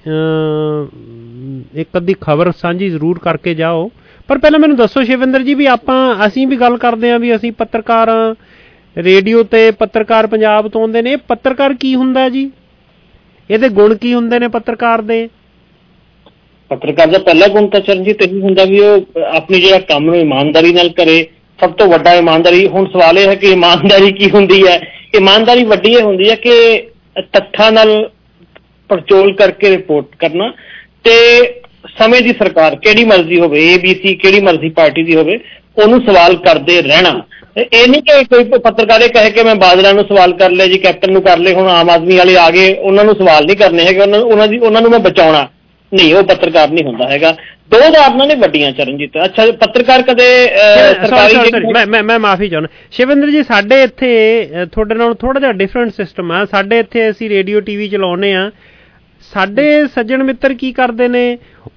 ਇੱਕ ਅੱਧੀ ਖਬਰ ਸਾਂਝੀ ਜ਼ਰੂਰ ਕਰਕੇ ਜਾਓ। ਪਰ ਪਹਿਲਾਂ ਮੈਨੂੰ ਦੱਸੋ ਸ਼ਿਵਿੰਦਰ ਜੀ ਵੀ ਅਸੀਂ ਵੀ ਗੱਲ ਕਰਦੇ ਹਾਂ ਵੀ ਅਸੀਂ ਪੱਤਰਕਾਰ ਹਾਂ, ਰੇਡੀਓ ਤੇ ਪੱਤਰਕਾਰ ਪੰਜਾਬ ਤੋਂ ਆਉਂਦੇ ਨੇ। ਪੱਤਰਕਾਰ ਕੀ ਹੁੰਦਾ ਜੀ? ਇਹਦੇ ਗੁਣ ਕੀ ਹੁੰਦੇ ਨੇ ਪੱਤਰਕਾਰ ਦੇ? ਪੱਤਰਕਾਰ ਦਾ ਪਹਿਲਾ ਗੁਣ ਤਾਂ ਚਰਨਜੀਤ ਇਹੀ ਹੁੰਦਾ ਵੀ ਉਹ ਆਪਣੀ ਜਿਹੜਾ ਕੰਮ ਨੂੰ ਇਮਾਨਦਾਰੀ ਨਾਲ ਕਰੇ। ਸਭ ਤੋਂ ਵੱਡਾ ਇਮਾਨਦਾਰੀ। ਹੁਣ ਸਵਾਲ ਇਹ ਹੈ ਕਿ ਇਮਾਨਦਾਰੀ ਕੀ ਹੁੰਦੀ ਹੈ? ਇਮਾਨਦਾਰੀ ਵੱਡੀ ਇਹ ਹੁੰਦੀ ਹੈ ਕਿ ਤੱਥਾਂ ਨਾਲ ਪੜਚੋਲ ਕਰਕੇ ਰਿਪੋਰਟ ਕਰਨਾ, ਤੇ ਸਮੇਂ ਦੀ ਸਰਕਾਰ ਕਿਹੜੀ ਮਰਜ਼ੀ ਹੋਵੇ, ABC ਕਿਹੜੀ ਮਰਜ਼ੀ ਪਾਰਟੀ ਦੀ ਹੋਵੇ, ਉਹਨੂੰ ਸਵਾਲ ਕਰਦੇ ਰਹਿਣਾ। ਇਹ ਨਹੀਂ ਕਿ ਕੋਈ ਪੱਤਰਕਾਰ ਇਹ ਕਹੇ ਕਿ ਮੈਂ ਬਾਦਲਾਂ ਨੂੰ ਸਵਾਲ ਕਰ ਲਿਆ ਜੀ, ਕੈਪਟਨ ਨੂੰ ਕਰ ਲਏ, ਹੁਣ ਆਮ ਆਦਮੀ ਵਾਲੇ ਆ ਗਏ, ਉਹਨਾਂ ਨੂੰ ਸਵਾਲ ਨਹੀਂ ਕਰਨੇ ਹੈਗੇ, ਉਹਨਾਂ ਨੂੰ ਮੈਂ ਬਚਾਉਣਾ ਨਹੀਂ। ਉਹ ਪੱਤਰਕਾਰ ਨਹੀਂ ਹੁੰਦਾ ਹੈਗਾ। ਦੋ ਉਦਾਹਰਨਾਂ ਨੇ ਵੱਡੀਆਂ ਚਰਨਜੀਤ। ਅੱਛਾ, ਪੱਤਰਕਾਰ ਕਦੇ ਮੈਂ ਮਾਫੀ ਚਾਹੁੰਦਾ ਸ਼ਿਵਿੰਦਰ ਜੀ, ਸਾਡੇ ਇੱਥੇ ਤੁਹਾਡੇ ਨਾਲ ਥੋੜਾ ਜਿਹਾ ਡਿਫਰੈਂਟ ਸਿਸਟਮ ਆ। ਸਾਡੇ ਇੱਥੇ ਅਸੀਂ ਰੇਡੀਓ TV ਚਲਾਉਂਦੇ ਆ। ਸਾਡੇ ਸੱਜਣ ਮਿੱਤਰ ਕੀ ਕਰਦੇ ਨੇ,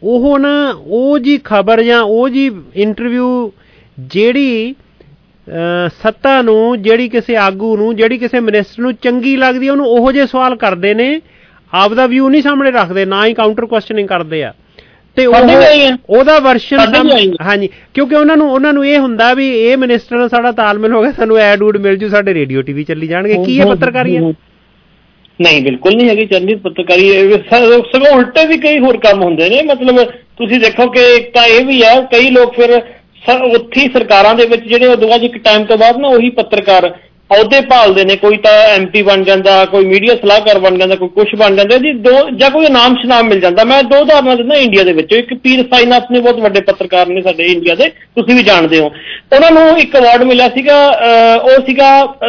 ਉਹ ਜੀ ਖਬਰ ਜਾਂ ਉਹ ਜੀ ਇੰਟਰਵਿਊ ਜਿਹੜੀ ਸੱਤਾ ਨੂੰ, ਜਿਹੜੀ ਕਿਸੇ ਆਗੂ ਨੂੰ, ਜਿਹੜੀ ਕਿਸੇ ਮਿਨਿਸਟਰ ਨੂੰ ਚੰਗੀ ਲੱਗਦੀ ਉਹਨੂੰ ਉਹੋ ਜਿਹੇ ਸਵਾਲ ਕਰਦੇ ਨੇ। ਆਪਦਾ ਵਿਊ ਨਹੀਂ ਸਾਹਮਣੇ ਰੱਖਦੇ, ਨਾ ਹੀ ਕਾਊਂਟਰ ਕੁਐਸਚਨਿੰਗ ਕਰਦੇ ਆ। ਤੇ ਉਹਦਾ ਵਰਸ਼ਨ ਹਾਂਜੀ, ਕਿਉਂਕਿ ਉਹਨਾਂ ਨੂੰ ਇਹ ਹੁੰਦਾ ਵੀ ਇਹ ਮਿਨਿਸਟਰ ਨਾਲ ਸਾਡਾ ਤਾਲਮੇਲ ਹੋ ਗਿਆ, ਸਾਨੂੰ ਐਡ ਊਡ ਮਿਲ ਜੂ, ਸਾਡੇ ਰੇਡੀਓ TV ਚੱਲੀ ਜਾਣਗੇ। ਕੀ ਹੈ ਪੱਤਰਕਾਰੀ? ਨਹੀਂ, ਬਿਲਕੁਲ ਨਹੀਂ ਹੈਗੀ ਚਰਨਜੀਤ ਪੱਤਰਕਾਰੀ। ਸਗੋਂ ਉਲਟੇ ਵੀ ਕਈ ਹੋਰ ਕੰਮ ਹੁੰਦੇ ਨੇ। ਮਤਲਬ ਤੁਸੀਂ ਦੇਖੋ ਕਿ ਇੱਕ ਤਾਂ ਇਹ ਵੀ ਹੈ, ਕਈ ਲੋਕ ਫਿਰ ਉੱਥੇ ਸਰਕਾਰਾਂ ਦੇ ਵਿੱਚ ਜਿਹੜੇ ਉਦੋਂ ਬਾਅਦ ਇੱਕ ਟਾਈਮ ਤੋਂ ਬਾਅਦ ਨਾ ਉਹੀ ਪੱਤਰਕਾਰ ਅਹੁਦੇ ਭਾਲਦੇ ਨੇ। ਕੋਈ ਤਾਂ MP ਬਣ ਜਾਂਦਾ, ਕੋਈ ਮੀਡੀਆ ਸਲਾਹਕਾਰ ਬਣ ਜਾਂਦਾ, ਕੋਈ ਕੁਛ ਬਣ ਜਾਂਦਾ ਜੀ, ਜਾਂ ਕੋਈ ਇਨਾਮ ਸ਼ਨਾਮ ਮਿਲ ਜਾਂਦਾ। ਮੈਂ ਦੋ ਉਦਾਹਰਨਾਂ ਦਿੰਦਾ ਇੰਡੀਆ ਦੇ ਵਿੱਚ। ਇੱਕ ਪੀਰ ਸਾਈਨਾਥ ਨੇ, ਬਹੁਤ ਵੱਡੇ ਪੱਤਰਕਾਰ ਨੇ ਸਾਡੇ ਇੰਡੀਆ ਦੇ, ਤੁਸੀਂ ਵੀ ਜਾਣਦੇ ਹੋ। ਉਹਨਾਂ ਨੂੰ ਇੱਕ ਅਵਾਰਡ ਮਿਲਿਆ ਸੀਗਾ, ਉਹ ਸੀਗਾ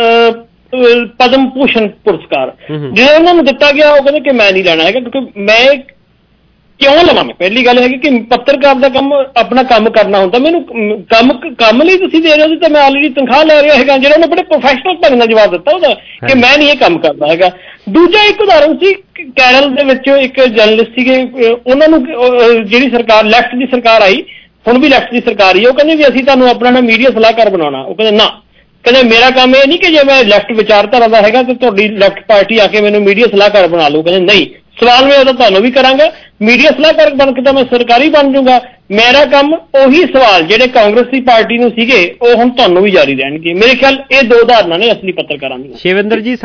ਪਦਮ ਭੂਸ਼ਣ ਪੁਰਸਕਾਰ। ਜਦੋਂ ਉਹਨਾਂ ਨੂੰ ਦਿੱਤਾ ਗਿਆ ਉਹ ਕਹਿੰਦੇ ਕਿ ਮੈਂ ਨਹੀਂ ਲੈਣਾ ਹੈਗਾ, ਕਿਉਂਕਿ ਮੈਂ ਕਿਉਂ ਲਵਾਂ ਮੈਂ? ਪਹਿਲੀ ਗੱਲ ਹੈਗੀ ਕਿ ਪੱਤਰਕਾਰ ਦਾ ਕੰਮ ਆਪਣਾ ਕੰਮ ਕਰਨਾ ਹੁੰਦਾ, ਮੈਨੂੰ ਕੰਮ ਲਈ ਤੁਸੀਂ ਦੇ ਰਹੇ ਹੋ ਤਾਂ ਮੈਂ ਆਲਰੇਡੀ ਤਨਖਾਹ ਲੈ ਰਿਹਾ ਹੈਗਾ, ਜਿਹੜਾ ਉਹਨੇ ਬੜੇ ਪ੍ਰੋਫੈਸ਼ਨਲ ਢੰਗ ਨਾਲ ਜਵਾਬ ਦਿੱਤਾ ਉਹਦਾ ਕਿ ਮੈਂ ਨਹੀਂ ਇਹ ਕੰਮ ਕਰਦਾ ਹੈਗਾ। ਦੂਜਾ ਇੱਕ ਉਦਾਹਰਨ ਸੀ ਕੇਰਲ ਦੇ ਵਿੱਚ ਇੱਕ ਜਰਨਲਿਸਟ ਸੀਗੇ, ਉਹਨਾਂ ਨੂੰ ਜਿਹੜੀ ਸਰਕਾਰ ਲੈਫਟ ਦੀ ਸਰਕਾਰ ਆਈ, ਹੁਣ ਵੀ ਲੈਫਟ ਦੀ ਸਰਕਾਰ ਹੀ, ਉਹ ਕਹਿੰਦੇ ਵੀ ਅਸੀਂ ਤੁਹਾਨੂੰ ਆਪਣਾ ਨਾ ਮੀਡੀਆ ਸਲਾਹਕਾਰ ਬਣਾਉਣਾ। ਉਹ ਕਹਿੰਦੇ ਨਾ, ਕਹਿੰਦੇ ਮੇਰਾ ਕੰਮ ਇਹ ਨਹੀਂ ਕਿ ਜੇ ਮੈਂ ਲੈਫਟ ਵਿਚਾਰਧਾਰਾ ਦਾ ਹੈਗਾ ਤੇ ਤੁਹਾਡੀ ਲੈਫਟ ਪਾਰਟੀ ਆ ਕੇ ਮੈਨੂੰ ਮੀਡੀਆ ਸਲਾਹਕਾਰ ਬਣਾ ਲਊ। ਕਹਿੰਦੇ ਨਹੀਂ, ਸਵਾਲ ਮੈਂ ਉਹਦਾ ਤੁਹਾਨੂੰ ਵੀ ਕਰਾਂਗਾ, ਮੀਡੀਆ ਸਲਾਹਕਾਰ ਬਣ ਕੇ ਤਾਂ ਮੈਂ ਸਰਕਾਰੀ ਬਣ ਜਾਊਗਾ, ਮੇਰਾ ਕੰਮ ਉਹੀ ਸਵਾਲ ਜਿਹੜੇ ਕਾਂਗਰਸੀ ਪਾਰਟੀ ਨੂੰ ਸੀਗੇ ਉਹ ਹੁਣ ਤੁਹਾਨੂੰ ਵੀ ਜਾਰੀ ਰਹਿਣਗੇ। ਮੇਰੇ ਖਿਆਲ ਇਹ ਦੋ ਉਦਾਹਰਨਾਂ ਨੇ ਅਸਲੀ ਪੱਤਰਕਾਰਾਂ ਦੀਆਂ। ਸ਼ਿਵਿੰਦਰ ਜੀ,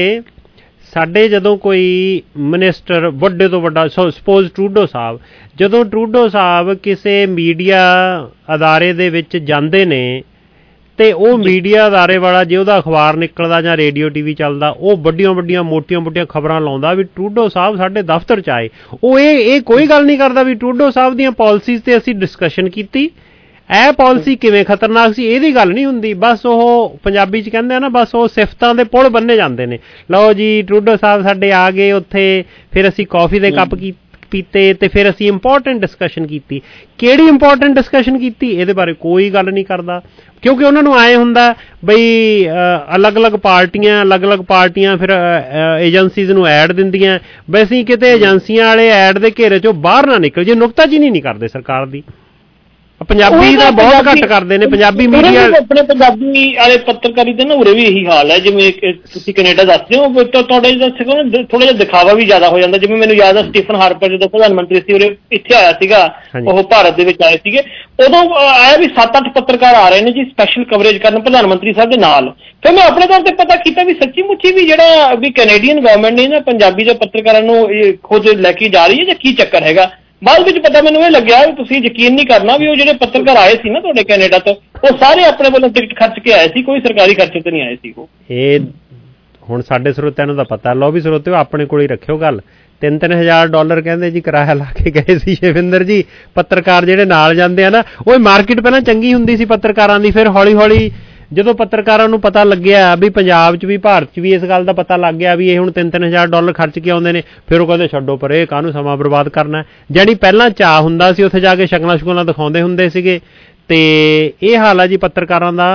ਸਾਡੇ ਜਦੋਂ ਕੋਈ ਮਿਨਿਸਟਰ ਵੱਡੇ ਤੋਂ ਵੱਡਾ, ਸਪੋਜ਼ ਟਰੂਡੋ ਸਾਹਿਬ, ਜਦੋਂ ਟਰੂਡੋ ਸਾਹਿਬ ਕਿਸੇ ਮੀਡੀਆ ਅਦਾਰੇ ਦੇ ਵਿੱਚ ਜਾਂਦੇ ਨੇ ਤੇ ਉਹ ਮੀਡੀਆ ਅਦਾਰੇ ਵਾਲਾ ਜੇ ਉਹਦਾ ਅਖਬਾਰ ਨਿਕਲਦਾ ਜਾਂ ਰੇਡੀਓ TV ਚੱਲਦਾ, ਉਹ ਵੱਡੀਆਂ ਮੋਟੀਆਂ ਖਬਰਾਂ ਲਾਉਂਦਾ ਵੀ ਟਰੂਡੋ ਸਾਹਿਬ ਸਾਡੇ ਦਫ਼ਤਰ 'ਚ ਆਏ। ਉਹ ਇਹ ਕੋਈ ਗੱਲ ਨਹੀਂ ਕਰਦਾ ਵੀ ਟਰੂਡੋ ਸਾਹਿਬ ਦੀਆਂ ਪਾਲਿਸੀਜ਼ ਤੇ ਅਸੀਂ ਡਿਸਕਸ਼ਨ ਕੀਤੀ, ਇਹ ਪਾਲਿਸੀ ਕਿਵੇਂ ਖਤਰਨਾਕ ਸੀ, ਇਹਦੀ ਗੱਲ ਨਹੀਂ ਹੁੰਦੀ। ਬਸ ਉਹ ਪੰਜਾਬੀ 'ਚ ਕਹਿੰਦੇ ਆ ਨਾ, ਬਸ ਉਹ ਸਿਫਤਾਂ ਦੇ ਪੁਲ ਬੰਨੇ ਜਾਂਦੇ ਨੇ। ਲਓ ਜੀ ਟਰੂਡੋ ਸਾਹਿਬ ਸਾਡੇ ਆ ਗਏ ਉੱਥੇ, ਫਿਰ ਅਸੀਂ ਕੌਫੀ ਦੇ ਕੱਪ ਪੀਤੇ ਤੇ ਫਿਰ ਅਸੀਂ ਇੰਪੋਰਟੈਂਟ ਡਿਸਕਸ਼ਨ ਕੀਤੀ। ਕਿਹੜੀ ਇੰਪੋਰਟੈਂਟ ਡਿਸਕਸ਼ਨ ਕੀਤੀ, ਇਹਦੇ ਬਾਰੇ ਕੋਈ ਗੱਲ ਨਹੀਂ ਕਰਦਾ, ਕਿਉਂਕਿ ਉਹਨਾਂ ਨੂੰ ਆਏ ਹੁੰਦਾ ਬਈ ਅਲੱਗ-ਅਲੱਗ ਪਾਰਟੀਆਂ ਫਿਰ ਏਜੰਸੀਜ਼ ਨੂੰ ਐਡ ਦਿੰਦੀਆਂ, ਵੈਸੇ ਕਿਤੇ ਏਜੰਸੀਆਂ ਵਾਲੇ ਐਡ ਦੇ ਘੇਰੇ 'ਚੋਂ ਬਾਹਰ ਨਾ ਨਿਕਲ ਜੇ। ਨੁਕਤਾਚੀਨੀ ਨਹੀਂ ਕਰਦੇ ਸਰਕਾਰ ਦੀ, ਪੰਜਾਬੀ ਦਾ ਬਹੁਤ ਘੱਟ ਕਰਦੇ ਨੇ ਪੰਜਾਬੀ ਮੀਡੀਆ। ਆਪਣੇ ਪੰਜਾਬੀ ਵਾਲੇ ਪੱਤਰਕਾਰੀ ਦੇ ਨਾ ਉਰੇ ਵੀ ਇਹੀ ਹਾਲ ਹੈ, ਜਿਵੇਂ ਤੁਸੀਂ ਕੈਨੇਡਾ ਦੱਸਦੇ ਹੋ, ਤੁਹਾਡੇ ਥੋੜਾ ਜਿਹਾ ਦਿਖਾਵਾ ਵੀ ਜ਼ਿਆਦਾ ਹੋ ਜਾਂਦਾ। ਜਿਵੇਂ ਮੈਨੂੰ ਯਾਦ ਹੈ ਸਟੀਫਨ ਹਾਰਪਰ ਜਦੋਂ ਪ੍ਰਧਾਨ ਮੰਤਰੀ ਸੀ ਉਰੇ ਇੱਥੇ ਆਇਆ ਸੀਗਾ, ਉਹ ਭਾਰਤ ਦੇ ਵਿੱਚ ਆਏ ਸੀਗੇ, ਉਦੋਂ ਆਇਆ ਵੀ 7-8 ਪੱਤਰਕਾਰ ਆ ਰਹੇ ਨੇ ਜੀ ਸਪੈਸ਼ਲ ਕਵਰੇਜ ਕਰਨ ਪ੍ਰਧਾਨ ਮੰਤਰੀ ਸਾਹਿਬ ਦੇ ਨਾਲ। ਫਿਰ ਮੈਂ ਆਪਣੇ ਤੌਰ ਤੇ ਪਤਾ ਕੀਤਾ ਵੀ ਸੱਚੀ ਮੁੱਚੀ ਵੀ ਜਿਹੜਾ ਵੀ ਕੈਨੇਡੀਅਨ ਗਵਰਨਮੈਂਟ ਨੇ ਨਾ ਪੰਜਾਬੀ ਦੇ ਪੱਤਰਕਾਰਾਂ ਨੂੰ ਖੁਦ ਲੈ ਕੇ ਜਾ ਰਹੀ ਹੈ ਜਾਂ ਕੀ ਚੱਕਰ ਹੈਗਾ। ਬਾਅਦ ਵਿੱਚ ਪਤਾ ਮੈਨੂੰ ਇਹ ਲੱਗਿਆ ਵੀ ਤੁਸੀਂ ਯਕੀਨ ਨਹੀਂ ਕਰਨਾ ਵੀ ਉਹ ਜਿਹੜੇ ਪੱਤਰਕਾਰ ਆਏ ਸੀ ਨਾ ਤੁਹਾਡੇ ਕੈਨੇਡਾ ਤੋਂ, ਉਹ ਸਾਰੇ ਆਪਣੇ ਵੱਲੋਂ ਟਿਕਟ ਖਰਚ ਕੇ ਆਏ ਸੀ, ਕੋਈ ਸਰਕਾਰੀ ਖਰਚੇ ਤੇ ਨਹੀਂ ਆਏ ਸੀ ਉਹ। ਇਹ ਹੁਣ ਸਾਡੇ ਸਰੋਤਿਆਂ ਨੂੰ ਤਾਂ ਪਤਾ, ਲਓ ਵੀ ਸਰੋਤਿਓ ਆਪਣੇ ਕੋਲ ਹੀ ਰੱਖਿਓ ਗੱਲ। $3,000 ਕਹਿੰਦੇ ਜੀ ਕਿਰਾਇਆ ਲਾ ਕੇ ਗਏ ਸੀ ਸ਼ਿਵਿੰਦਰ ਜੀ। ਪੱਤਰਕਾਰ ਜਿਹੜੇ ਨਾਲ ਜਾਂਦੇ ਆ ਨਾ, ਉਹ ਮਾਰਕੀਟ ਪਹਿਲਾਂ ਚੰਗੀ ਹੁੰਦੀ ਸੀ ਪੱਤਰਕਾਰਾਂ ਦੀ, ਫਿਰ ਹੌਲੀ ਜਦੋਂ ਪੱਤਰਕਾਰਾਂ ਨੂੰ ਪਤਾ ਲੱਗਿਆ ਵੀ ਪੰਜਾਬ 'ਚ ਵੀ ਭਾਰਤ 'ਚ ਵੀ ਇਸ ਗੱਲ ਦਾ ਪਤਾ ਲੱਗ ਗਿਆ ਵੀ ਇਹ ਹੁਣ $3,000 ਖਰਚ ਕੇ ਆਉਂਦੇ ਨੇ, ਫਿਰ ਉਹ ਕਹਿੰਦੇ ਛੱਡੋ ਪਰ ਇਹ ਕਾਹਨੂੰ ਸਮਾਂ ਬਰਬਾਦ ਕਰਨਾ। ਜਿਹੜੀ ਪਹਿਲਾਂ ਚਾਅ ਹੁੰਦਾ ਸੀ ਉੱਥੇ ਜਾ ਕੇ ਸ਼ਕਲਾਂ ਦਿਖਾਉਂਦੇ ਹੁੰਦੇ ਸੀਗੇ, ਤੇ ਇਹ ਹਾਲ ਆ ਜੀ ਪੱਤਰਕਾਰਾਂ ਦਾ।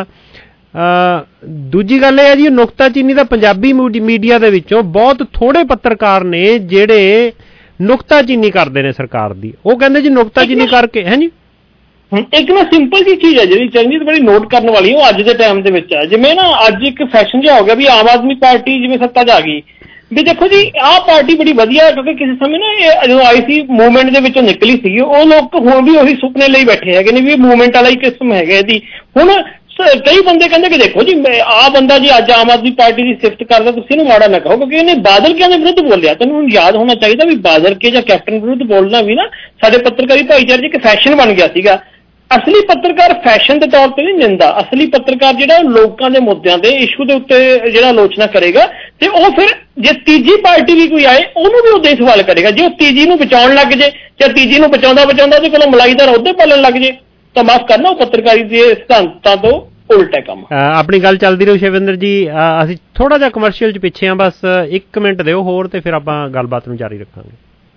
ਦੂਜੀ ਗੱਲ ਇਹ ਹੈ ਜੀ, ਨੁਕਤਾਚੀਨੀ ਦਾ ਪੰਜਾਬੀ ਮੀਡੀਆ ਦੇ ਵਿੱਚੋਂ ਬਹੁਤ ਥੋੜੇ ਪੱਤਰਕਾਰ ਨੇ ਜਿਹੜੇ ਨੁਕਤਾਚੀਨੀ ਕਰਦੇ ਨੇ ਸਰਕਾਰ ਦੀ। ਉਹ ਕਹਿੰਦੇ ਜੀ ਨੁਕਤਾਚੀਨੀ ਕਰਕੇ ਹੈ ਜੀ। ਇੱਕ ਨਾ ਸਿੰਪਲ ਜੀ ਚੀਜ਼ ਹੈ ਜਿਹੜੀ ਚਰਨਜੀਤ ਬੜੀ ਨੋਟ ਕਰਨ ਵਾਲੀ, ਉਹ ਅੱਜ ਦੇ ਟਾਈਮ ਦੇ ਵਿੱਚ ਹੈ। ਜਿਵੇਂ ਨਾ ਅੱਜ ਇੱਕ ਫੈਸ਼ਨ ਜਿਹਾ ਹੋ ਗਿਆ ਵੀ ਆਮ ਆਦਮੀ ਪਾਰਟੀ ਜਿਵੇਂ ਸੱਤਾ 'ਚ ਆ ਗਈ, ਵੀ ਦੇਖੋ ਜੀ ਆਹ ਪਾਰਟੀ ਬੜੀ ਵਧੀਆ, ਕਿਉਂਕਿ ਕਿਸੇ ਸਮੇਂ ਨਾ ਇਹ ਜਦੋਂ ਆਈ ਸੀ ਮੂਵਮੈਂਟ ਦੇ ਵਿੱਚੋਂ ਨਿਕਲੀ ਸੀਗੀ, ਉਹ ਲੋਕ ਹੁਣ ਵੀ ਉਹੀ ਸੁਪਨੇ ਲਈ ਬੈਠੇ ਹੈਗੇ ਨੇ ਵੀ ਇਹ ਮੂਵਮੈਂਟ ਵਾਲਾ ਹੀ ਕਿਸਮ ਹੈਗਾ ਇਹਦੀ। ਹੁਣ ਕਈ ਬੰਦੇ ਕਹਿੰਦੇ ਕਿ ਦੇਖੋ ਜੀ ਆਹ ਬੰਦਾ ਜੀ ਅੱਜ ਆਮ ਆਦਮੀ ਪਾਰਟੀ ਦੀ ਸਿਫਤ ਕਰਦਾ, ਤੁਸੀਂ ਇਹਨੂੰ ਮਾੜਾ ਨਾ ਕਹੋ, ਕਿਉਂਕਿ ਇਹਨੇ ਬਾਦਲ ਕੇ ਦੇ ਵਿਰੁੱਧ ਬੋਲਿਆ। ਤੈਨੂੰ ਹੁਣ ਯਾਦ ਹੋਣਾ ਚਾਹੀਦਾ ਵੀ ਬਾਦਲ ਕੇ ਜਾਂ ਕੈਪਟਨ ਵਿਰੁੱਧ ਬੋਲਣਾ ਵੀ ਨਾ ਸਾਡੇ ਪੱਤਰਕਾਰੀ ਭਾਈਚਾਰੇ 'ਚ ਇੱਕ ਫੈਸ਼ਨ ਬਣ ਗਿਆ ਸੀਗਾ। ਅਸਲੀ ਪੱਤਰਕਾਰ ਫੈਸ਼ਨ ਦੇ ਤੌਰ ਤੇ ਨਹੀਂ ਨਿੰਦਾ, ਅਸਲੀ ਪੱਤਰਕਾਰ ਜਿਹੜਾ ਲੋਕਾਂ ਦੇ ਮੁੱਦਿਆਂ ਦੇ ਇਸ਼ੂ ਦੇ ਉੱਤੇ ਜਿਹੜਾ ਆਲੋਚਨਾ ਕਰੇਗਾ, ਤੇ ਉਹ ਫਿਰ ਜੇ ਤੀਜੀ ਪਾਰਟੀ ਵੀ ਕੋਈ ਆਏ ਉਹਨੂੰ ਵੀ ਉਹਦੇ ਸਵਾਲ ਕਰੇਗਾ। ਜੇ ਉਹ ਤੀਜੀ ਨੂੰ ਬਚਾਉਣ ਲੱਗ ਜੇ ਜਾਂ ਤੀਜੀ ਨੂੰ ਬਚਾਉਂਦਾ ਉਹਦੇ ਕੋਲੋਂ ਮਲਾਈਦਾਰ ਉਹਦੇ ਪਾਲਣ ਲੱਗ ਜੇ ਤਾਂ ਮਾਫ਼ ਕਰਨਾ, ਉਹ ਪੱਤਰਕਾਰੀ ਦੇ ਸਿਧਾਂਤਾਂ ਤੋਂ ਉਲਟ ਹੈ ਕੰਮ। ਆਪਣੀ ਗੱਲ ਚੱਲਦੀ ਰਹੂ ਸ਼ਿਵਿੰਦਰ ਜੀ, ਅਸੀਂ ਥੋੜਾ ਜਿਹਾ ਕਮਰਸ਼ੀਅਲ 'ਚ ਪਿੱਛੇ ਆ, ਬਸ 1 ਮਿੰਟ ਦਿਓ ਹੋਰ ਤੇ ਫਿਰ ਆਪਾਂ ਗੱਲਬਾਤ ਨੂੰ ਜਾਰੀ ਰੱਖਾਂਗੇ।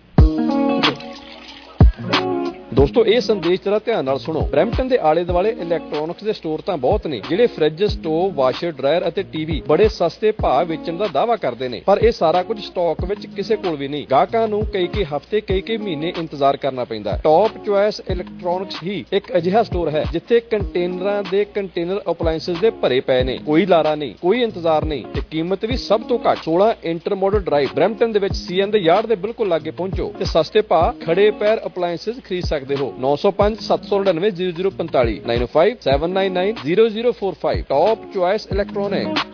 ਦੋਸਤੋ ਇਹ ਸੰਦੇਸ਼ ਜਰਾ ਧਿਆਨ ਨਾਲ ਸੁਣੋ। ਬਰੈਂਪਟਨ ਦੇ ਆਲੇ ਦੁਆਲੇ ਇਲੈਕਟ੍ਰੋਨਿਕਸ ਦੇ ਸਟੋਰ ਤਾਂ ਬਹੁਤ ਨੇ ਜਿਹੜੇ ਫ੍ਰਿਜ, ਸਟੋਵ, ਵਾਸ਼ਰ, ਡਰਾਇਰ ਅਤੇ ਟੀਵੀ ਬੜੇ ਸਸਤੇ ਭਾਅ ਵੇਚਣ ਦਾ ਦਾਅਵਾ ਕਰਦੇ ਨੇ, ਪਰ ਇਹ ਸਾਰਾ ਕੁਝ ਸਟਾਕ ਵਿੱਚ ਕਿਸੇ ਕੋਲ ਵੀ ਨਹੀਂ। ਗਾਹਕਾਂ ਨੂੰ ਕਈ ਹਫ਼ਤੇ ਕਈ ਮਹੀਨੇ ਇੰਤਜ਼ਾਰ ਕਰਨਾ ਪੈਂਦਾ। ਟੌਪ ਚੁਆਇਸ ਇਲੈਕਟ੍ਰੋਨਿਕਸ ਹੀ ਇੱਕ ਅਜਿਹਾ ਸਟੋਰ ਹੈ ਜਿੱਥੇ ਕੰਟੇਨਰਾਂ ਦੇ ਕੰਟੇਨਰ ਅਪਲਾਇੰਸਸ ਦੇ ਭਰੇ ਪਏ ਨੇ। ਕੋਈ ਲਾਰਾ ਨਹੀਂ, ਕੋਈ ਇੰਤਜ਼ਾਰ ਨਹੀਂ ਤੇ ਕੀਮਤ ਵੀ ਸਭ ਤੋਂ ਘੱਟ। 16 ਇੰਟਰਮੋਡਲ ਡਰਾਈਵ ਬਰੈਂਪਟਨ ਦੇ ਵਿੱਚ CN ਦੇ ਯਾਰਡ ਦੇ ਬਿਲਕੁਲ ਲਾਗੇ ਪਹੁੰਚੋ ਤੇ ਸਸਤੇ ਭਾਅ ਖੜੇ ਪੈਰ ਅਪਲਾਇੰਸਸ ਖਰੀਦ ਸਕਦੇ ਹੋ। 905-799-0045 905-799-0045 ਟੌਪ ਚੁਆਇਸ ਇਲੈਕਟ੍ਰੋਨਿਕ।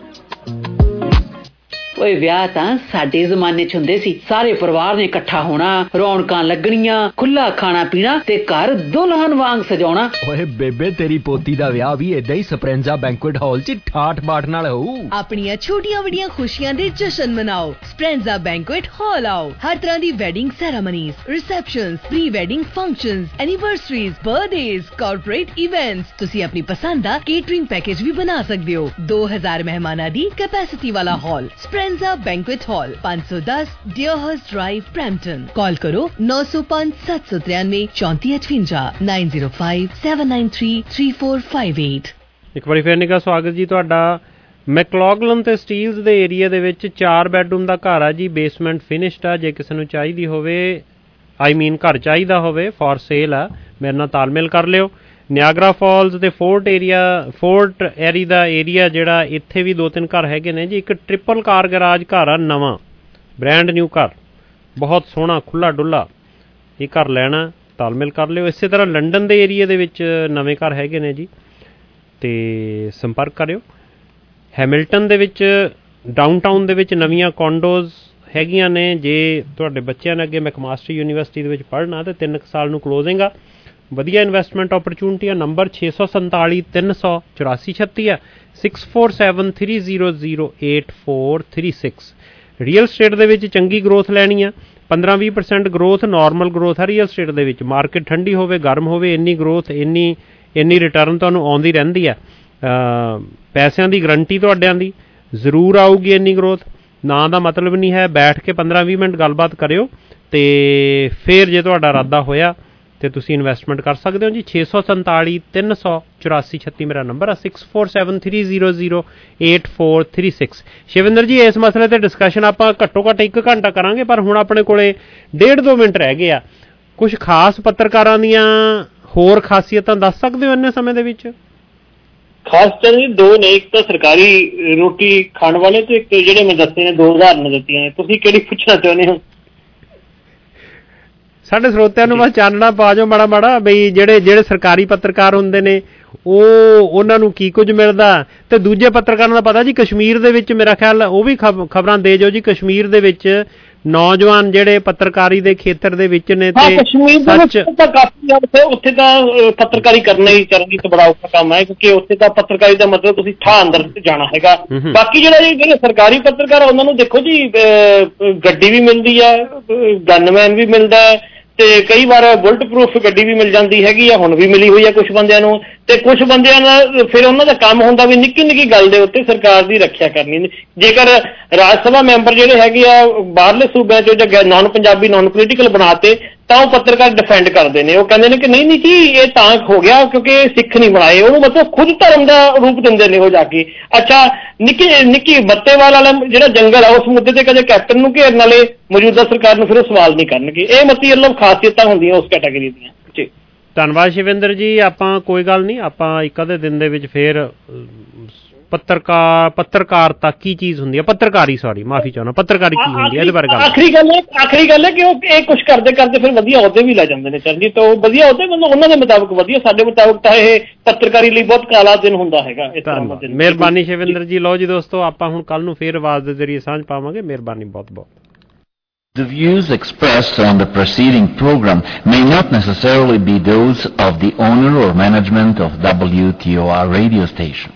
ਓਏ ਵਿਆਹ ਤਾਂ ਸਾਡੇ ਜ਼ਮਾਨੇ 'ਚ ਹੁੰਦੇ ਸੀ, ਸਾਰੇ ਪਰਿਵਾਰ ਨੇ ਇਕੱਠਾ ਹੋਣਾ, ਰੌਣਕਾਂ ਲੱਗਣੀਆਂ, ਖੁੱਲਾ ਖਾਣਾ ਪੀਣਾ ਤੇ ਘਰ ਦੁਲਹਨ ਵਾਂਗ ਸਜਾਉਣਾ। ਓਏ ਬੇਬੇ ਤੇਰੀ ਪੋਤੀ ਦਾ ਵਿਆਹ ਵੀ ਏਦਾਂ ਹੀ ਸਪਰੈਂਜ਼ਾ ਬੈਂਕੁਏਟ ਹਾਲ 'ਚ ਠਾਠ ਬਾਠ ਨਾਲ ਹੋਊ। ਆਪਣੀਆਂ ਛੋਟੀਆਂ ਵੱਡੀਆਂ ਖੁਸ਼ੀਆਂ ਦੇ ਜਸ਼ਨ ਮਨਾਓ, ਸਪਰੈਂਜ਼ਾ ਬੈਂਕੁਏਟ ਹਾਲ ਆਓ। ਹਰ ਤਰ੍ਹਾਂ ਦੀ wedding ceremonies, receptions, pre wedding functions, anniversaries, birthdays, corporate events, ਤੁਸੀਂ ਆਪਣੀ ਪਸੰਦ ਦਾ ਕੇਟਰਿੰਗ ਪੈਕੇਜ ਵੀ ਬਣਾ ਸਕਦੇ ਹੋ। 2000 ਮਹਿਮਾਨਾਂ ਦੀ ਕੈਪੈਸਿਟੀ ਵਾਲਾ hall. Organza Banquet Hall, 510 Deerhurst Drive, Brampton. Call करो 905 793 3458 905 793 3458। ਇੱਕ ਵਾਰੀ ਫਿਰ ਨਿੱਘਾ ਸਵਾਗਤ ਜੀ ਤੁਹਾਡਾ। ਮੈਕਲੌਗਲਨ ਤੇ ਸਟੀਲਸ ਦੇ ਏਰੀਆ ਦੇ ਵਿੱਚ 4 ਬੈਡਰੂਮ ਦਾ ਘਰ ਆ ਜੀ, ਬੇਸਮੈਂਟ ਫਿਨਿਸ਼ਡ ਆ। ਜੇ ਕਿਸੇ ਨੂੰ ਚਾਹੀਦੀ ਹੋਵੇ, ਘਰ ਚਾਹੀਦਾ ਹੋਵੇ, ਫॉर ਸੇਲ ਆ, ਮੇਰੇ ਨਾਲ ਤਾਲਮੇਲ ਕਰ ਲਿਓ। ਨਿਆਗਰਾ ਫਾਲਸ ਤੇ ਫੋਰਟ ਐਰੀ ਦਾ ਏਰੀਆ ਜਿਹੜਾ, ਇੱਥੇ ਵੀ 2-3 ਘਰ ਹੈਗੇ ਨੇ ਜੀ। ਇੱਕ ਟ੍ਰਿਪਲ ਕਾਰ ਗਰਾਜ ਘਰ ਆ, ਨਵਾਂ ਬ੍ਰੈਂਡ ਨਿਊ ਘਰ, ਬਹੁਤ ਸੋਹਣਾ ਖੁੱਲ੍ਹਾ ਡੁੱਲਾ। ਇਹ ਘਰ ਲੈਣਾ, ਤਾਲਮੇਲ ਕਰ ਲਿਓ। ਇਸੇ ਤਰ੍ਹਾਂ ਲੰਡਨ ਦੇ ਏਰੀਏ ਦੇ ਵਿੱਚ ਨਵੇਂ ਘਰ ਹੈਗੇ ਨੇ ਜੀ, ਅਤੇ ਸੰਪਰਕ ਕਰਿਓ। ਹੈਮਿਲਟਨ ਦੇ ਵਿੱਚ, ਡਾਊਨਟਾਊਨ ਦੇ ਵਿੱਚ ਨਵੀਆਂ ਕੌਂਡੋਜ਼ ਹੈਗੀਆਂ ਨੇ। ਜੇ ਤੁਹਾਡੇ ਬੱਚਿਆਂ ਨੇ ਅੱਗੇ ਮੈਕਮਾਸਟਰ ਯੂਨੀਵਰਸਿਟੀ ਦੇ ਵਿੱਚ ਪੜ੍ਹਨਾ ਤਾਂ 3 ਸਾਲ ਨੂੰ ਕਲੋਜ਼ਿੰਗ ਆ। ਵਧੀਆ ਇਨਵੈਸਟਮੈਂਟ ਓਪਰਚੁਨਿਟੀ ਆ। ਨੰਬਰ 647 300 8436 ਆ, 6473008436। ਰੀਅਲ ਸਟੇਟ ਦੇ ਵਿੱਚ ਚੰਗੀ ਗਰੋਥ ਲੈਣੀ ਆ, 15-20% ਗਰੋਥ ਨਾਰਮਲ ਗਰੋਥ ਆ ਰੀਅਲ ਸਟੇਟ ਦੇ ਵਿੱਚ। ਮਾਰਕੀਟ ਠੰਡੀ ਹੋਵੇ ਗਰਮ ਹੋਵੇ, ਇੰਨੀ ਗਰੋਥ, ਇੰਨੀ ਰਿਟਰਨ ਤੁਹਾਨੂੰ ਆਉਂਦੀ ਰਹਿੰਦੀ ਆ। ਪੈਸਿਆਂ ਦੀ ਗਰੰਟੀ ਤੁਹਾਡਿਆਂ ਦੀ ਜ਼ਰੂਰ ਆਊਗੀ ਇੰਨੀ ਗਰੋਥ। ਨਾ ਦਾ ਮਤਲਬ ਨਹੀਂ ਹੈ। ਬੈਠ ਕੇ 15-20 ਮਿੰਟ ਗੱਲਬਾਤ ਕਰਿਓ ਅਤੇ ਫਿਰ ਜੇ ਤੁਹਾਡਾ ਇਰਾਦਾ ਹੋਇਆ ਤੇ ਤੁਸੀਂ ਇਨਵੈਸਟਮੈਂਟ ਕਰ ਸਕਦੇ ਹੋ ਜੀ। 647 300 8436 ਮੇਰਾ ਨੰਬਰ ਆ, 6473008436। ਸ਼ਿਵਿੰਦਰ ਜੀ, ਇਸ ਮਸਲੇ ਤੇ ਡਿਸਕਸ਼ਨ ਆਪਾਂ ਘੱਟੋ ਘੱਟ 1 ਘੰਟਾ ਕਰਾਂਗੇ, ਪਰ ਹੁਣ ਆਪਣੇ ਕੋਲੇ 1.5-2 ਮਿੰਟ ਰਹਿ ਗਏ ਆ। ਕੁਝ ਖਾਸ ਪੱਤਰਕਾਰਾਂ ਦੀਆਂ ਹੋਰ ਖਾਸੀਅਤਾਂ ਦੱਸ ਸਕਦੇ ਹੋ ਇੰਨੇ ਸਮੇਂ ਦੇ ਵਿੱਚ? ਖਾਸ ਤਾਂ ਜੀ 2 ਨੇ, ਇੱਕ ਤਾਂ ਸਰਕਾਰੀ ਰੋਟੀ ਖਾਣ ਵਾਲੇ ਤੇ ਇੱਕ ਜਿਹੜੇ ਮੈਂ ਦੱਸੇ ਨੇ 2 ਉਦਾਹਰਨਾਂ ਦਿੱਤੀਆਂ ਨੇ। ਤੁਸੀਂ ਕਿਹੜੀ ਪੁੱਛਣਾ ਚਾਹੁੰਦੇ ਹੋ? ਸਾਡੇ ਸਰੋਤਿਆਂ ਨੂੰ ਬਸ ਚਾਨਣਾ ਪਾ ਜਾਓ ਮਾੜਾ ਮਾੜਾ, ਬਈ ਜਿਹੜੇ ਸਰਕਾਰੀ ਪੱਤਰਕਾਰ ਹੁੰਦੇ ਨੇ ਉਹਨਾਂ ਨੂੰ ਕੀ ਕੁਝ ਮਿਲਦਾ, ਤੇ ਦੂਜੇ ਪੱਤਰਕਾਰਾਂ ਦਾ ਪਤਾ ਜੀ। ਕਸ਼ਮੀਰ ਦੇ ਵਿੱਚ ਮੇਰਾ ਖਿਆਲ ਉਹ ਵੀ ਖਬਰਾਂ ਦੇ ਜਾਓ ਜੀ। ਕਸ਼ਮੀਰ ਦੇ ਵਿੱਚ ਨੌਜਵਾਨ ਜਿਹੜੇ ਪੱਤਰਕਾਰੀ ਦੇ ਖੇਤਰ ਦੇ ਵਿੱਚ ਨੇ, ਤੇ ਕਸ਼ਮੀਰ ਦੇ ਵਿੱਚ ਤਾਂ ਕਾਫੀ ਉੱਥੇ ਤਾਂ ਪੱਤਰਕਾਰੀ ਕਰਨੀ ਤਾਂ ਬੜਾ ਔਖਾ ਕੰਮ ਹੈ, ਕਿਉਂਕਿ ਉੱਥੇ ਤਾਂ ਪੱਤਰਕਾਰੀ ਦਾ ਮਤਲਬ ਤੁਸੀਂ ਠਾਹ ਅੰਦਰ ਜਾਣਾ ਹੈਗਾ। ਬਾਕੀ ਜਿਹੜੇ ਸਰਕਾਰੀ ਪੱਤਰਕਾਰ ਉਹਨਾਂ ਨੂੰ ਦੇਖੋ ਜੀ, ਗੱਡੀ ਵੀ ਮਿਲਦੀ ਹੈ, ਗਨਮੈਨ ਵੀ ਮਿਲਦਾ ਹੈ, ਤੇ ਕਈ ਵਾਰ ਬੁਲਟ ਪ੍ਰੂਫ ਗੱਡੀ ਵੀ ਮਿਲ ਜਾਂਦੀ ਹੈਗੀ ਆ, ਹੁਣ ਵੀ ਮਿਲੀ ਹੋਈ ਆ ਕੁਛ ਬੰਦਿਆਂ ਨੂੰ। ਤੇ ਕੁਛ ਬੰਦਿਆਂ ਦਾ ਫਿਰ ਉਹਨਾਂ ਦਾ ਕੰਮ ਹੁੰਦਾ ਵੀ ਨਿੱਕੀ ਨਿੱਕੀ ਗੱਲ ਦੇ ਉੱਤੇ ਸਰਕਾਰ ਦੀ ਰੱਖਿਆ ਕਰਨੀ। ਜੇਕਰ ਰਾਜ ਸਭਾ ਮੈਂਬਰ ਜਿਹੜੇ ਹੈਗੇ ਆ ਬਾਹਰਲੇ ਸੂਬਿਆਂ ਚੋਂ ਜਾਂ ਨਾਨ ਪੰਜਾਬੀ ਨਾਨ ਪੋਲੀਟੀਕਲ ਬਣਾਤੇ, ਤਾਂ ਉਹ ਪੱਤਰਕਾਰ ਡਿਫੈਂਡ ਕਰਦੇ ਨੇ। ਉਹ ਕਹਿੰਦੇ ਨੇ ਕਿ ਨਹੀਂ ਜੀ ਇਹ ਤਾਂ ਹੋ ਗਿਆ ਕਿਉਂਕਿ ਸਿੱਖ ਨਹੀਂ ਬਣਾਏ। ਉਹਨੂੰ ਮਤਲਬ ਖੁਦ ਧਰਮ ਦਾ ਰੂਪ ਦਿੰਦੇ ਨੇ ਉਹ ਜਾ ਕੇ। ਅੱਛਾ, ਨਿੱਕੀ ਬੱਤੇਵਾਲ ਵਾਲਾ ਜਿਹੜਾ ਜੰਗਲ ਆ, ਉਸ ਮੁੱਦੇ ਤੇ ਕਦੇ ਕੈਪਟਨ ਨੂੰ ਘੇਰਨ ਵਾਲੇ ਮੌਜੂਦਾ ਸਰਕਾਰ ਨੂੰ ਫਿਰ ਉਹ ਸਵਾਲ ਨਹੀਂ ਕਰਨਗੇ। ਇਹ ਮਤਲਬ ਖਾਸੀਅਤਾਂ ਹੁੰਦੀਆਂ ਉਸ ਕੈਟਾਗਰੀ ਦੀਆਂ ਜੀ। ਧੰਨਵਾਦ ਸ਼ਿਵਿੰਦਰ ਜੀ। ਆਪਾਂ ਕੋਈ ਗੱਲ ਨਹੀਂ, ਆਪਾਂ ਇੱਕ ਅੱਧੇ ਦਿਨ ਦੇ ਵਿੱਚ ਫਿਰ ਪੱਤਰਕਾਰਤਾ ਕੀ ਚੀਜ਼ ਹੁੰਦੀ ਹੈ, ਪੱਤਰਕਾਰੀ ਕੀ ਹੁੰਦੀ ਹੈ, ਇਹਦੇ ਬਾਰੇ ਗੱਲ। ਆਖਰੀ ਗੱਲ ਹੈ ਕਿ ਉਹ ਇਹ ਕੁਛ ਕਰਦੇ ਫਿਰ ਵਧੀਆ ਅਹੁਦੇ ਵੀ ਲੈ ਜਾਂਦੇ ਨੇ ਚਰਨਜੀਤ। ਤਾਂ ਉਹ ਵਧੀਆ ਅਹੁਦੇ ਉਹਨਾਂ ਦੇ ਮੁਤਾਬਕ ਵਧੀਆ, ਸਾਡੇ ਮੁਤਾਬਕ ਤਾਂ ਇਹ ਪੱਤਰਕਾਰੀ ਲਈ ਬਹੁਤ ਕਾਲਾ ਦਿਨ ਹੁੰਦਾ ਹੈਗਾ। ਮਿਹਰਬਾਨੀ ਸ਼ਿਵਿੰਦਰ ਜੀ। ਲਓ ਜੀ ਦੋਸਤੋ, ਆਪਾਂ ਹੁਣ ਕੱਲ ਨੂੰ ਫਿਰ ਆਵਾਜ਼ ਦੇ ਜ਼ਰੀਏ ਸਾਂਝ ਪਾਵਾਂਗੇ। ਮਿਹਰਬਾਨੀ ਬਹੁਤ ਬਹੁਤ। The views expressed on the preceding program may not necessarily be those of the owner or management of WTOR radio station.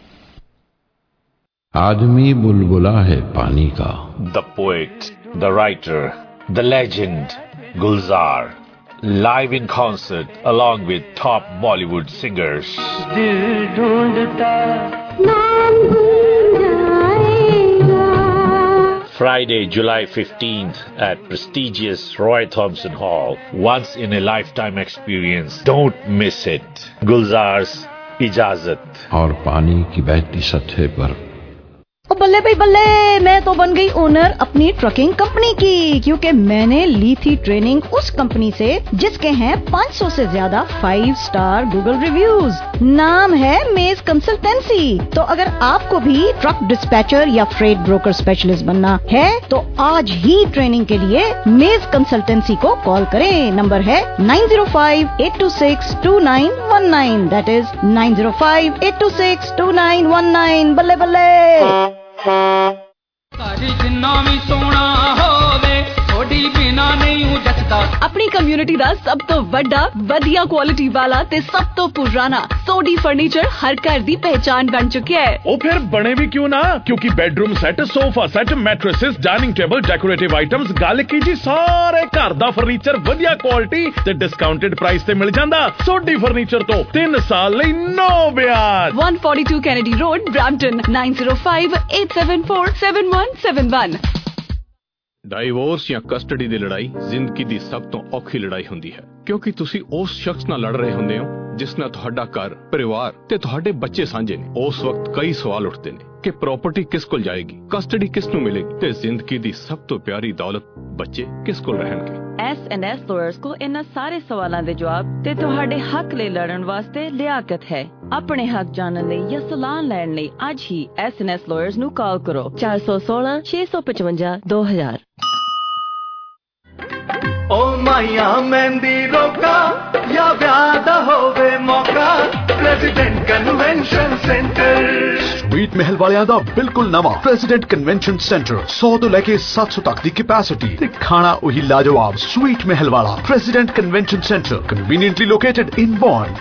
आदमी बुलबुला है पानी का। The poet, the writer, the legend, Gulzar, live in concert along with top Bollywood singers. Friday, July 15th at prestigious Roy Thompson Hall. Once in a lifetime experience. Don't miss it. Gulzar's Ijazat. और पानी की बहती सतह पर ओ बल्ले भाई बल्ले, मैं तो बन गई ओनर अपनी ट्रकिंग कंपनी की, क्योंकि मैंने ली थी ट्रेनिंग उस कंपनी से जिसके हैं 500 से ज्यादा 5 स्टार गूगल रिव्यूज। नाम है मेज कंसल्टेंसी। तो अगर आपको भी ट्रक डिस्पैचर या फ्रेट ब्रोकर स्पेशलिस्ट बनना है तो आज ही ट्रेनिंग के लिए मेज कंसल्टेंसी को कॉल करें। नंबर है 9058262919। That is 9058262919। बल्ले बल्ले। जिन्ना भी सोना होवे थोड़ी बिना नहीं जचदा। अपनी कम्युनिटी दा सब तो वड्डा वधिया क्वालिटी वाला ते सब तो पुराना सोडी फर्नीचर हर घर दी पहचान बन चुका है। ओ फिर बने भी क्यों ना, क्योंकि bedroom set, sofa set, mattresses, dining table, decorative items, गल की जी सारे घर दा फर्नीचर वधिया क्वालिटी ते डिस्काउंटेड प्राइस ते मिल जांदा। सोडी फर्नीचर तो 3 साल लई नो ब्याज। 142 कैनेडी रोड, ब्रैम्पटन 9058747171। ਡਾਈਵੋਰਸ ਜਾਂ ਕਸਟਡੀ ਦੀ ਲੜਾਈ ਜ਼ਿੰਦਗੀ ਦੀ ਸਭ ਤੋਂ ਔਖੀ ਲੜਾਈ ਹੁੰਦੀ ਹੈ, ਕਿਉਂਕਿ ਤੁਸੀਂ ਉਸ ਸ਼ਖਸ ਨਾਲ ਲੜ ਰਹੇ ਹੁੰਦੇ ਹੋ ਜਿਸ ਨਾਲ ਤੁਹਾਡਾ ਘਰ, ਪਰਿਵਾਰ ਤੇ ਤੁਹਾਡੇ ਬੱਚੇ ਸਾਂਝੇ ਨੇ। ਉਸ ਵਕਤ ਕਈ ਸਵਾਲ ਉੱਠਦੇ ਨੇ ਕਿ ਪ੍ਰਾਪਰਟੀ ਕਿਸ ਕੋਲ ਜਾਏਗੀ, ਕਸਟਡੀ ਕਿਸ ਨੂੰ ਮਿਲੇਗੀ ਤੇ ਜ਼ਿੰਦਗੀ ਦੀ ਸਭ ਤੋਂ ਪਿਆਰੀ ਦੌਲਤ ਬੱਚੇ ਕਿਸ ਕੋਲ ਰਹਿਣਗੇ। S&S ਲਾਇਰਸ ਕੋ ਇਹਨਾਂ ਸਾਰੇ ਸਵਾਲਾਂ ਦੇ ਜਵਾਬ ਤੇ ਤੁਹਾਡੇ ਹੱਕ ਲਈ ਲੜਨ ਵਾਸਤੇ ਲਿਆਕਤ ਹੈ। ਆਪਣੇ ਹੱਕ ਜਾਣਨ ਲਈ ਜਾਂ ਸਲਾਹ ਲੈਣ ਲਈ ਅੱਜ ਹੀ S&S ਲਾਇਰਸ ਨੂੰ ਕਾਲ ਕਰੋ 416 655 2000। ओ माया मेहंदी रोका या ब्याह होवे मौका, प्रेसिडेंट कन्वेंशन सेंटर। स्वीट महल वालियां दा बिल्कुल नवा प्रेसिडेंट कन्वेंशन सेंटर 100 तो लेके 700 तक दी कैपेसिटी ते खाना वही लाजवाब स्वीट महल वाला president convention centre, conveniently located in bond.